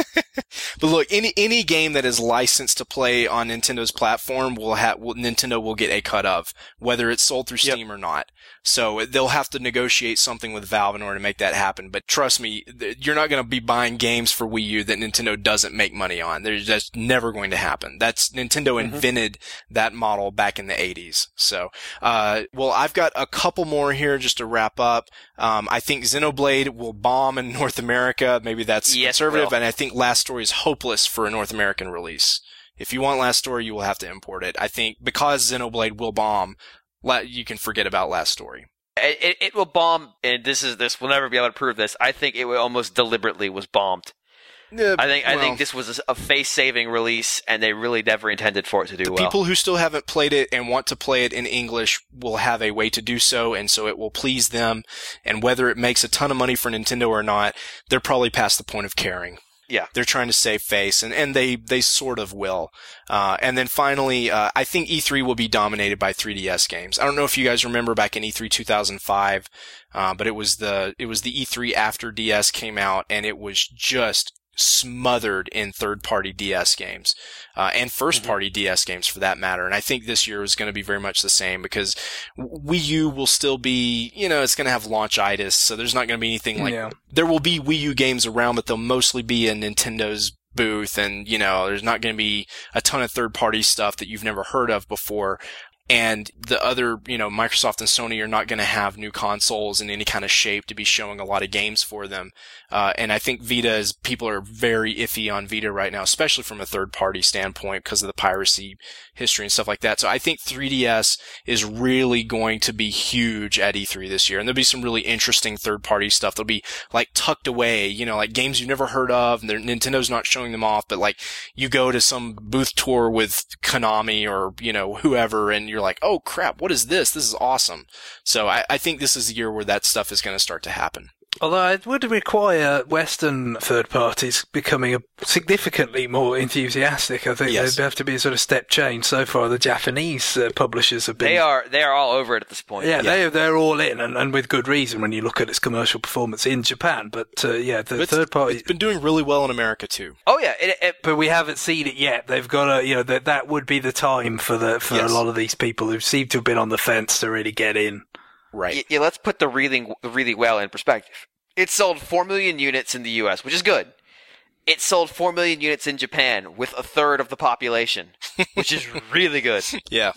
But look, any game that is licensed to play on Nintendo's platform Nintendo will get a cut of, whether it's sold through Steam or not. So they'll have to negotiate something with Valve in order to make that happen. But trust me, you're not going to be buying games for Wii U that Nintendo doesn't make money on. That's never going to happen. Nintendo invented that model back in the 80s. So, well, I've got a couple more here just to wrap up. I think Xenoblade will bomb in North America. Maybe that's conservative. And I think Last Story is hopeless for a North American release. If you want Last Story, you will have to import it. I think because Xenoblade will bomb, you can forget about Last Story. It will bomb, and this will never be able to prove this. I think it almost deliberately was bombed. Yeah, I think this was a face-saving release, and they really never intended for it to do well. People who still haven't played it and want to play it in English will have a way to do so, and so it will please them. And whether it makes a ton of money for Nintendo or not, they're probably past the point of caring. Yeah. They're trying to save face, and they sort of will. And then finally, I think E3 will be dominated by 3DS games. I don't know if you guys remember back in E3 2005, but it was the E3 after DS came out, and it was just smothered in third-party DS games, and first-party DS games for that matter. And I think this year is going to be very much the same because Wii U will still be, it's going to have launchitis, so there's not going to be anything like, there will be Wii U games around, but they'll mostly be in Nintendo's booth, and, there's not going to be a ton of third-party stuff that you've never heard of before. And the other, Microsoft and Sony are not going to have new consoles in any kind of shape to be showing a lot of games for them. And I think people are very iffy on Vita right now, especially from a third-party standpoint because of the piracy history and stuff like that. So I think 3DS is really going to be huge at E3 this year. And there'll be some really interesting third-party stuff. They'll be like tucked away, like games you've never heard of. And Nintendo's not showing them off, but like you go to some booth tour with Konami or, whoever, and you're like, oh crap, what is this? This is awesome. So I think this is the year where that stuff is going to start to happen. Although it would require Western third parties becoming significantly more enthusiastic. I think there'd have to be a sort of step change. So far, the Japanese publishers have been... They are all over it at this point. Yeah, they're all in, and with good reason when you look at its commercial performance in Japan. But the third party... It's been doing really well in America, too. Oh, yeah. But we haven't seen it yet. They've got to, that would be the time for a lot of these people who seem to have been on the fence to really get in. Right. Yeah, let's put the really well in perspective. It sold 4 million units in the U.S., which is good. It sold 4 million units in Japan with a third of the population, which is really good. Yeah.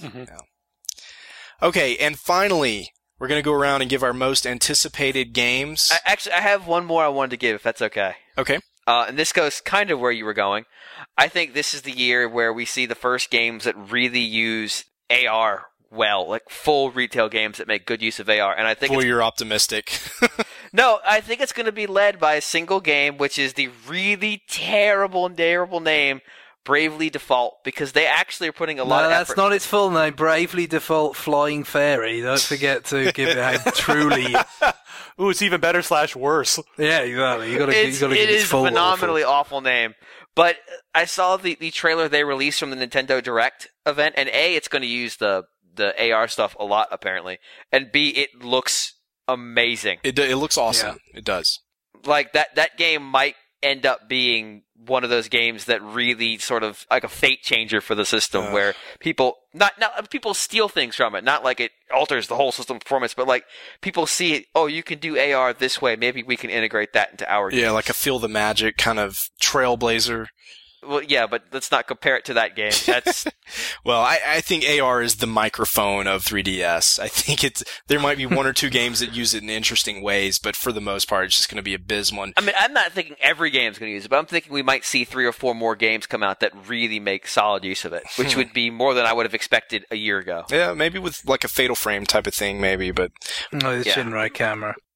Okay, and finally, we're going to go around and give our most anticipated games. I have one more I wanted to give, if that's okay. Okay. And this goes kind of where you were going. I think this is the year where we see the first games that really use AR well, like full retail games that make good use of AR. And I think you're optimistic. No, I think it's going to be led by a single game, which is the really terrible name, Bravely Default, because they actually are putting a lot of effort. No, that's not its full name. Bravely Default Flying Fairy. Don't forget to give it a truly... Ooh, it's even better / worse. Yeah, exactly. You got to give it full. It is a phenomenally awful name. But I saw the trailer they released from the Nintendo Direct event, and A, it's going to use the AR stuff a lot, apparently, and B, it looks amazing. It looks awesome. Yeah. It does. Like, that game might end up being one of those games that really sort of like a fate changer for the system, where people people steal things from it, not like it alters the whole system performance, but like people see it, oh, you can do AR this way, maybe we can integrate that into our games. Yeah, like a Feel the Magic kind of trailblazer. Well, yeah, but let's not compare it to that game. That's well, I think AR is the microphone of 3DS. I think there might be one or two games that use it in interesting ways, but for the most part, it's just going to be abysmal. I mean, I'm not thinking every game's going to use it, but I'm thinking we might see 3 or 4 more games come out that really make solid use of it, which would be more than I would have expected a year ago. Yeah, maybe with like a Fatal Frame type of thing, maybe, but the Shinrai camera.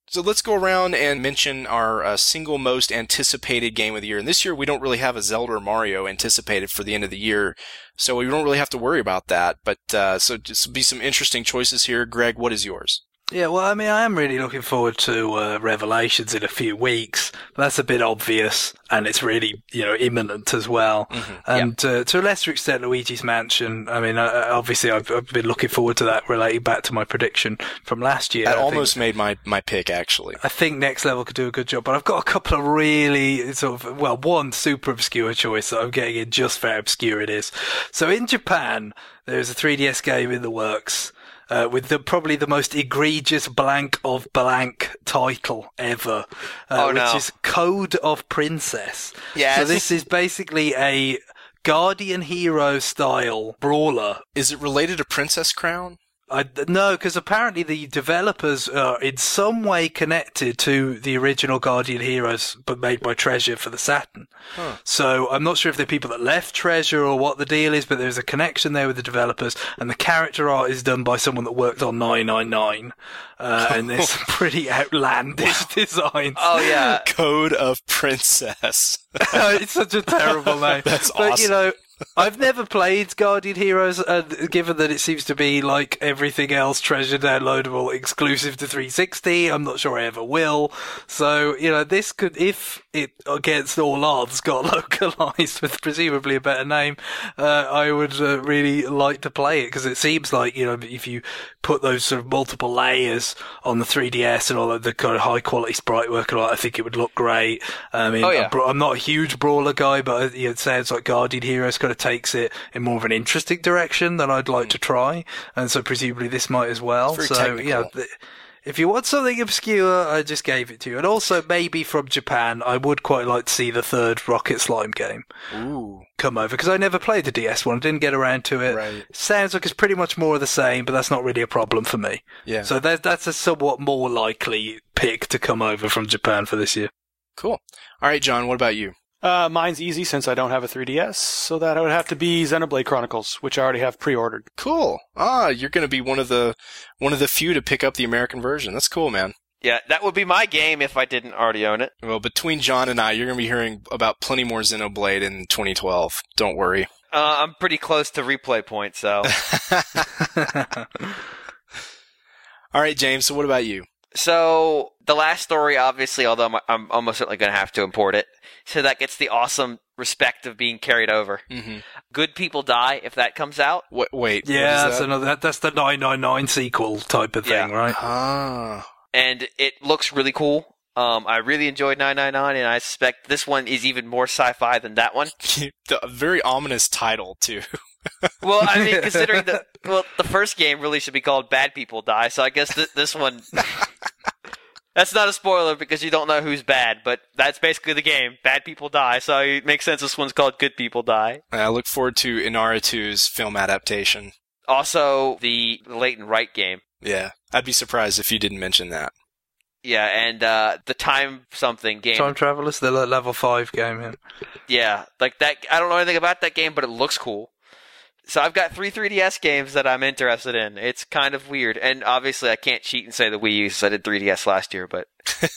So let's go around and mention our single most anticipated game of the year. And this year we don't really have a Zelda or Mario anticipated for the end of the year, so we don't really have to worry about that. But so just be some interesting choices here. Greg, what is yours? Yeah, well, I mean, I am really looking forward to Revelations in a few weeks. That's a bit obvious, and it's really, imminent as well. Mm-hmm. And to a lesser extent, Luigi's Mansion. I mean, obviously, I've been looking forward to that, relating back to my prediction from last year. That almost made my pick, actually. I think Next Level could do a good job, but I've got a couple of really one super obscure choice that I'm getting in just for how obscure it is. So in Japan, there's a 3DS game in the works. With probably the most egregious blank of blank title ever, which is Code of Princess. Yes. So this is basically a Guardian Hero style brawler. Is it related to Princess Crown? No, because apparently the developers are in some way connected to the original Guardian Heroes, but made by Treasure for the Saturn. Huh. So I'm not sure if they're people that left Treasure or what the deal is, but there's a connection there with the developers, and the character art is done by someone that worked on 999. And there's some pretty outlandish designs. Oh, yeah. Code of Princess. It's such a terrible name. That's but, awesome. I've never played Guardian Heroes, given that it seems to be like everything else, Treasure downloadable, exclusive to 360. I'm not sure I ever will. So, this could, if it, against all odds, got localized with presumably a better name, I would really like to play it, because it seems like, if you put those sort of multiple layers on the 3DS and all of the kind of high quality sprite work, I think it would look great. I mean, I'm not a huge brawler guy, but it sounds like Guardian Heroes kind of takes it in more of an interesting direction that I'd like to try, and so presumably this might as well. It's So very technical. if you want something obscure, I just gave it to you. And also maybe from Japan, I would quite like to see the third Rocket Slime game Ooh. come over, because I never played the DS one, didn't get around to it. Right. Sounds like it's pretty much more of the same, but that's not really a problem for me. Yeah. So that's a somewhat more likely pick to come over from Japan for this year. Cool. All right, John, what about you? Mine's easy since I don't have a 3DS, so that would have to be Xenoblade Chronicles, which I already have pre-ordered. Cool. You're going to be one of the few to pick up the American version. That's cool, man. Yeah, that would be my game if I didn't already own it. Well, between John and I, you're going to be hearing about plenty more Xenoblade in 2012. Don't worry. I'm pretty close to replay point, so. All right, James, so what about you? So, the last story, obviously, although I'm almost certainly going to have to import it, so that gets the awesome respect of being carried over. Mm-hmm. Good People Die, if that comes out. Wait. Yeah, what is that? that's the 999 sequel type of thing, right? Ah. And it looks really cool. I really enjoyed 999, and I suspect this one is even more sci-fi than that one. A very ominous title, too. Well, I mean, considering the first game really should be called Bad People Die, so I guess this one... That's not a spoiler because you don't know who's bad, but that's basically the game. Bad people die, so it makes sense this one's called Good People Die. I look forward to Inaritu's film adaptation. Also, the Leighton Wright game. Yeah, I'd be surprised if you didn't mention that. Yeah, and the Time Something game. Time Travelers, the level 5 game, yeah. Yeah, like that. I don't know anything about that game, but it looks cool. So I've got 3 3DS games that I'm interested in. It's kind of weird. And obviously I can't cheat and say the Wii U since I did 3DS last year, but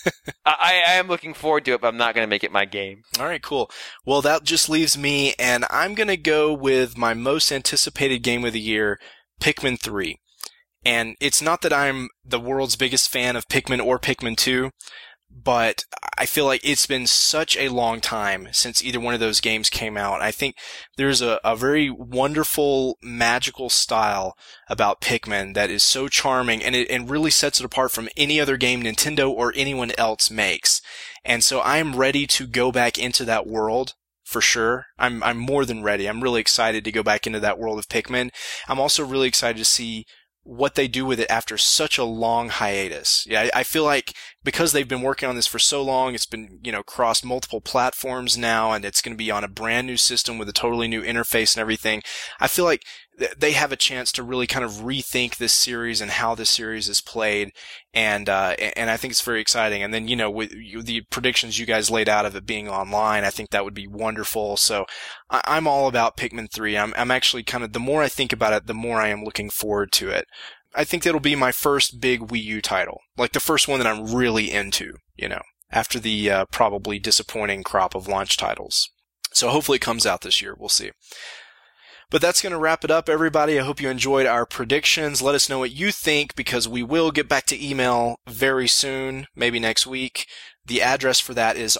I am looking forward to it, but I'm not going to make it my game. All right, cool. Well, that just leaves me, and I'm going to go with my most anticipated game of the year, Pikmin 3. And it's not that I'm the world's biggest fan of Pikmin or Pikmin 2, but I feel like it's been such a long time since either one of those games came out. I think there's a very wonderful, magical style about Pikmin that is so charming, and really sets it apart from any other game Nintendo or anyone else makes. And so I'm ready to go back into that world. For sure. I'm more than ready. I'm really excited to go back into that world of Pikmin. I'm also really excited to see what they do with it after such a long hiatus. Yeah, I feel like because they've been working on this for so long, it's been, crossed multiple platforms now, and it's going to be on a brand new system with a totally new interface and everything. I feel like they have a chance to really kind of rethink this series and how this series is played, and I think it's very exciting. And then, with the predictions you guys laid out of it being online, I think that would be wonderful. So I'm all about Pikmin 3. I'm actually the more I think about it, the more I am looking forward to it. I think that'll be my first big Wii U title. Like the first one that I'm really into, after the probably disappointing crop of launch titles. So hopefully it comes out this year. We'll see. But that's going to wrap it up, everybody. I hope you enjoyed our predictions. Let us know what you think, because we will get back to email very soon, maybe next week. The address for that is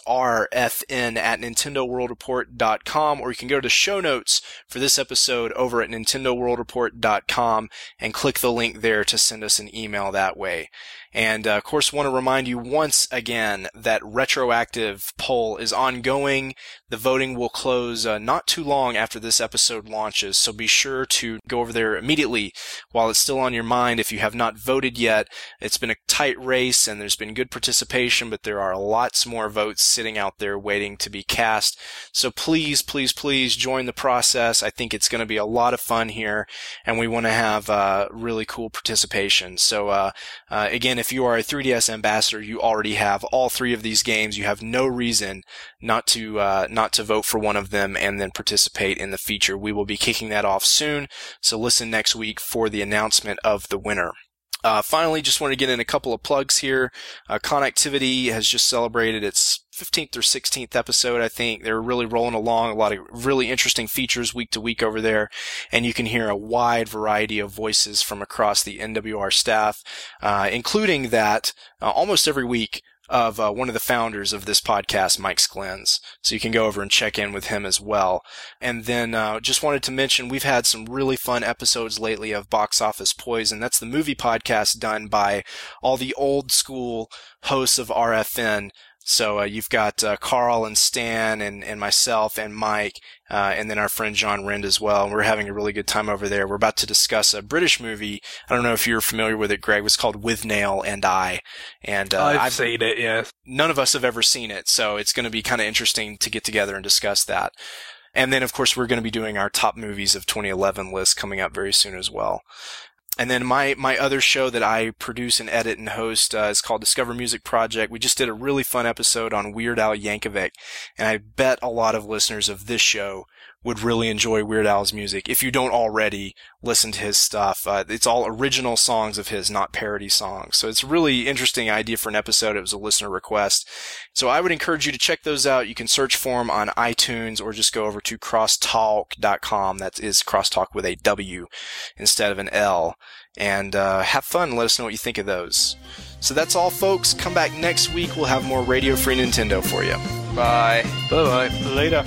rfn@nintendoworldreport.com, or you can go to the show notes for this episode over at nintendoworldreport.com and click the link there to send us an email that way. And, of course, want to remind you once again that retroactive poll is ongoing. The voting will close not too long after this episode launches, so be sure to go over there immediately while it's still on your mind. If you have not voted yet, it's been a tight race and there's been good participation, but there are lots more votes sitting out there waiting to be cast. So please, please, please join the process. I think it's going to be a lot of fun here, and we want to have really cool participation. So again, if you are a 3DS ambassador, you already have all 3 of these games. You have no reason not to vote for one of them and then participate in the feature. We will be kicking that off soon, so listen next week for the announcement of the winner. Finally, just want to get in a couple of plugs here. Connectivity has just celebrated its 15th or 16th episode, I think. They're really rolling along. A lot of really interesting features week to week over there. And you can hear a wide variety of voices from across the NWR staff, including that almost every week of one of the founders of this podcast, Mike Sklens. So you can go over and check in with him as well. And then just wanted to mention, we've had some really fun episodes lately of Box Office Poison. That's the movie podcast done by all the old school hosts of RFN. So you've got Carl and Stan and myself and Mike, and then our friend John Rind as well. We're having a really good time over there. We're about to discuss a British movie. I don't know if you're familiar with it, Greg. It was called With Nail and I. And I've seen it, yes. None of us have ever seen it, so it's going to be kind of interesting to get together and discuss that. And then, of course, we're going to be doing our top movies of 2011 list coming up very soon as well. And then my other show that I produce and edit and host is called Discover Music Project. We just did a really fun episode on Weird Al Yankovic, and I bet a lot of listeners of this show would really enjoy Weird Al's music. If you don't already listen to his stuff, it's all original songs of his, not parody songs. So it's a really interesting idea for an episode. It was a listener request. So I would encourage you to check those out. You can search for them on iTunes or just go over to crosstalk.com. That is Crosstalk with a W instead of an L. And have fun. Let us know what you think of those. So that's all, folks. Come back next week. We'll have more Radio Free Nintendo for you. Bye. Bye-bye. Later.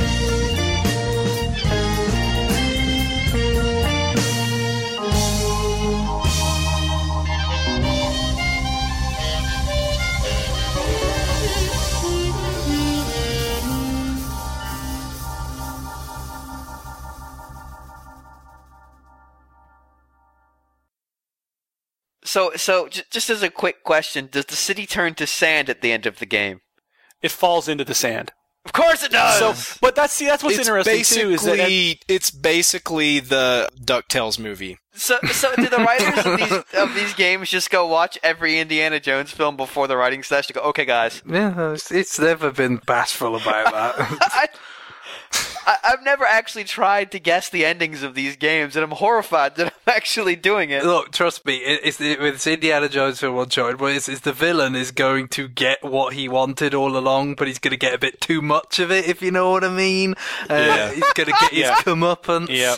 So just as a quick question, does the city turn to sand at the end of the game? It falls into the sand. Of course it does! So, but what's interesting too is that it's basically the DuckTales movie. So do the writers of these games just go watch every Indiana Jones film before the writing session? Go, okay, guys. Yeah, it's never been bashful about that. I've never actually tried to guess the endings of these games, and I'm horrified that I'm actually doing it. Look, trust me, it's Indiana Jones film Uncharted, but it's the villain is going to get what he wanted all along, but he's going to get a bit too much of it, if you know what I mean. He's going to get his comeuppance. Yeah.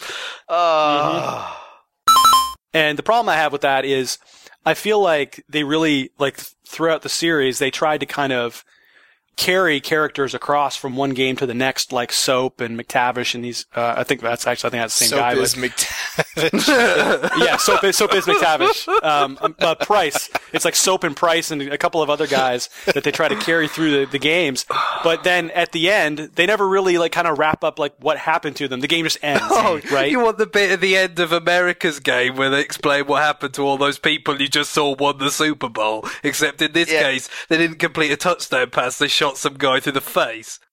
And the problem I have with that is I feel like they really, throughout the series, they tried to kind of carry characters across from one game to the next, like Soap and McTavish and these. I think that's the same guy. Soap is McTavish. Yeah, Soap is McTavish. Price. It's like Soap and Price and a couple of other guys that they try to carry through the games. But then at the end, they never really kind of wrap up what happened to them. The game just ends. Right? You want the bit at the end of America's game where they explain what happened to all those people you just saw won the Super Bowl. Except in this case, they didn't complete a touchdown pass. They shot some guy through the face.